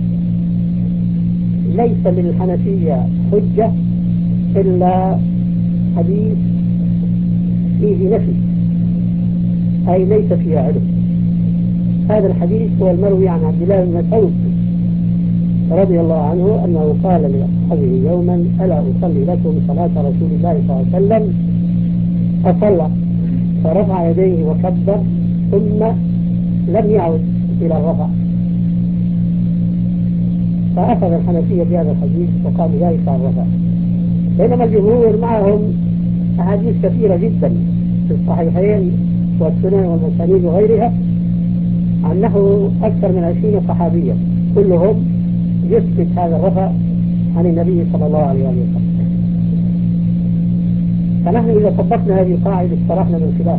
ليس للحنفية حجة إلا حديث فيه نفي أي ليس فيها علم. هذا الحديث هو المروي عن عبد الله بن مسعود رضي الله عنه أنه قال لأصحابه يوما ألا أصلي لكم صلاة رسول الله صلى الله عليه وسلم؟ فصلى فرفع يديه وكبر ثم لم يعد إلى الرفع. فأخذ الحنفية بهذا الحديث وقالوا لا يفعل الرفع، بينما الجمهور معهم أحاديث كثيرة جدا في الصحيحين والسنن والمسانيد وغيرها عنه أكثر من عشرين صحابيا كلهم يثبت هذا الرفع عن النبي صلى الله عليه وسلم. فنحن إذا طبقنا هذه القاعدة استرحنا من الخلاف.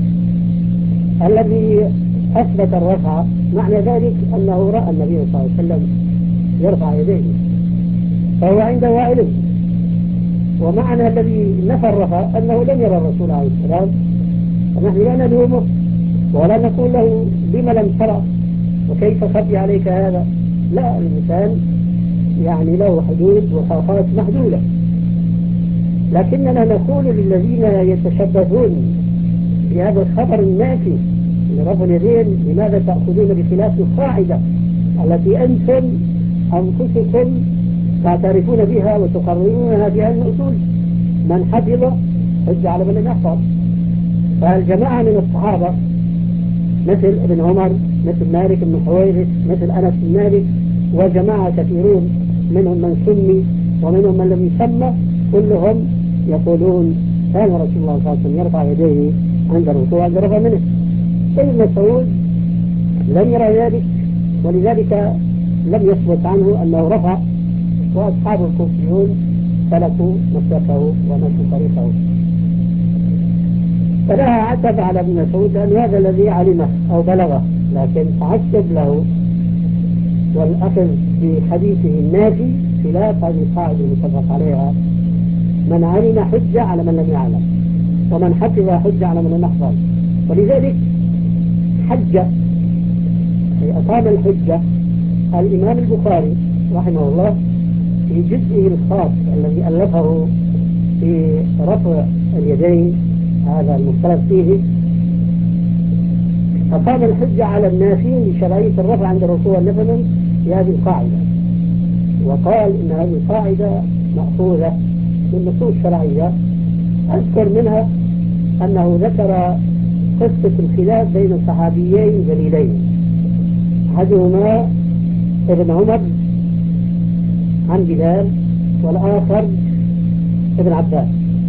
الذي أثبت الرفع معنى ذلك أنه رأى النبي صلى الله عليه وسلم يرفع يديه فهو عنده علم. ومعنى الذي نفى الرفع أنه لم يرى الرسول عليه السلام، فنحن لا نلومه ولا نقول له لما لم ترى وكيف خفي عليك هذا. لا، الإنسان يعني له حدود وخافات محدودة. لكننا نقول للذين يتشبثون بهذا الخبر النافي لرفع اليدين لماذا تأخذون بخلاف القاعدة التي أنتم أنفسكم تعترفون بها وتقررونها في هذه الأصول؟ من حفظ حج على من لم يحفظ. فالجماعة من الصحابة مثل ابن عمر مثل مالك بن حويرث مثل أنس بن مالك وجماعة كثيرون منهم من سمي ومنهم من لم يسمى كلهم يقولون كان رسول الله صلى الله عليه وسلم يرفع يديه عند الركوع عند رفع منه. ابن مسعود لم يرى ذلك ولذلك لم يثبت عنه أنه رفع، وأصحاب الكوفيون سلكوا مسلكه ومشوا طريقه. فلها عتب على ابن مسعود لأن هذا الذي علمه أو بلغه، لكن تعجب له والأخذ بحديثه النافي خلاف هذه القاعدة المتفق عليها: من علم حجة على من لم يعلم، ومن حفظ حجة على من لم يحفظ. ولذلك حجة أي أقام الحجة الإمام البخاري رحمه الله في جزئه الخاص الذي ألفه في رفع اليدين هذا المختلف فيه، أقام الحجة على النافين لشرعية الرفع عند الركوع والنفل بهذه القاعدة، وقال إن هذه القاعدة مأخوذة من نصوص شرعية. أذكر منها أنه ذكر قصة الخلاف بين صحابيين جليلين، أحدهما ابن عمر عن بلال والآخر ابن عباس.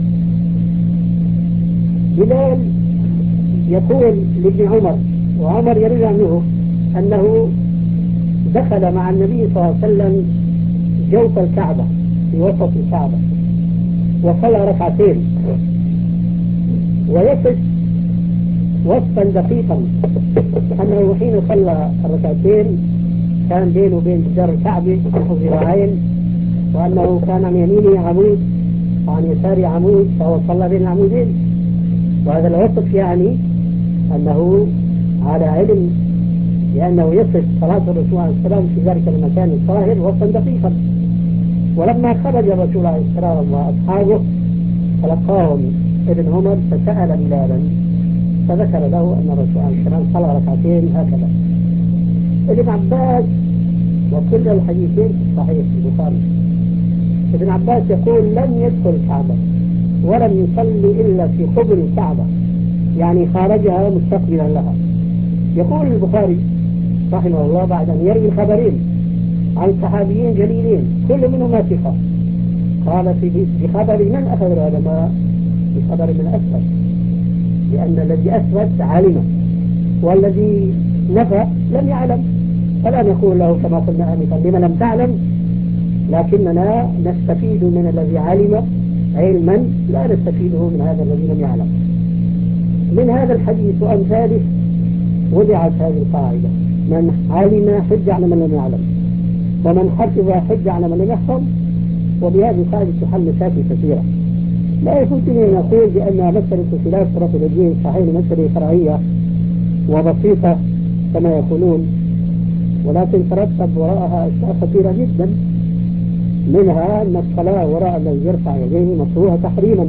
بلال يقول لابن عمر وعمر يروي عنه أنه دخل مع النبي صلى الله عليه وسلم جوف الكعبة في وسط الكعبة وصلى ركعتين، ويصف وصفا دقيقا أنه حين صلى الركعتين كان بينه وبين جدار الكعبة نحو ذراعين، وأنه كان عن يمينه عمود وعن يساره عمود، فهو صلى بين العمودين. وهذا الوصف يعني أنه على علم، لأنه يصف صلاة الرسول عليه السلام في ذلك المكان الطاهر وصفا دقيقا. ولما خرج الرسول عليه السلام وأصحابه تلقاهم ابن عمر فسأل بلالا فذكر له أن الرسول عليه السلام صلى ركعتين هكذا. ابن عباس، وكل الحديثين في صحيح البخاري، ابن عباس يقول لم يدخل الكعبة ولم يصلي إلا في قبل الكعبة، يعني خارجها مستقبلا لها. يقول البخاري رحمه الله بعد أن يروي الخبرين عن صحابيين جليلين كل منهما ثقة، قال في بخبر من أخذ العلماء؟ بخبر من أثبت، لأن الذي أثبت علم والذي نفى لم يعلم، فلا نقول له كما قلنا آنفا لما لم تعلم، لكننا نستفيد من الذي علم علما لا نستفيده من هذا الذي لم يعلم. من هذا الحديث وأمثاله وضعت هذه القاعدة: من علم حج على من لم يعلم، ومن حفظ حج على من لم يحفظ. وبهذه القاعدة تحل مشاكل كثيرة. لا يمكن أن نقول بأن مسألة خلاف صلاة الوجهين صحيح مسألة فرعية وبسيطة كما يقولون، ولكن ترتب وراءها أشياء خطيرة جدا، منها أن الصلاة وراء الذي يرفع يديه مكروهة تحريما،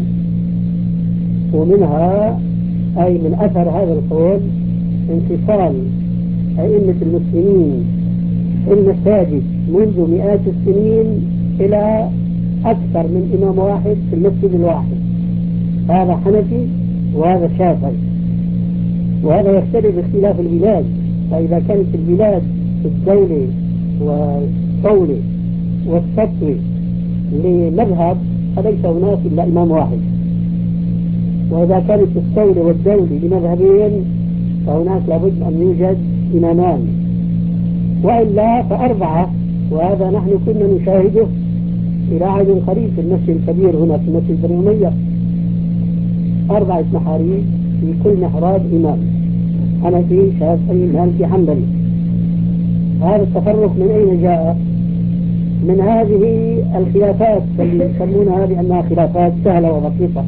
ومنها أي من أثر هذا القول انفصال أئمة المسلمين في المساجد منذ مئات السنين إلى أكثر من إمام واحد في المسجد الواحد، هذا حنفي وهذا شافعي، وهذا يختلف باختلاف البلاد. فإذا كانت البلاد الدولة والطولة والسطوة لمذهب فليس هناك إلا إمام واحد، وإذا كانت الطولة والدولة لمذهبين فهناك لابد أن يوجد إمامان، وإلا فأربعة. وهذا نحن كنا نشاهده إلى عهد قريب في المسجد الكبير هنا في مسجد بني أمية، أربعة محاريب في كل محراب إمام، حنفي شافعي مالكي حنبلي. هذا التفرق من أين جاء؟ من هذه الخلافات اللي يسمونها بأنها خلافات سهلة وبسيطة.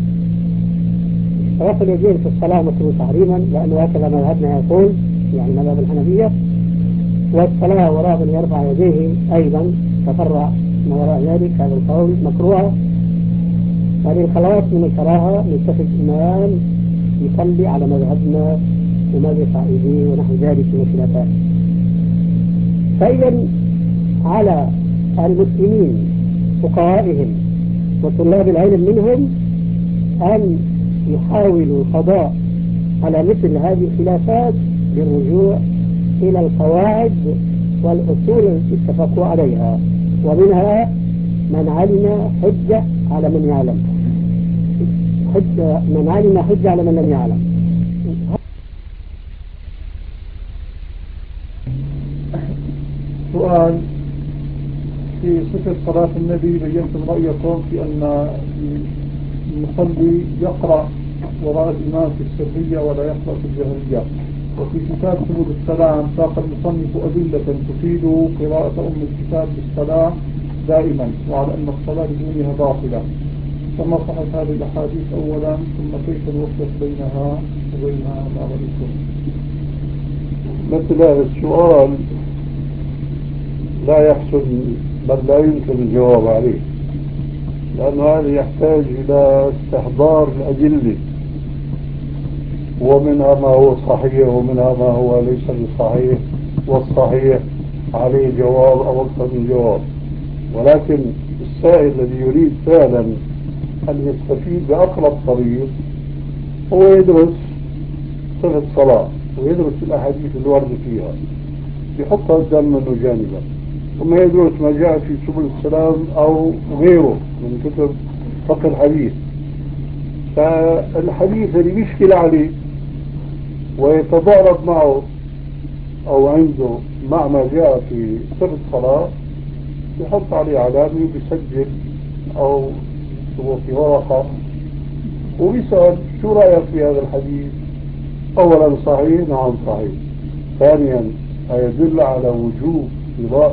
رفع اليدين في الصلاة مكروه تحريما لأنه هكذا مذهبنا يقول، يعني مذهب الحنفية. والصلاة وراء من يرفع يديه أيضا تفرع ما وراء ذلك هذا القول مكروه. هذه الخلاص من الكراهة نتخذ إمام يصلي على مذهبنا وما يرفع يديه ونحو ذلك من الخلافات. فإذا على المسلمين فقهائهم وطلاب العلم منهم أن يحاولوا القضاء على مثل هذه الخلافات بالرجوع إلى القواعد والأصول التي اتفقوا عليها، ومنها من علم حجة على من يعلم، حجة من علم حجة على من لم يعلم. سؤال: في صفة صلاة النبي بينتم رأيكم في أن المصلي يقرأ وراء الإمام في السرية ولا يقرأ في الجهرية، وفي كتاب سبل السلام ساق المصنف أدلة تفيد قراءة أم الكتاب بالصلاة دائما، وعلى أن الصلاة بدونها باطلة، فما صحت هذه الأحاديث أولا، ثم كيف نوفق بينها وبينها ما رأيكم؟ مثل هذا السؤال لا يحصل بل لا يمكن الجواب عليه، لأن هذا يحتاج إلى استحضار الأدلة، ومنها ما هو صحيح ومنها ما هو ليس بصحيح، والصحيح عليه جواب أو أكثر من جواب. ولكن السائل الذي يريد فعلا أن يستفيد بأقرب طريق هو يدرس صفة الصلاة ويدرس الأحاديث الواردة فيها، يحطها قدام منه جانبا، ثم يدرس ما جاء في سبل السلام أو غيره من كتب فقه الحديث. فالحديث اللي بيشكل عليه ويتضارب معه أو عنده مع ما جاء في صفة الصلاة يحط عليه علامة ويسجل أو في ورقة ويسأل: شو رأيك في هذا الحديث؟ أولا صحيح، نعم صحيح. ثانيا يدل على وجوب قراءة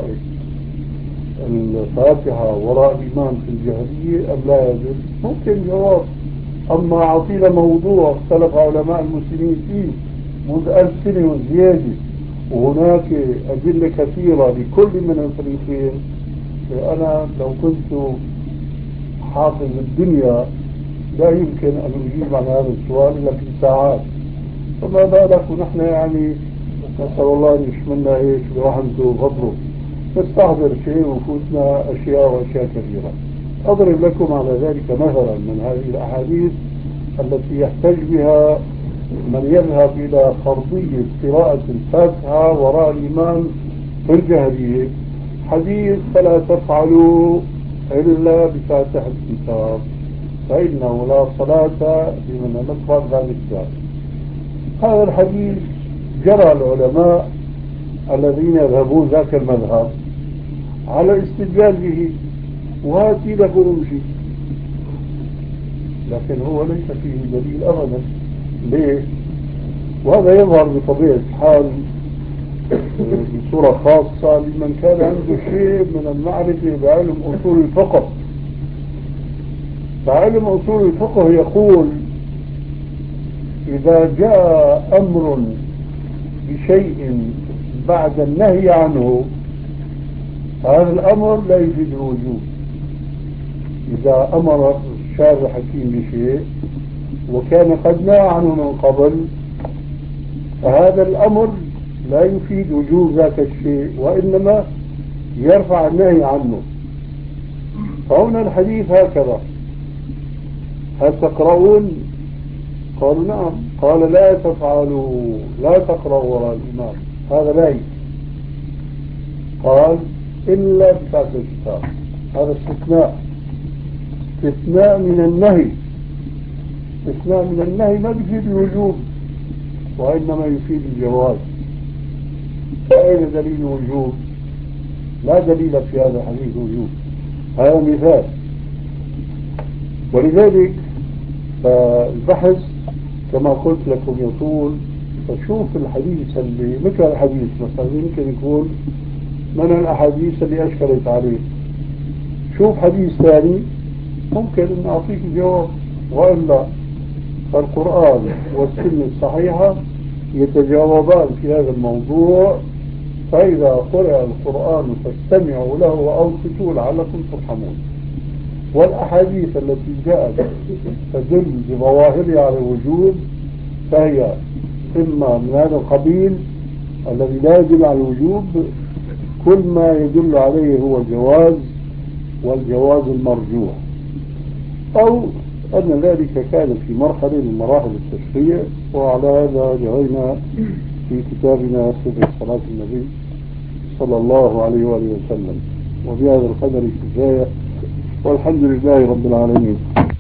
الفاتحة وراء الإمام في الجهرية أم لا يدل؟ ممكن جواب. أما عطينا موضوع اختلف علماء المسلمين فيه منذ ألف سنة وزيادة، وهناك أدلة كثيرة لكل من الفريقين، فأنا لو كنت حافظ الدنيا لا يمكن أن أجيب عن هذا السؤال إلا في ساعات، فما بالك ونحن يعني نسأل الله أن يشملنا إيش برحمته وفضله نستحضر شيء وفوتنا أشياء وأشياء كثيرة. أضرب لكم على ذلك مثلا من هذه الأحاديث التي يحتج بها من يذهب إلى فرضية قراءة الفاتحة وراء الإمام في الجهرية. حديث فلا تفعلوا إلا بفاتحة الكتاب فإنه لا صلاة لمن لم يقرأ ذلك الكتاب. هذا الحديث جرى العلماء الذين يذهبون ذاك المذهب على استدلال به، وهاتي لكم شيء، لكن هو ليس فيه دليل أبدا. ليه؟ وهذا يظهر بطبيعة الحال بصورة خاصة لمن كان عنده شيء من المعرفة بعلم أصول الفقه. فعلم أصول الفقه يقول إذا جاء أمر بشيء بعد النهي عنه هذا الأمر لا يفيد الوجوب. إذا أمر الشارع الحكيم بشيء وكان قد نهى عنه من قبل فهذا الأمر لا يفيد وجوب ذاك الشيء، وإنما يرفع النهي عنه. فهنا الحديث هكذا: هل تقرؤون؟ قالوا نعم. قال لا تفعلوا، لا تقرأوا وراء الإمام، هذا لا يفيد. قال إلا بفاتحة الكتاب، هذا استثناء، استثناء من النهي. استثناء من النهي ما يفيد الوجوب وإنما يفيد الجواز. فأين دليل الوجوب؟ لا دليل في هذا الحديث وجوب، هذا مثال. ولذلك فالبحث كما قلت لكم يطول، فشوف الحديث اللي مثل الحديث مثلا يمكن يكون من الأحاديث اللي أشكلت عليه، شوف حديث ثاني ممكن أن أعطيك جواب. وإلا فالقرآن والسنة الصحيحة يتجاوبان في هذا الموضوع. فإذا قرأ القرآن فاستمعوا له وأنصتوا لعلكم ترحمون. والأحاديث التي جاءت تدل بظواهرها على الوجوب فهي إما من هذا القبيل الذي لا يدل على الوجوب، كل ما يدل عليه هو الجواز والجواز المرجوح، أو أن ذلك كان في مرحلة من مراحل التشريع. وعلى هذا جرينا في كتابنا صفة صلاة النبي صلى الله عليه وآله وسلم. وبهذا القدر كفاية، والحمد لله رب العالمين.